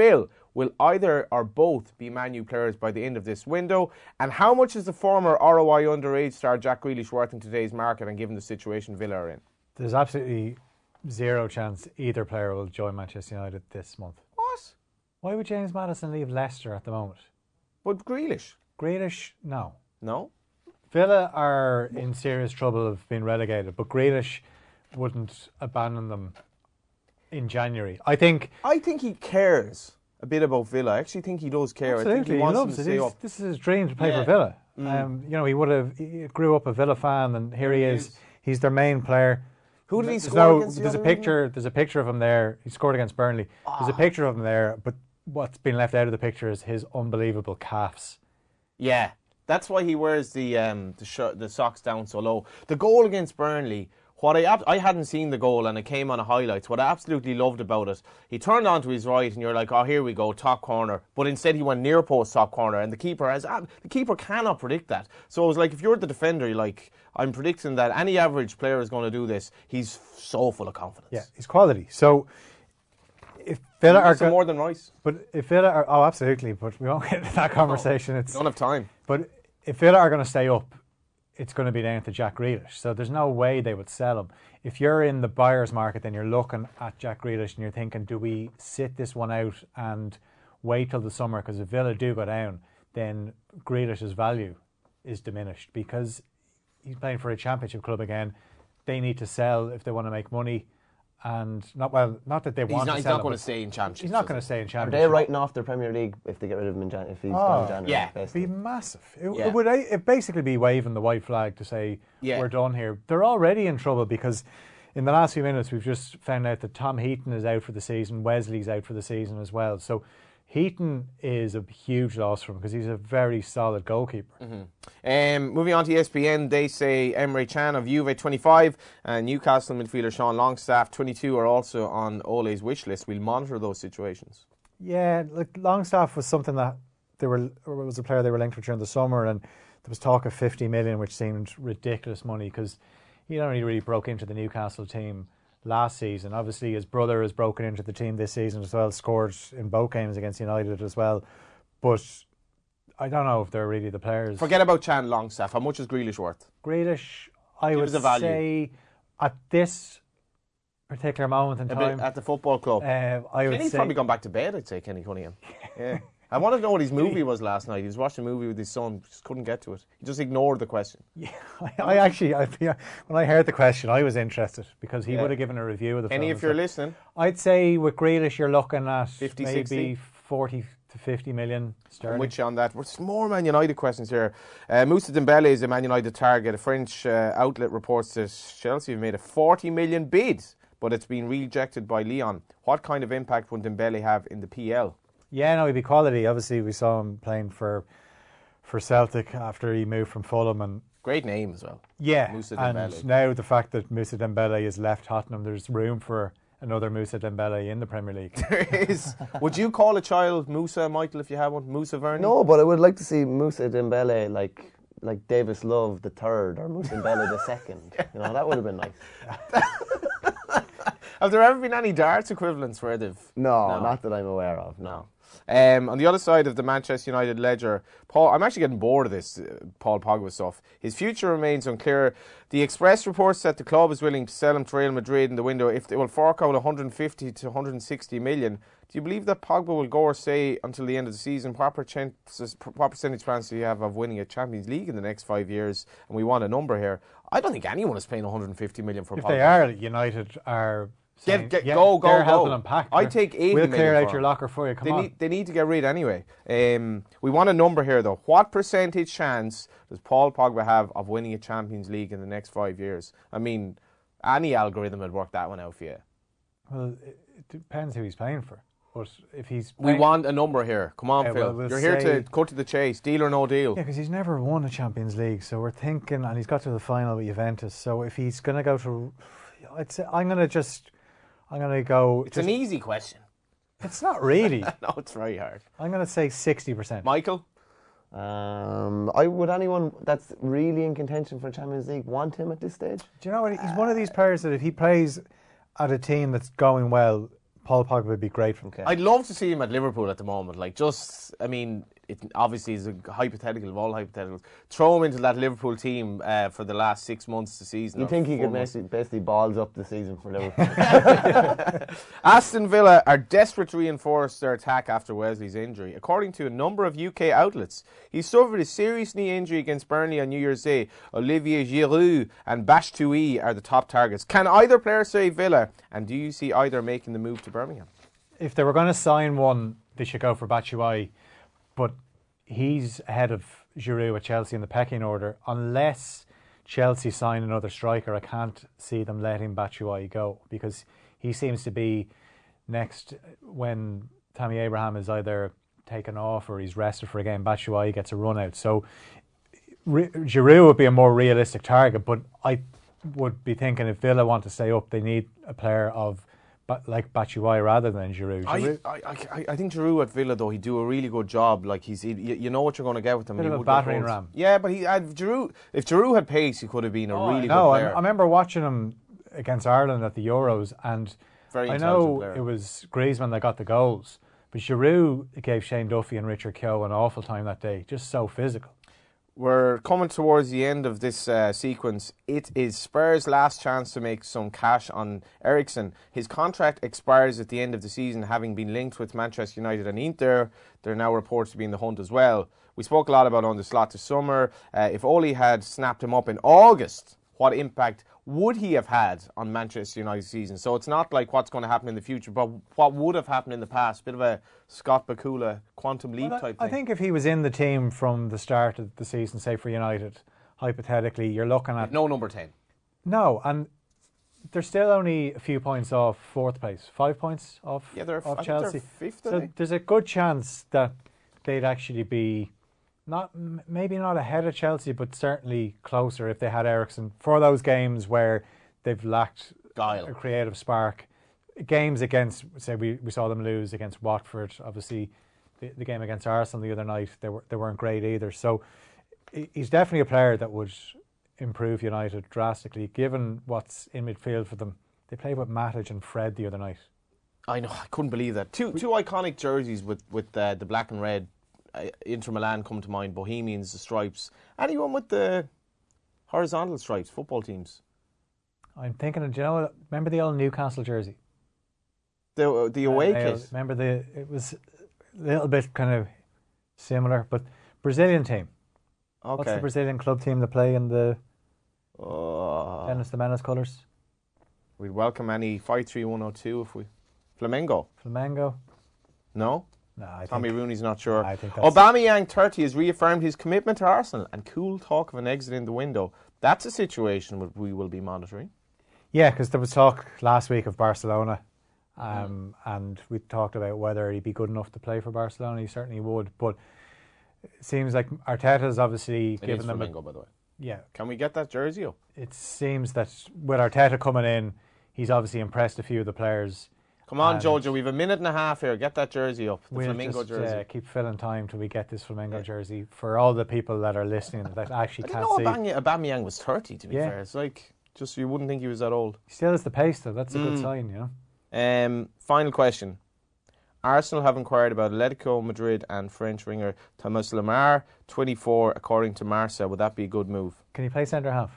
Will either or both be Man U players by the end of this window? And how much is the former R O I underage star Jack Grealish worth in today's market and given the situation Villa are in? There's absolutely zero chance either player will join Manchester United this month. What? Why would James Maddison leave Leicester at the moment? But Grealish? Grealish, no. No? Villa are in serious trouble of being relegated, but Grealish wouldn't abandon them in January. I think I think he cares a bit about Villa. I actually think he does care. Absolutely, I think he, wants he loves them it. to stay He's, up. this is his dream to play Yeah. for Villa. Mm. Um, you know, he would have he grew up a Villa fan, and here he is. He's their main player. Who did he There's score no- against the There's a other picture. There's a picture of him there. He scored against Burnley. There's a picture of him there, but what's been left out of the picture is his unbelievable calves. Yeah, that's why he wears the um, the, sh- the socks down so low. The goal against Burnley, what I ab- I hadn't seen the goal and it came on a highlights. What I absolutely loved about it, he turned onto his right and you're like, oh, here we go, top corner. But instead he went near post top corner, and the keeper has ab- the keeper cannot predict that. So it was like, if you're the defender, you're like, I'm predicting that any average player is going to do this. He's so full of confidence. Yeah, he's quality. So if Villa He are makes them go- more than Rice. But if Villa are, oh, absolutely. But we won't get into that conversation. It's don't have time. But if Villa are going to stay up, it's going to be down to Jack Grealish. So there's no way they would sell him. If you're in the buyer's market, then you're looking at Jack Grealish and you're thinking, do we sit this one out and wait till the summer? Because if Villa do go down, then Grealish's value is diminished because he's playing for a championship club again. They need to sell if they want to make money. And not well, not that they He's want not, to he's sell not him, going to but stay in championship. He's not going to stay in Are championship. they writing off their Premier League if they get rid of him in Jan- if he's Oh, gone in January? yeah, basically? it'd be massive. It, Yeah. it would it basically be waving the white flag to say Yeah. we're done here. They're already in trouble because in the last few minutes we've just found out that Tom Heaton is out for the season. Wesley's out for the season as well. So Heaton is a huge loss for him because he's a very solid goalkeeper. Mm-hmm. Um, moving on to E S P N, they say Emre Can of Juve twenty-five and Newcastle midfielder Sean Longstaff twenty-two are also on Ole's wish list. We'll monitor those situations. Yeah, like Longstaff was something that they were or was a player they were linked with during the summer, and there was talk of fifty million, which seemed ridiculous money because he only really broke into the Newcastle team last season. Obviously, his brother has broken into the team this season as well, scored in both games against United as well. But I don't know if they're really the players. Forget about Chan Longstaff. How much is Grealish worth? Grealish, I Give would us a value. say at this particular moment in A bit time, at the football club. uh, I would Kenny's say probably gone back to bed, I'd say, Kenny Cunningham. Yeah. I wanted to know what his movie was last night. He was watching a movie with his son, just couldn't get to it. He just ignored the question. Yeah, I, I actually, I, when I heard the question, I was interested because he Yeah. would have given a review of the Kenny, film. if you're So listening. I'd say with Grealish, you're looking at fifty, maybe sixty? forty to fifty million sterling. I'm with you on that. There's more Man United questions here. Uh, Moussa Dembele is a Man United target. A French uh, outlet reports that Chelsea have made a forty million bid, but it's been rejected by Lyon. What kind of impact would Dembele have in the P L? Yeah, no, he'd be quality. Obviously, we saw him playing for for Celtic after he moved from Fulham, and Great name as well. yeah, Moussa and Dembele. now the fact that Moussa Dembele has left Tottenham, there's room for another Moussa Dembele in the Premier League. There is. Would you call a child Moussa, Michael, if you had one? Moussa Vernon? No, but I would like to see Moussa Dembele like like Davis Love the third or Moussa Dembele the second. You know, that would have been nice. Have there ever been any darts equivalents where they've... No, No. not that I'm aware of. No. Um, on the other side of the Manchester United ledger, Paul, I'm actually getting bored of this uh, Paul Pogba stuff. His future remains unclear. The Express reports that the club is willing to sell him to Real Madrid in the window if they will fork out one hundred fifty to one hundred sixty million. Do you believe that Pogba will go or stay until the end of the season? What percentage, what percentage chance do you have of winning a Champions League in the next five years? And we want a number here. I don't think anyone is paying one hundred fifty million for If Pogba. they are, United are saying, Get, get, yeah, go, go, they're go. helping him pack. I They're- take eighty We'll million clear out for your him. locker for you. Come they on. Need, they need to get rid anyway. Um, we want a number here, though. What percentage chance does Paul Pogba have of winning a Champions League in the next five years? I mean, any algorithm would work that one out for you. Well, it it depends who he's playing for. But if he's We playing- want a number here. Come on, Yeah, Phil. well, we'll You're here say- to cut to the chase. Deal or no deal. Yeah, because he's never won a Champions League, so we're thinking, and he's got to the final with Juventus. So if he's going to go to, I'd say I'm going to just, I'm going to go. It's just, an easy question. It's not really. No, it's very hard. I'm going to say sixty percent. Michael? Um, I would anyone that's really in contention for Champions League want him at this stage? Do you know what? He's one of these players that if he plays at a team that's going well, Paul Pogba would be great. Okay. I'd love to see him at Liverpool at the moment. Like, just, I mean, it obviously is a hypothetical of all hypotheticals. Throw him into that Liverpool team uh, for the last six months of the season. You think he could basically, basically balls up the season for Liverpool? Aston Villa are desperate to reinforce their attack after Wesley's injury. According to a number of U K outlets, he suffered a serious knee injury against Burnley on New Year's Day. Olivier Giroud and Batshuayi are the top targets. Can either player save Villa? And do you see either making the move to Birmingham? If they were going to sign one, they should go for Batshuayi. But he's ahead of Giroud at Chelsea in the pecking order. Unless Chelsea sign another striker, I can't see them letting Batshuayi go, because he seems to be next when Tammy Abraham is either taken off or he's rested for a game. Batshuayi gets a run out. So R- Giroud would be a more realistic target, but I would be thinking if Villa want to stay up, they need a player of like Batshuayi rather than Giroud. I, I, I, I think Giroud at Villa, though, he'd do a really good job. Like he's, he, you know what you're going to get with him. Bit he of a would battering ram. Yeah, but he had Giroud. If Giroud had pace, he could have been a oh, really no, good player. I, I remember watching him against Ireland at the Euros, and Very I know player. it was Griezmann that got the goals, but Giroud gave Shane Duffy and Richard Keogh an awful time that day. Just so physical. We're coming towards the end of this uh, sequence. It is Spurs' last chance to make some cash on Eriksen. His contract expires at the end of the season, having been linked with Manchester United and Inter. There are now reports to be in the hunt as well. We spoke a lot about on the slot this summer. Uh, if Ole had snapped him up in August, what impact would he have had on Manchester United's season? So it's not like what's going to happen in the future, but what would have happened in the past. Bit of a Scott Bakula quantum leap well, type I, thing. I think if he was in the team from the start of the season, say for United, hypothetically, you're looking at... No number ten. No, and they're still only a few points off fourth place. Five points off, yeah, they're, off I Chelsea. Think they're fifth, so there's a good chance that they'd actually be... Not maybe not ahead of Chelsea, but certainly closer if they had Eriksen for those games where they've lacked Guile. a creative spark. Games against, say, we, we saw them lose against Watford. Obviously, the, the game against Arsenal the other night, they were they weren't great either. So he's definitely a player that would improve United drastically, given what's in midfield for them. They played with Matic and Fred the other night. I know, I couldn't believe that. Two two iconic jerseys with with uh, the black and red. Uh, Inter Milan come to mind, Bohemians, the stripes. Anyone with the horizontal stripes, football teams? I'm thinking of, do you know, remember the old Newcastle jersey? The uh, the away uh, kit? Remember the, it was a little bit kind of similar, but Brazilian team. Okay. What's the Brazilian club team that play in the uh, Dennis the Menace colours? We'd welcome any five three one oh two if we... Flamengo? Flamengo? No? No, I Tommy think, Rooney's not sure. I think that's Aubameyang, thirty, has reaffirmed his commitment to Arsenal and cool talk of an exit in the window. That's a situation we will be monitoring. Yeah, because there was talk last week of Barcelona, um, mm. and we talked about whether he'd be good enough to play for Barcelona. He certainly would, but it seems like Arteta's obviously it given them Flamengo, a, by the way. Yeah. Can we get that jersey up? It seems that with Arteta coming in, he's obviously impressed a few of the players. Come on, Jojo, we have a minute and a half here. Get that jersey up, the we'll Flamingo just, jersey. Uh, keep filling time till we get this Flamingo yeah. jersey for all the people that are listening that actually I can't didn't see. know Aubameyang, Aubameyang was thirty, to be yeah. fair. It's like, just you wouldn't think he was that old. He still has the pace, though. That's a mm. good sign, you know. Um, final question. Arsenal have inquired about Atletico Madrid and French winger Thomas Lemar, twenty-four, according to Marca. Would that be a good move? Can he play centre half?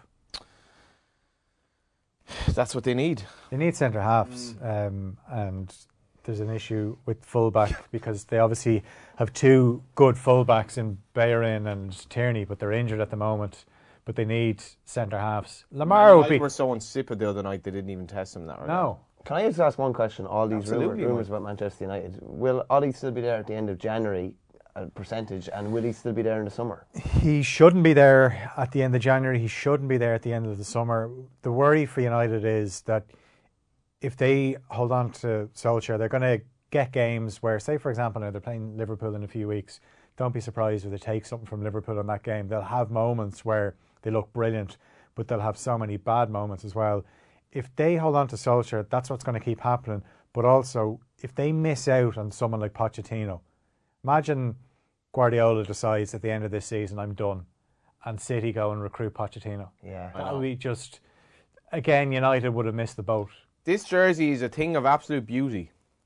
That's what they need. They need centre halves, mm. um, and there's an issue with fullback because they obviously have two good fullbacks in Bellerin and Tierney, but they're injured at the moment. But they need centre halves. Lemar would be. They were so insipid the other night they didn't even test him that right. No. Can I just ask one question? All these Absolutely, rumour, rumours about Manchester United. Will Ollie still be there at the end of January, a percentage, and will he still be there in the summer? He shouldn't be there at the end of January. He shouldn't be there at the end of the summer. The worry for United is that if they hold on to Solskjaer, they're going to get games where, say, for example, now they're playing Liverpool in a few weeks. Don't be surprised if they take something from Liverpool in that game. They'll have moments where they look brilliant, but they'll have so many bad moments as well. If they hold on to Solskjaer, that's what's going to keep happening. But also, if they miss out on someone like Pochettino, imagine Guardiola decides at the end of this season, I'm done, and City go and recruit Pochettino. Yeah, that would be just, again, United would have missed the boat. This jersey is a thing of absolute beauty.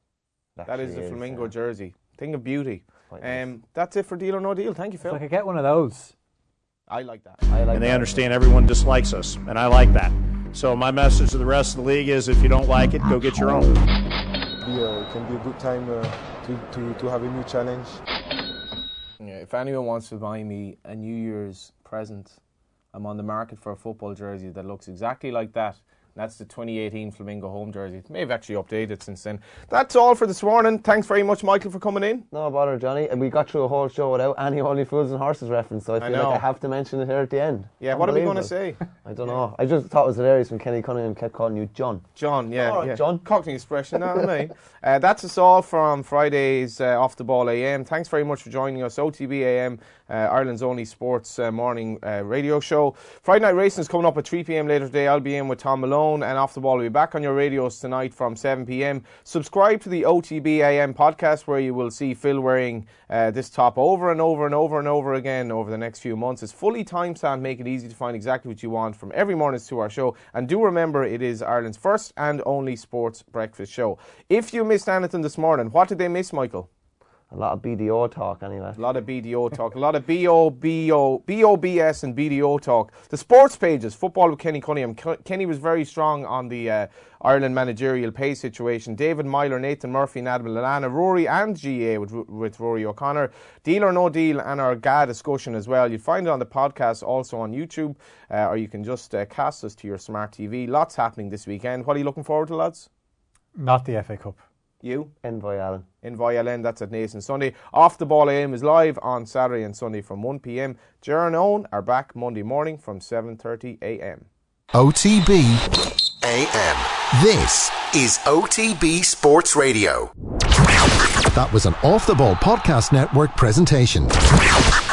That is the is, flamingo yeah. jersey. Thing of beauty. Um, that's it for Deal or No Deal. Thank you, Phil. If I could get one of those. I like that. I like and they that. understand everyone dislikes us, and I like that. So my message to the rest of the league is, if you don't like it, go get your own. Be a, it can be a good time uh, to, to, to have a new challenge. Yeah, if anyone wants to buy me a New Year's present, I'm on the market for a football jersey that looks exactly like that. That's the twenty eighteen Flamingo home jersey. May have actually updated since then. That's all for this morning. Thanks very much, Michael, for coming in. No bother, Johnny. And we got through a whole show without any Only Fools and Horses reference, so I feel I know. like I have to mention it here at the end. Yeah, what are we going to say? I don't know. I just thought it was hilarious when Kenny Cunningham kept calling you John. John, yeah. Oh, yeah. John. Cockney expression, no, no. Uh, that's us all from Friday's uh, Off the Ball A M. Thanks very much for joining us. O T B A M, uh, Ireland's only sports uh, morning uh, radio show. Friday Night Racing is coming up at three p.m. later today. I'll be in with Tom Malone, and Off the Ball will be back on your radios tonight from seven p.m. Subscribe to the O T B A M podcast, where you will see Phil wearing uh, this top over and over and over and over again over the next few months. It's fully timestamped, make it easy to find exactly what you want from every morning's to our show. And do remember, it is Ireland's first and only sports breakfast show. If you missed anything this morning, what did they miss, Michael? A lot of B D O talk, anyway. A lot of B D O talk, a lot of B O B O, B O B S and B D O talk. The sports pages, football with Kenny Cunningham. Kenny was very strong on the uh, Ireland managerial pay situation. David Myler, Nathan Murphy, Nadal Lallana, Rory and G A with, with Rory O'Connor. Deal or No Deal and our G A discussion as well. You'll find it on the podcast, also on YouTube, uh, or you can just uh, cast us to your smart T V. Lots happening this weekend. What are you looking forward to, lads? Not the F A Cup. You? Envoy Allen. Envoy Allen, that's at Nason Sunday. Off the Ball A M is live on Saturday and Sunday from one p.m. Ger and Owen are back Monday morning from seven thirty a.m. O T B A M. This is O T B Sports Radio. That was an Off the Ball Podcast Network presentation.